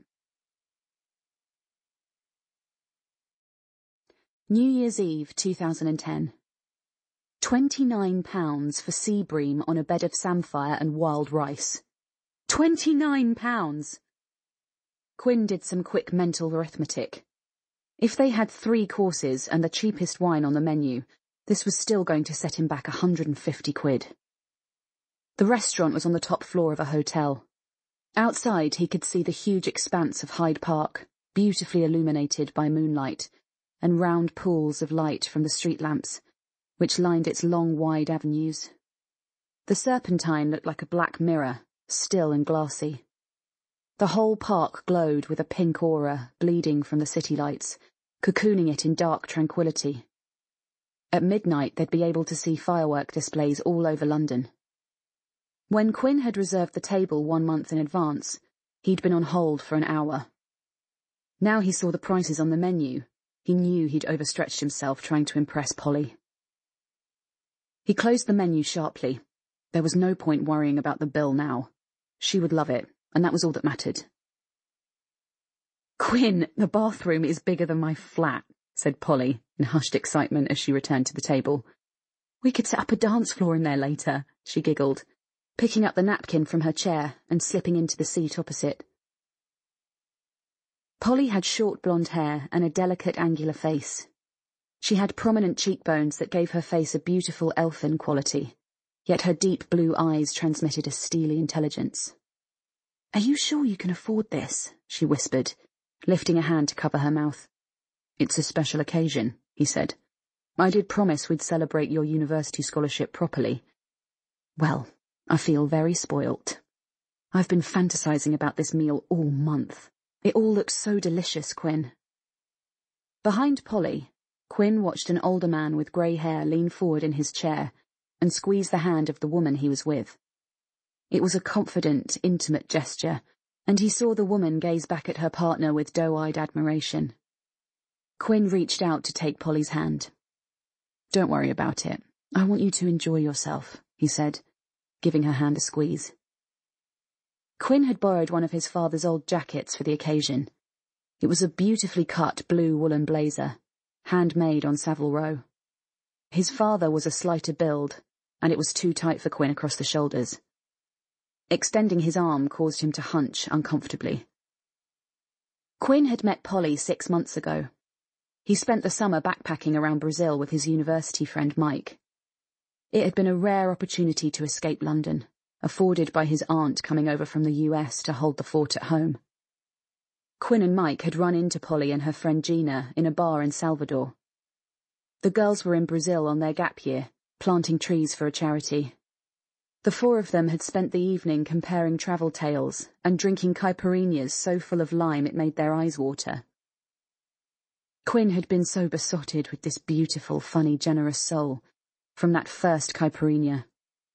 New Year's Eve, two thousand ten. Twenty-nine pounds for sea bream on a bed of samphire and wild rice. Twenty-nine pounds! Quinn did some quick mental arithmetic. If they had three courses and the cheapest wine on the menu, this was still going to set him back a hundred and fifty quid. The restaurant was on the top floor of a hotel. Outside he could see the huge expanse of Hyde Park, beautifully illuminated by moonlight, and round pools of light from the street lamps, which lined its long, wide avenues. The Serpentine looked like a black mirror, still and glassy. The whole park glowed with a pink aura bleeding from the city lights, cocooning it in dark tranquility. At midnight they'd be able to see firework displays all over London. When Quinn had reserved the table one month in advance, he'd been on hold for an hour. Now he saw the prices on the menu. He knew he'd overstretched himself trying to impress Polly. He closed the menu sharply. There was no point worrying about the bill now. She would love it, and that was all that mattered. "Quinn, the bathroom is bigger than my flat," said Polly, in hushed excitement as she returned to the table. "We could set up a dance floor in there later," she giggled, picking up the napkin from her chair and slipping into the seat opposite. Polly had short blonde hair and a delicate angular face. She had prominent cheekbones that gave her face a beautiful elfin quality, yet her deep blue eyes transmitted a steely intelligence. "Are you sure you can afford this?" she whispered, lifting a hand to cover her mouth. "It's a special occasion," he said. "I did promise we'd celebrate your university scholarship properly. Well, I feel very spoilt. I've been fantasizing about this meal all month. It all looks so delicious, Quinn." Behind Polly, Quinn watched an older man with grey hair lean forward in his chair and squeeze the hand of the woman he was with. It was a confident, intimate gesture, and he saw the woman gaze back at her partner with doe-eyed admiration. Quinn reached out to take Polly's hand. "Don't worry about it. I want you to enjoy yourself," he said, giving her hand a squeeze. Quinn had borrowed one of his father's old jackets for the occasion. It was a beautifully cut blue woolen blazer, handmade on Savile Row. His father was a slighter build, and it was too tight for Quinn across the shoulders. Extending his arm caused him to hunch uncomfortably. Quinn had met Polly six months ago. He spent the summer backpacking around Brazil with his university friend Mike. It had been a rare opportunity to escape London, afforded by his aunt coming over from the U S to hold the fort at home. Quinn and Mike had run into Polly and her friend Gina in a bar in Salvador. The girls were in Brazil on their gap year, planting trees for a charity. The four of them had spent the evening comparing travel tales and drinking caipirinhas so full of lime it made their eyes water. Quinn had been so besotted with this beautiful, funny, generous soul from that first caipirinha.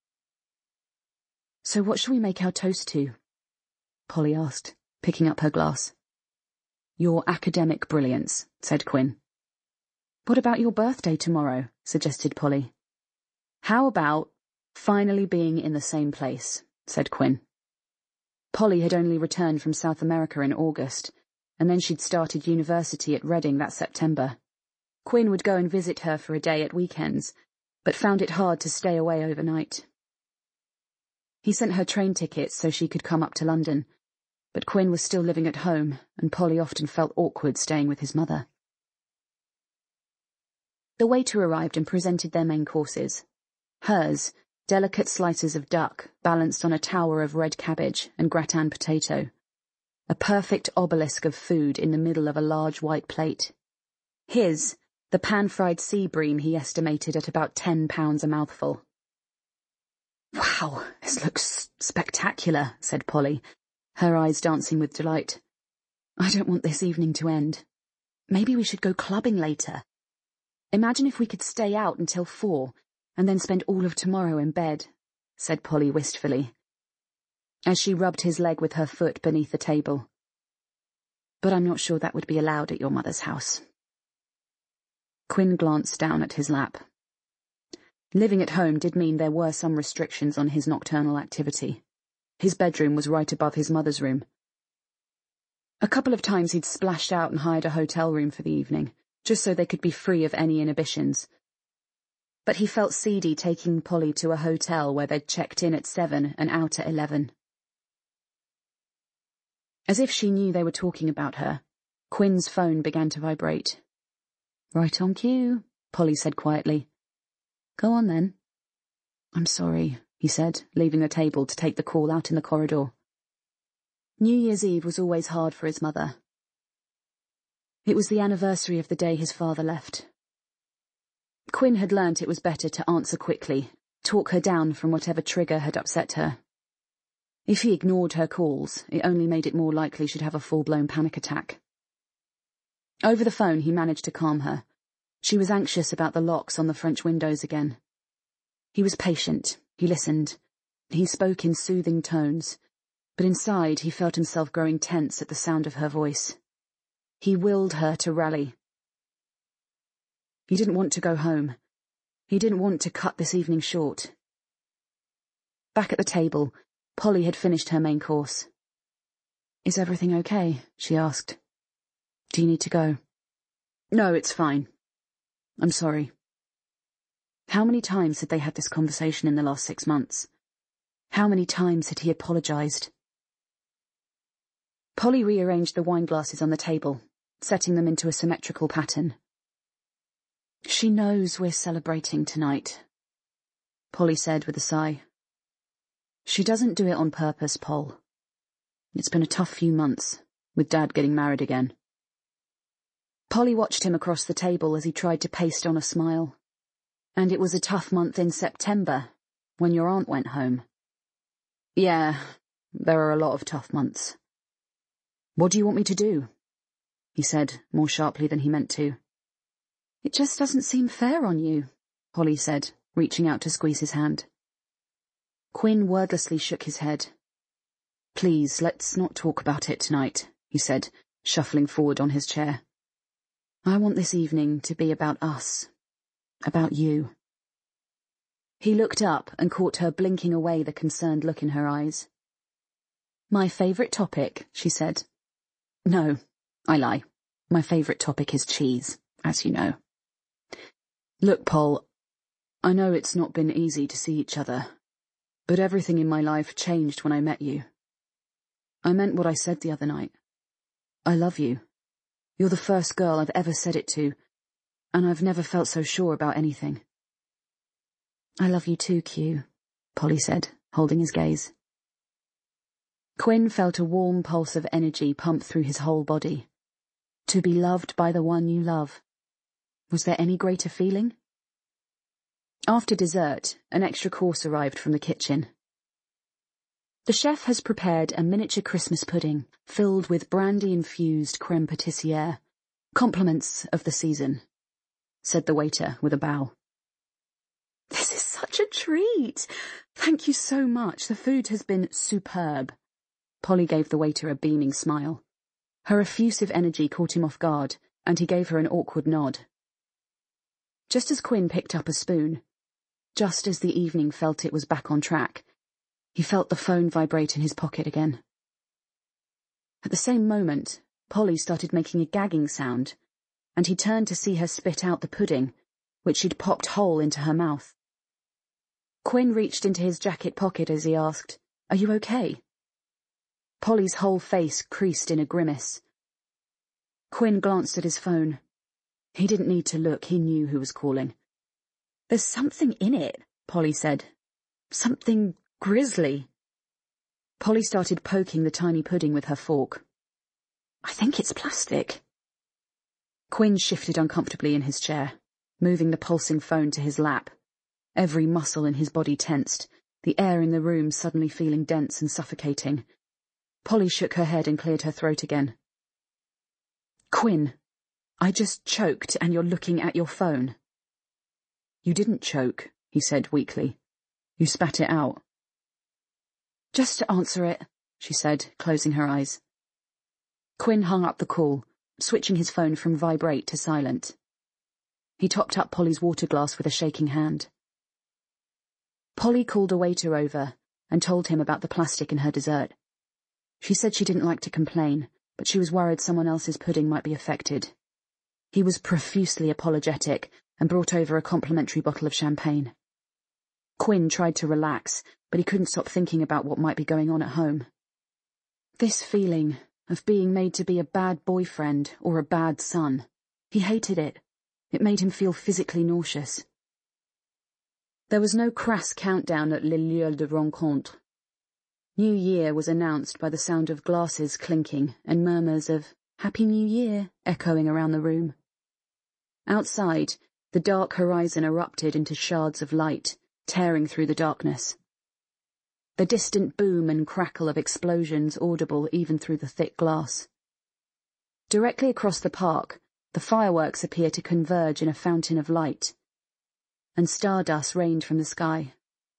"So what shall we make our toast to?" Polly asked, picking up her glass. "Your academic brilliance," said Quinn. "What about your birthday tomorrow?" suggested Polly. "How about finally being in the same place," said Quinn. Polly had only returned from South America in August, and then she'd started university at Reading that September. Quinn would go and visit her for a day at weekends, but found it hard to stay away overnight. He sent her train tickets so she could come up to London, but Quinn was still living at home, and Polly often felt awkward staying with his mother. The waiter arrived and presented their main courses. Hers, delicate slices of duck balanced on a tower of red cabbage and gratin potato. A perfect obelisk of food in the middle of a large white plate. His, the pan-fried sea bream he estimated at about ten pounds a mouthful. "Wow, this looks spectacular," said Polly, her eyes dancing with delight. "I don't want this evening to end. Maybe we should go clubbing later. Imagine if we could stay out until four, and then spend all of tomorrow in bed," said Polly wistfully, as she rubbed his leg with her foot beneath the table. "But I'm not sure that would be allowed at your mother's house." Quinn glanced down at his lap. Living at home did mean there were some restrictions on his nocturnal activity. His bedroom was right above his mother's room. A couple of times he'd splashed out and hired a hotel room for the evening, just so they could be free of any inhibitions. But he felt seedy taking Polly to a hotel where they'd checked in at seven and out at eleven. As if she knew they were talking about her, Quinn's phone began to vibrate. "Right on cue," Polly said quietly. "Go on then." "I'm sorry," he said, leaving the table to take the call out in the corridor. New Year's Eve was always hard for his mother. It was the anniversary of the day his father left. Quinn had learnt it was better to answer quickly, talk her down from whatever trigger had upset her. If he ignored her calls, it only made it more likely she'd have a full-blown panic attack. Over the phone, he managed to calm her. She was anxious about the locks on the French windows again. He was patient. He listened. He spoke in soothing tones, but inside he felt himself growing tense at the sound of her voice. He willed her to rally. He didn't want to go home. He didn't want to cut this evening short. Back at the table, Polly had finished her main course. "Is everything okay?" she asked. "Do you need to go?" "No, it's fine. I'm sorry." How many times had they had this conversation in the last six months? How many times had he apologized? Polly rearranged the wine glasses on the table, setting them into a symmetrical pattern. "She knows we're celebrating tonight," Polly said with a sigh. "She doesn't do it on purpose, Pol. It's been a tough few months, with Dad getting married again." Polly watched him across the table as he tried to paste on a smile. "And it was a tough month in September, when your aunt went home." "Yeah, there are a lot of tough months." "What do you want me to do?" he said, more sharply than he meant to. "It just doesn't seem fair on you," Polly said, reaching out to squeeze his hand. Quinn wordlessly shook his head. "Please, let's not talk about it tonight," he said, shuffling forward on his chair. "I want this evening to be about us. About you." He looked up and caught her blinking away the concerned look in her eyes. "My favourite topic," she said. "No, I lie. My favourite topic is cheese, as you know." "Look, Pol, I know it's not been easy to see each other, but everything in my life changed when I met you. I meant what I said the other night. I love you. You're the first girl I've ever said it to, and I've never felt so sure about anything." "I love you too, Q," Polly said, holding his gaze. Quinn felt a warm pulse of energy pump through his whole body. To be loved by the one you love. Was there any greater feeling? After dessert, an extra course arrived from the kitchen. "The chef has prepared a miniature Christmas pudding filled with brandy-infused creme pâtissière, compliments of the season," said the waiter with a bow. "This is such a treat! Thank you so much. The food has been superb." Polly gave the waiter a beaming smile. Her effusive energy caught him off guard, and he gave her an awkward nod. Just as Quinn picked up a spoon, just as the evening felt it was back on track, he felt the phone vibrate in his pocket again. At the same moment, Polly started making a gagging sound, and he turned to see her spit out the pudding, which she'd popped whole into her mouth. Quinn reached into his jacket pocket as he asked, "Are you okay?" Polly's whole face creased in a grimace. Quinn glanced at his phone. He didn't need to look, he knew who was calling. "There's something in it," Polly said. "Something grisly." Polly started poking the tiny pudding with her fork. "I think it's plastic." Quinn shifted uncomfortably in his chair, moving the pulsing phone to his lap. Every muscle in his body tensed, the air in the room suddenly feeling dense and suffocating. Polly shook her head and cleared her throat again. "Quinn, I just choked and you're looking at your phone." "You didn't choke," he said weakly. "You spat it out." "Just to answer it," she said, closing her eyes. Quinn hung up the call, switching his phone from vibrate to silent. He topped up Polly's water glass with a shaking hand. Polly called a waiter over and told him about the plastic in her dessert. She said she didn't like to complain, but she was worried someone else's pudding might be affected. He was profusely apologetic and brought over a complimentary bottle of champagne. Quinn tried to relax, but he couldn't stop thinking about what might be going on at home. This feeling of being made to be a bad boyfriend or a bad son, he hated it. It made him feel physically nauseous. There was no crass countdown at Le Lieu de Rencontre. New Year was announced by the sound of glasses clinking and murmurs of "Happy New Year" echoing around the room. Outside, the dark horizon erupted into shards of light, tearing through the darkness. The distant boom and crackle of explosions audible even through the thick glass. Directly across the park, The fireworks appeared to converge in a fountain of light, and stardust rained from the sky.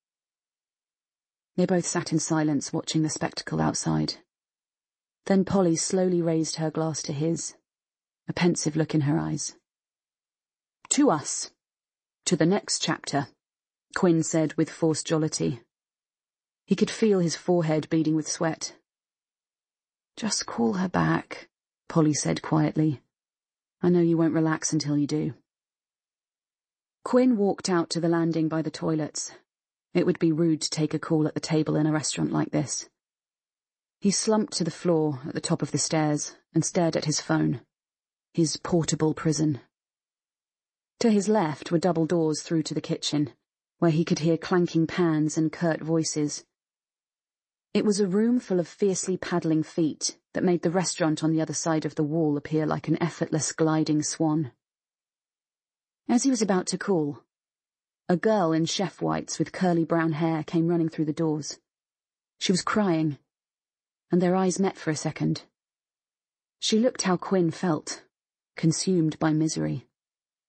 They both sat in silence, watching the spectacle outside. Then Polly slowly raised her glass to his, a pensive look in her eyes. "To us. To the next chapter," Quinn said with forced jollity. He could feel his forehead beading with sweat. "Just call her back," Polly said quietly. "I know you won't relax until you do." Quinn walked out to the landing by the toilets. It would be rude to take a call at the table in a restaurant like this. He slumped to the floor at the top of the stairs and stared at his phone. His portable prison. To his left were double doors through to the kitchen, where he could hear clanking pans and curt voices. It was a room full of fiercely paddling feet that made the restaurant on the other side of the wall appear like an effortless gliding swan. As he was about to call, a girl in chef whites with curly brown hair came running through the doors. She was crying, and their eyes met for a second. She looked how Quinn felt, consumed by misery.